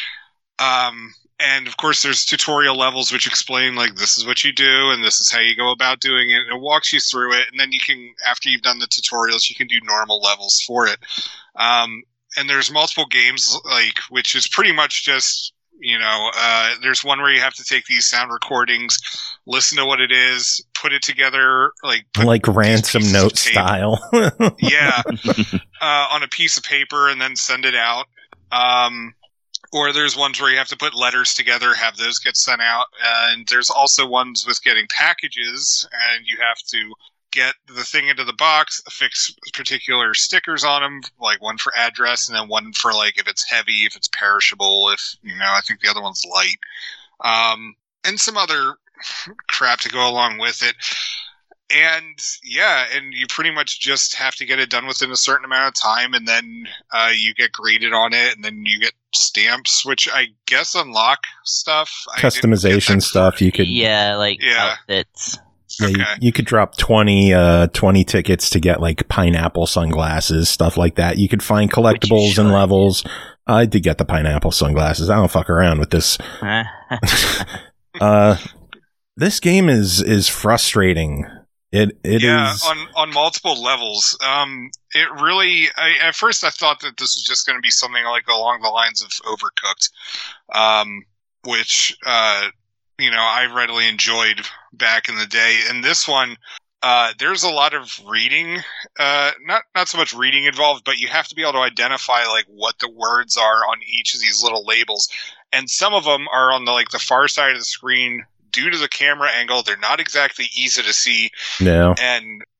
Um, and of course, there's tutorial levels which explain like this is what you do and this is how you go about doing it. And it walks you through it, and then you can, after you've done the tutorials, you can do normal levels for it. Um, and there's multiple games like which is pretty much just. You know, uh, there's one where you have to take these sound recordings, listen to what it is, put it together, like put like ransom note style. Yeah, uh, on a piece of paper and then send it out. Um, or there's ones where you have to put letters together, have those get sent out. And there's also ones with getting packages, and you have to get the thing into the box, affix particular stickers on them, like one for address and then one for like if it's heavy, if it's perishable, if, you know, I think the other one's light. Um, and some other crap to go along with it. And yeah, and you pretty much just have to get it done within a certain amount of time, and then uh, you get graded on it, and then you get stamps, which I guess unlock stuff. Customization stuff you could... Yeah, like yeah. outfits. Yeah, Okay. you, you could drop twenty, uh, twenty tickets to get like pineapple sunglasses, stuff like that. You could find collectibles and levels. I did get the pineapple sunglasses. I don't fuck around with this. uh, this game is, is frustrating. It, it yeah, is. on, on multiple levels. Um, it really, I, at first I thought that this was just going to be something like along the lines of Overcooked, um, which, uh, you know, I readily enjoyed back in the day. And this one, uh, there's a lot of reading, uh, not, not so much reading involved, but you have to be able to identify like what the words are on each of these little labels. And some of them are on the, like the far side of the screen due to the camera angle. They're not exactly easy to see. No. And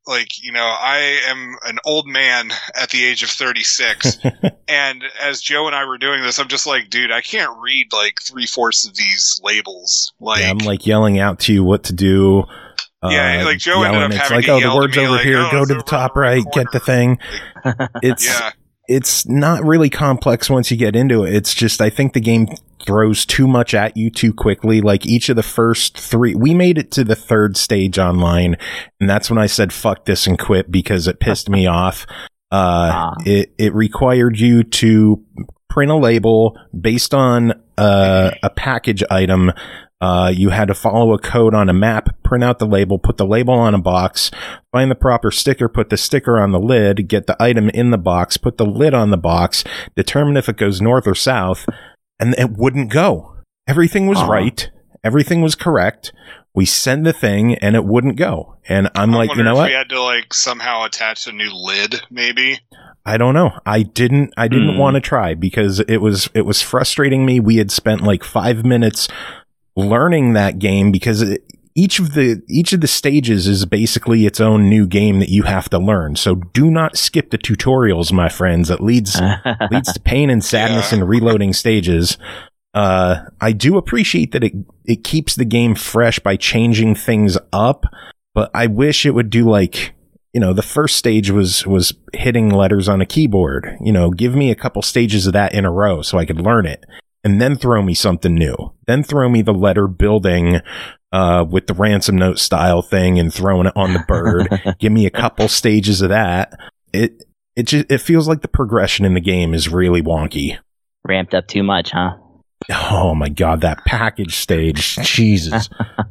like, you know, I am an old man at the age of thirty-six, and as Joe and I were doing this, I'm just like, dude, I can't read like three fourths of these labels. Like, yeah, I'm like yelling out to you what to do. Yeah, uh, like Joe ended up it's having like, to oh, the yell word's to me, over like, here. oh, Go it's to the over top around right. the Get the corner. thing. Like, It's yeah. it's not really complex once you get into it. It's just I think the game throws too much at you too quickly. Like each of the first three, we made it to the third stage online, and that's when I said fuck this and quit because it pissed me off. Uh, Ah. it it required you to print a label based on uh, a package item. Uh, you had to follow a code on a map, print out the label, put the label on a box, find the proper sticker, put the sticker on the lid, get the item in the box, put the lid on the box, determine if it goes north or south, and it wouldn't go. Everything was Uh-huh. right. Everything was correct. We send the thing and it wouldn't go. And I'm I like, you wonder know if what? we had to like somehow attach a new lid, maybe. I don't know. I didn't, I didn't Hmm. want to try because it was, it was frustrating me. We had spent like five minutes learning that game because it, each of the, each of the stages is basically its own new game that you have to learn. So do not skip the tutorials, my friends. It leads, leads to pain and sadness Yeah. in reloading stages. Uh, I do appreciate that it, it keeps the game fresh by changing things up, but I wish it would do like, you know, the first stage was, was hitting letters on a keyboard. You know, give me a couple stages of that in a row so I could learn it. And then throw me something new. Then throw me the letter building, uh, with the ransom note style thing and throwing it on the bird. Give me a couple stages of that. It, it just, it feels like the progression in the game is really wonky. Ramped up too much, huh? Oh my God, that package stage. Jesus.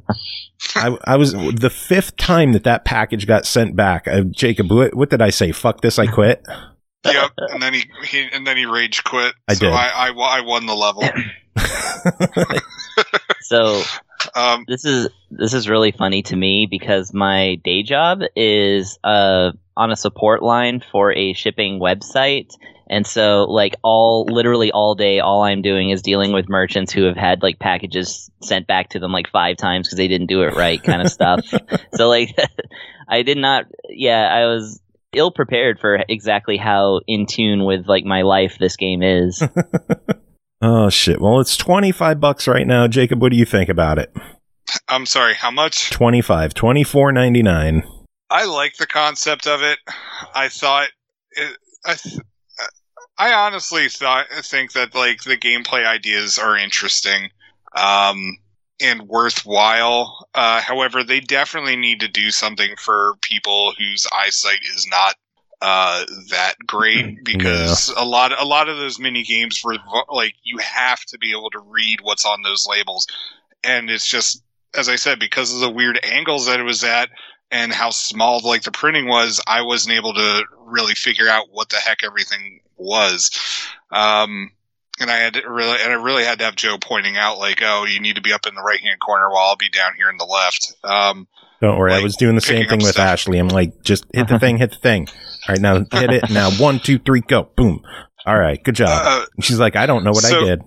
I, I was the fifth time that that package got sent back. Uh, Jacob, what, what did I say? Fuck this, I quit. Yep, and then he, he and then he rage quit. I so did. I, I, wa- I won the level. So Um, this is this is really funny to me because my day job is uh on a support line for a shipping website, and so like all literally all day all I'm doing is dealing with merchants who have had like packages sent back to them like five times because they didn't do it right, kind of stuff. So like I did not yeah I was ill prepared for exactly how in tune with like my life this game is. Oh shit. Well, it's twenty-five bucks right now. Jacob, what do you think about it? I'm sorry, how much? twenty-five, twenty-four ninety-nine. I like the concept of it. I thought, it, I, th- I honestly thought think that like the gameplay ideas are interesting, um, and worthwhile. Uh, however, they definitely need to do something for people whose eyesight is not uh, that great, because a lot a lot of those mini games were like you have to be able to read what's on those labels, and it's just, as I said, because of the weird angles that it was at and how small like the printing was, I wasn't able to really figure out what the heck everything was. Um, and I had to really, and I really had to have Joe pointing out like, oh, you need to be up in the right hand corner while I'll be down here in the left. Um, Don't worry, like I was doing the same picking thing up with stuff. Ashley. I'm like, just hit the thing, hit the thing. All right, now hit it. Now one, two, three, go. Boom. All right, good job. Uh, And she's like, I don't know what so- I did.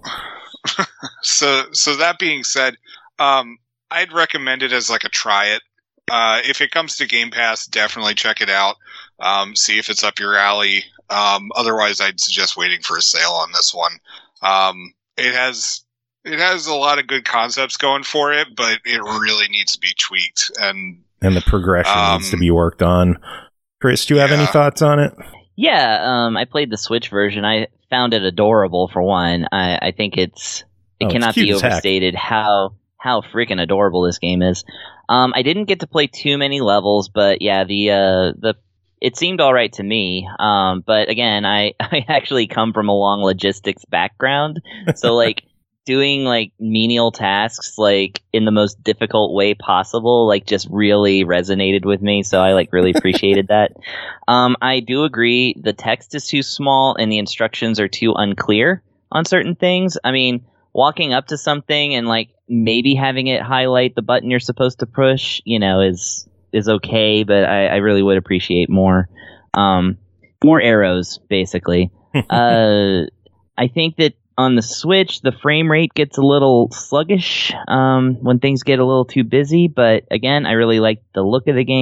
so, so that being said, um, I'd recommend it as like a try it. Uh, if it comes to Game Pass, definitely check it out. Um, see if it's up your alley. Um, otherwise, I'd suggest waiting for a sale on this one. Um, it has it has a lot of good concepts going for it, but it really needs to be tweaked. And And the progression Um, needs to be worked on. Chris, do you have any yeah. thoughts on it? Yeah, um, I played the Switch version. I found it adorable for one. I, I think it's it Oh, it's cannot cute be as heck. overstated how how freaking adorable this game is. Um, I didn't get to play too many levels, but yeah, the uh, the it seemed all right to me. Um, but again, I, I actually come from a long logistics background, so like doing like menial tasks like in the most difficult way possible like just really resonated with me. So I like really appreciated that. Um, I do agree the text is too small and the instructions are too unclear on certain things. I mean, walking up to something and like maybe having it highlight the button you're supposed to push, you know, is is okay, but I, I really would appreciate more. Um, more arrows, basically. uh, I think that on the Switch, the frame rate gets a little sluggish um, when things get a little too busy. But again, I really like the look of the game.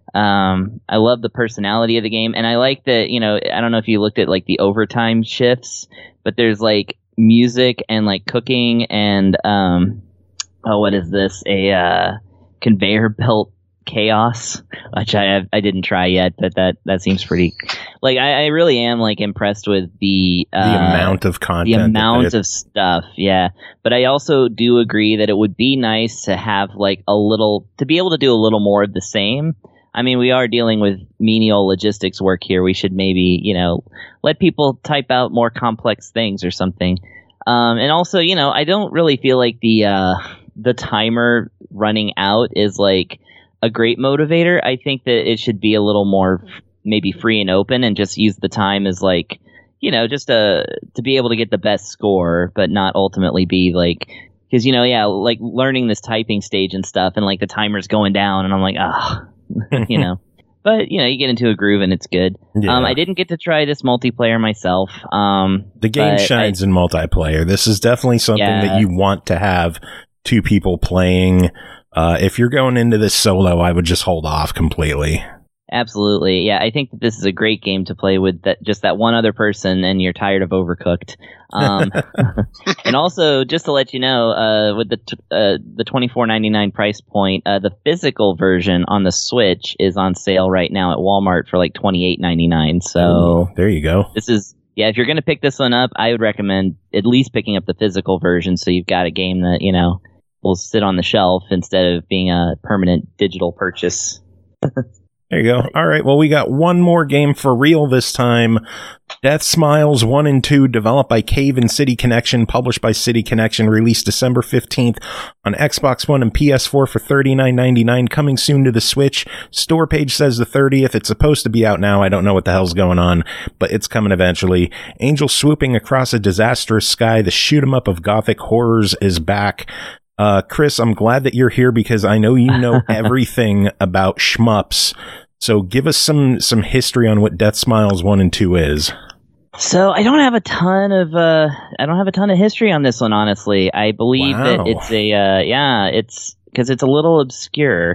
Um, I love the personality of the game, and I like that, you know, I don't know if you looked at like the overtime shifts, but there's like music and like cooking and um, oh, what is this? A uh, conveyor belt chaos, which I have, I didn't try yet, but that that seems pretty. Like I, I really am like impressed with the uh, the amount of content, the amount that of stuff. Yeah, but I also do agree that it would be nice to have like a little to be able to do a little more of the same. I mean, we are dealing with menial logistics work here. We should maybe, you know, let people type out more complex things or something. Um, and also, you know, I don't really feel like the uh, the timer running out is like a great motivator. I think that it should be a little more f- maybe free and open and just use the time as like, you know, just a, to be able to get the best score, but not ultimately be like, because, you know, yeah, like learning this typing stage and stuff and like the timer's going down and I'm like, ah, you know, but you know, you get into a groove and it's good. Yeah. Um, I didn't get to try this multiplayer myself. Um, the game shines I, in multiplayer. This is definitely something yeah. that you want to have two people playing. Uh, if you're going into this solo, I would just hold off completely. Absolutely. Yeah, I think that this is a great game to play with that just that one other person and you're tired of Overcooked. Um, and also, just to let you know, uh, with the t- uh, the twenty-four ninety-nine price point, uh, the physical version on the Switch is on sale right now at Walmart for like twenty-eight ninety-nine. So Ooh, there you go. This is yeah, if you're going to pick this one up, I would recommend at least picking up the physical version so you've got a game that, you know, will sit on the shelf instead of being a permanent digital purchase. There you go. All right. Well, we got one more game for real this time. Death Smiles one and two, developed by Cave and City Connection, published by City Connection, released December fifteenth on Xbox One and P S four for thirty-nine ninety-nine, coming soon to the Switch. Store page says the thirtieth. It's supposed to be out now. I don't know what the hell's going on, but it's coming eventually. Angel swooping across a disastrous sky. The shoot 'em up of gothic horrors is back. Uh, Chris, I'm glad that you're here because I know you know everything about shmups. So give us some some history on what Death Smiles one and two is. So I don't have a ton of uh, I don't have a ton of history on this one, honestly. I believe Wow. that it's a uh, yeah, it's because it's a little obscure.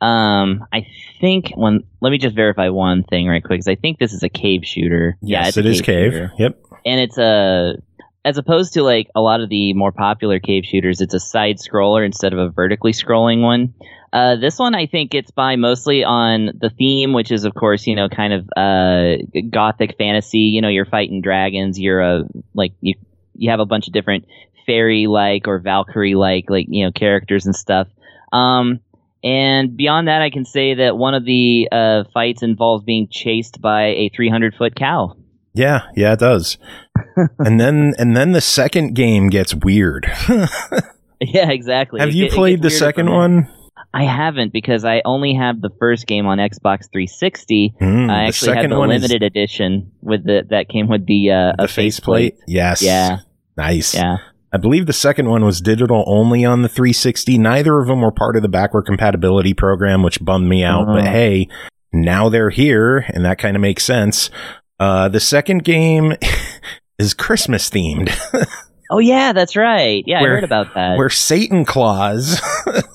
Um, I think when let me just verify one thing right quick, because I think this is a cave shooter. yeah, Yes, it's a it is Cave. shooter. Yep. And it's a as opposed to like a lot of the more popular cave shooters, it's a side scroller instead of a vertically scrolling one. Uh, this one, I think it's by mostly on the theme, which is, of course, you know, kind of uh, gothic fantasy. You know, you're fighting dragons. You're a like you you have a bunch of different fairy-like or Valkyrie-like like you know characters and stuff. Um, and beyond that, I can say that one of the uh, fights involves being chased by a three hundred foot cow. Yeah, yeah, it does. and then and then the second game gets weird. Yeah, exactly. Have It you get- it played gets the weirder second from there. one? I haven't because I only have the first game on Xbox three sixty. Mm, I the actually have second the one is- limited edition with the that came with the uh, The a faceplate? Yes. Yeah, Nice. yeah. I believe the second one was digital only on the three sixty. Neither of them were part of the backward compatibility program, which bummed me out. Uh-huh. But hey, now they're here, and that kind of makes sense. Uh, the second game is Christmas themed, Oh yeah, that's right. Yeah, Where- I heard about that. where Satan Claus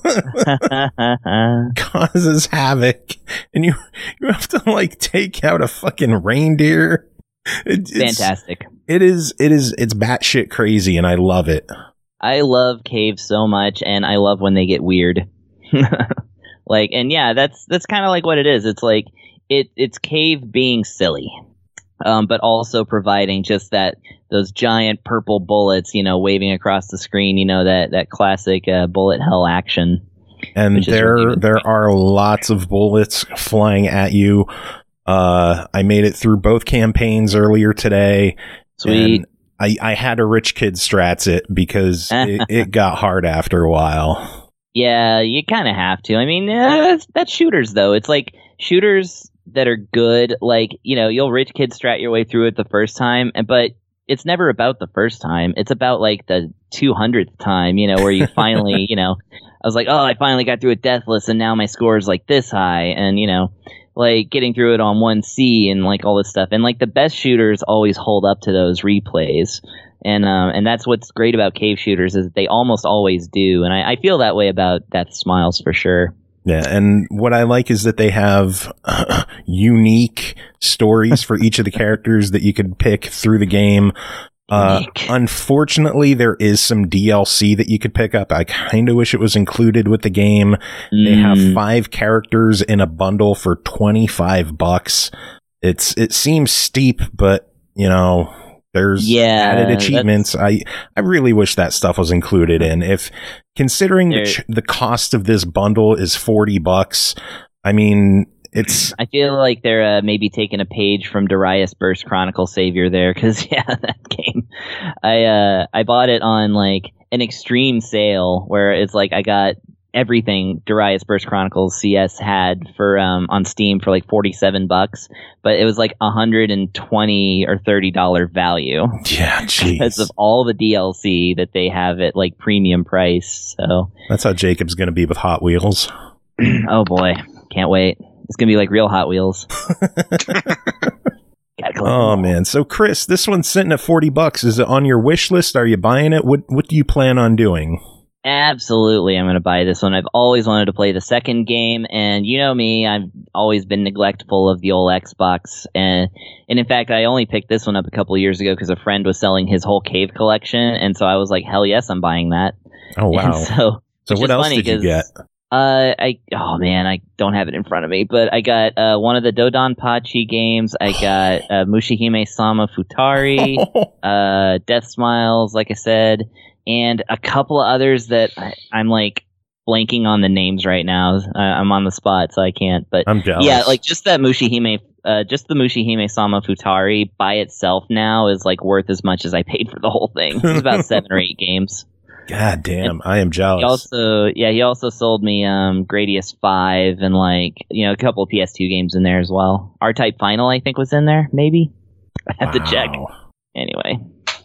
causes havoc, and you you have to like take out a fucking reindeer. It, it's, Fantastic. It is. It is. It's batshit crazy, and I love it. I love caves so much, and I love when they get weird. Like, and yeah, that's that's kind of like what it is. It's like it it's cave being silly, um, but also providing just that those giant purple bullets, you know, waving across the screen. You know that that classic uh, bullet hell action. And Which is there really good. there are lots of bullets flying at you. Uh, I made it through both campaigns earlier today. Sweet. And I, I had a rich kid strats it because it, it got hard after a while. Yeah, you kind of have to. I mean, uh, that's, that's shooters, though. It's like shooters that are good. Like, you know, you'll rich kid strat your way through it the first time, and but it's never about the first time. It's about like the two hundredth time, you know, where you finally, you know, I was like, oh, I finally got through it deathless, and now my score is like this high, and you know, like getting through it on one C and like all this stuff. And like the best shooters always hold up to those replays. And um, and that's what's great about cave shooters is that they almost always do. And I, I feel that way about Death Smiles for sure. Yeah, and what I like is that they have uh, unique stories for each of the characters that you could pick through the game. Uh, unfortunately, there is some D L C that you could pick up. I kind of wish it was included with the game. Mm. They have five characters in a bundle for twenty-five bucks. It's it seems steep, but you know, there's yeah, added achievements. I I really wish that stuff was included in. If considering the ch- the cost of this bundle is forty bucks, I mean. It's. I feel like they're uh, maybe taking a page from Darius Burst Chronicle Savior there, because yeah, that game, I uh, I bought it on like an extreme sale where it's like I got everything Darius Burst Chronicles C S had for um on Steam for like forty seven bucks, but it was like a hundred and twenty or thirty dollar value. Yeah, jeez. Because of all the D L C that they have at like premium price. So that's how Jacob's going to be with Hot Wheels. Oh boy, can't wait. It's going to be like real Hot Wheels. Oh, man. So, Chris, this one's sitting at forty bucks. Is it on your wish list? Are you buying it? What What do you plan on doing? Absolutely, I'm going to buy this one. I've always wanted to play the second game, and you know me, I've always been neglectful of the old Xbox. And, and in fact, I only picked this one up a couple of years ago because a friend was selling his whole Cave collection, and so I was like, hell yes, I'm buying that. Oh, wow. And so so what else did you get? Uh, I oh man, I don't have it in front of me, but I got uh one of the Dodonpachi games. I got uh, Mushihime Sama Futari, uh, Death Smiles, like I said, and a couple of others that I, I'm like blanking on the names right now. Uh, I'm on the spot, so I can't. But I'm jealous. Yeah, like just that Mushihime, uh, just the Mushihime Sama Futari by itself now is like worth as much as I paid for the whole thing. It's about seven or eight games. God damn, and I am jealous. He also, yeah, he also sold me um, Gradius five and like you know a couple of P S two games in there as well. R-Type Final, I think, was in there. Maybe I have wow. to check. Anyway,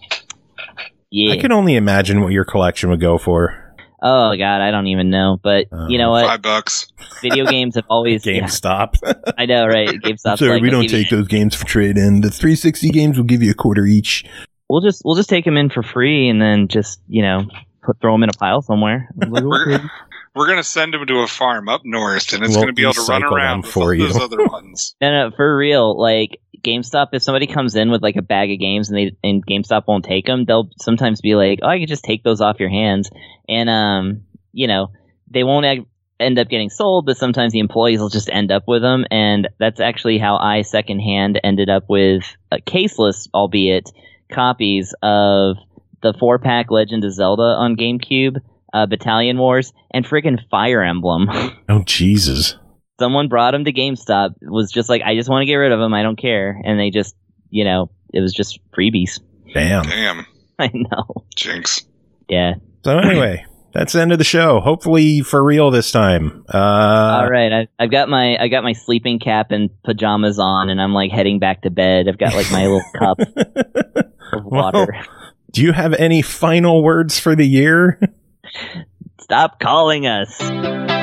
yeah, I can only imagine what your collection would go for. Oh God, I don't even know. But uh, you know what? Five bucks. Video games have always GameStop. Yeah. I know, right? GameStop. Sorry, like, we don't take those games for trade in. The three sixty games will give you a quarter each. We'll just we'll just take them in for free and then just you know. Put, throw them in a pile somewhere. we're we're going to send them to a farm up north, and it's we'll going to be able to run around for with you. those other ones. No, no, for real. Like GameStop, if somebody comes in with like a bag of games and they and GameStop won't take them, they'll sometimes be like, "Oh, I can just take those off your hands," and um, you know, they won't ag- end up getting sold, but sometimes the employees will just end up with them, and that's actually how I secondhand ended up with a caseless, albeit, copies of the four-pack Legend of Zelda on GameCube, uh, Battalion Wars, and friggin' Fire Emblem. Oh, Jesus. Someone brought them to GameStop, was just like, I just want to get rid of them, I don't care. And they just, you know, it was just freebies. Damn. Damn. I know. Jinx. Yeah. So anyway, that's the end of the show. Hopefully for real this time. Uh, All right, I, I've got my I got my sleeping cap and pajamas on, and I'm like heading back to bed. I've got like my little cup of water. Well, do you have any final words for the year? Stop calling us.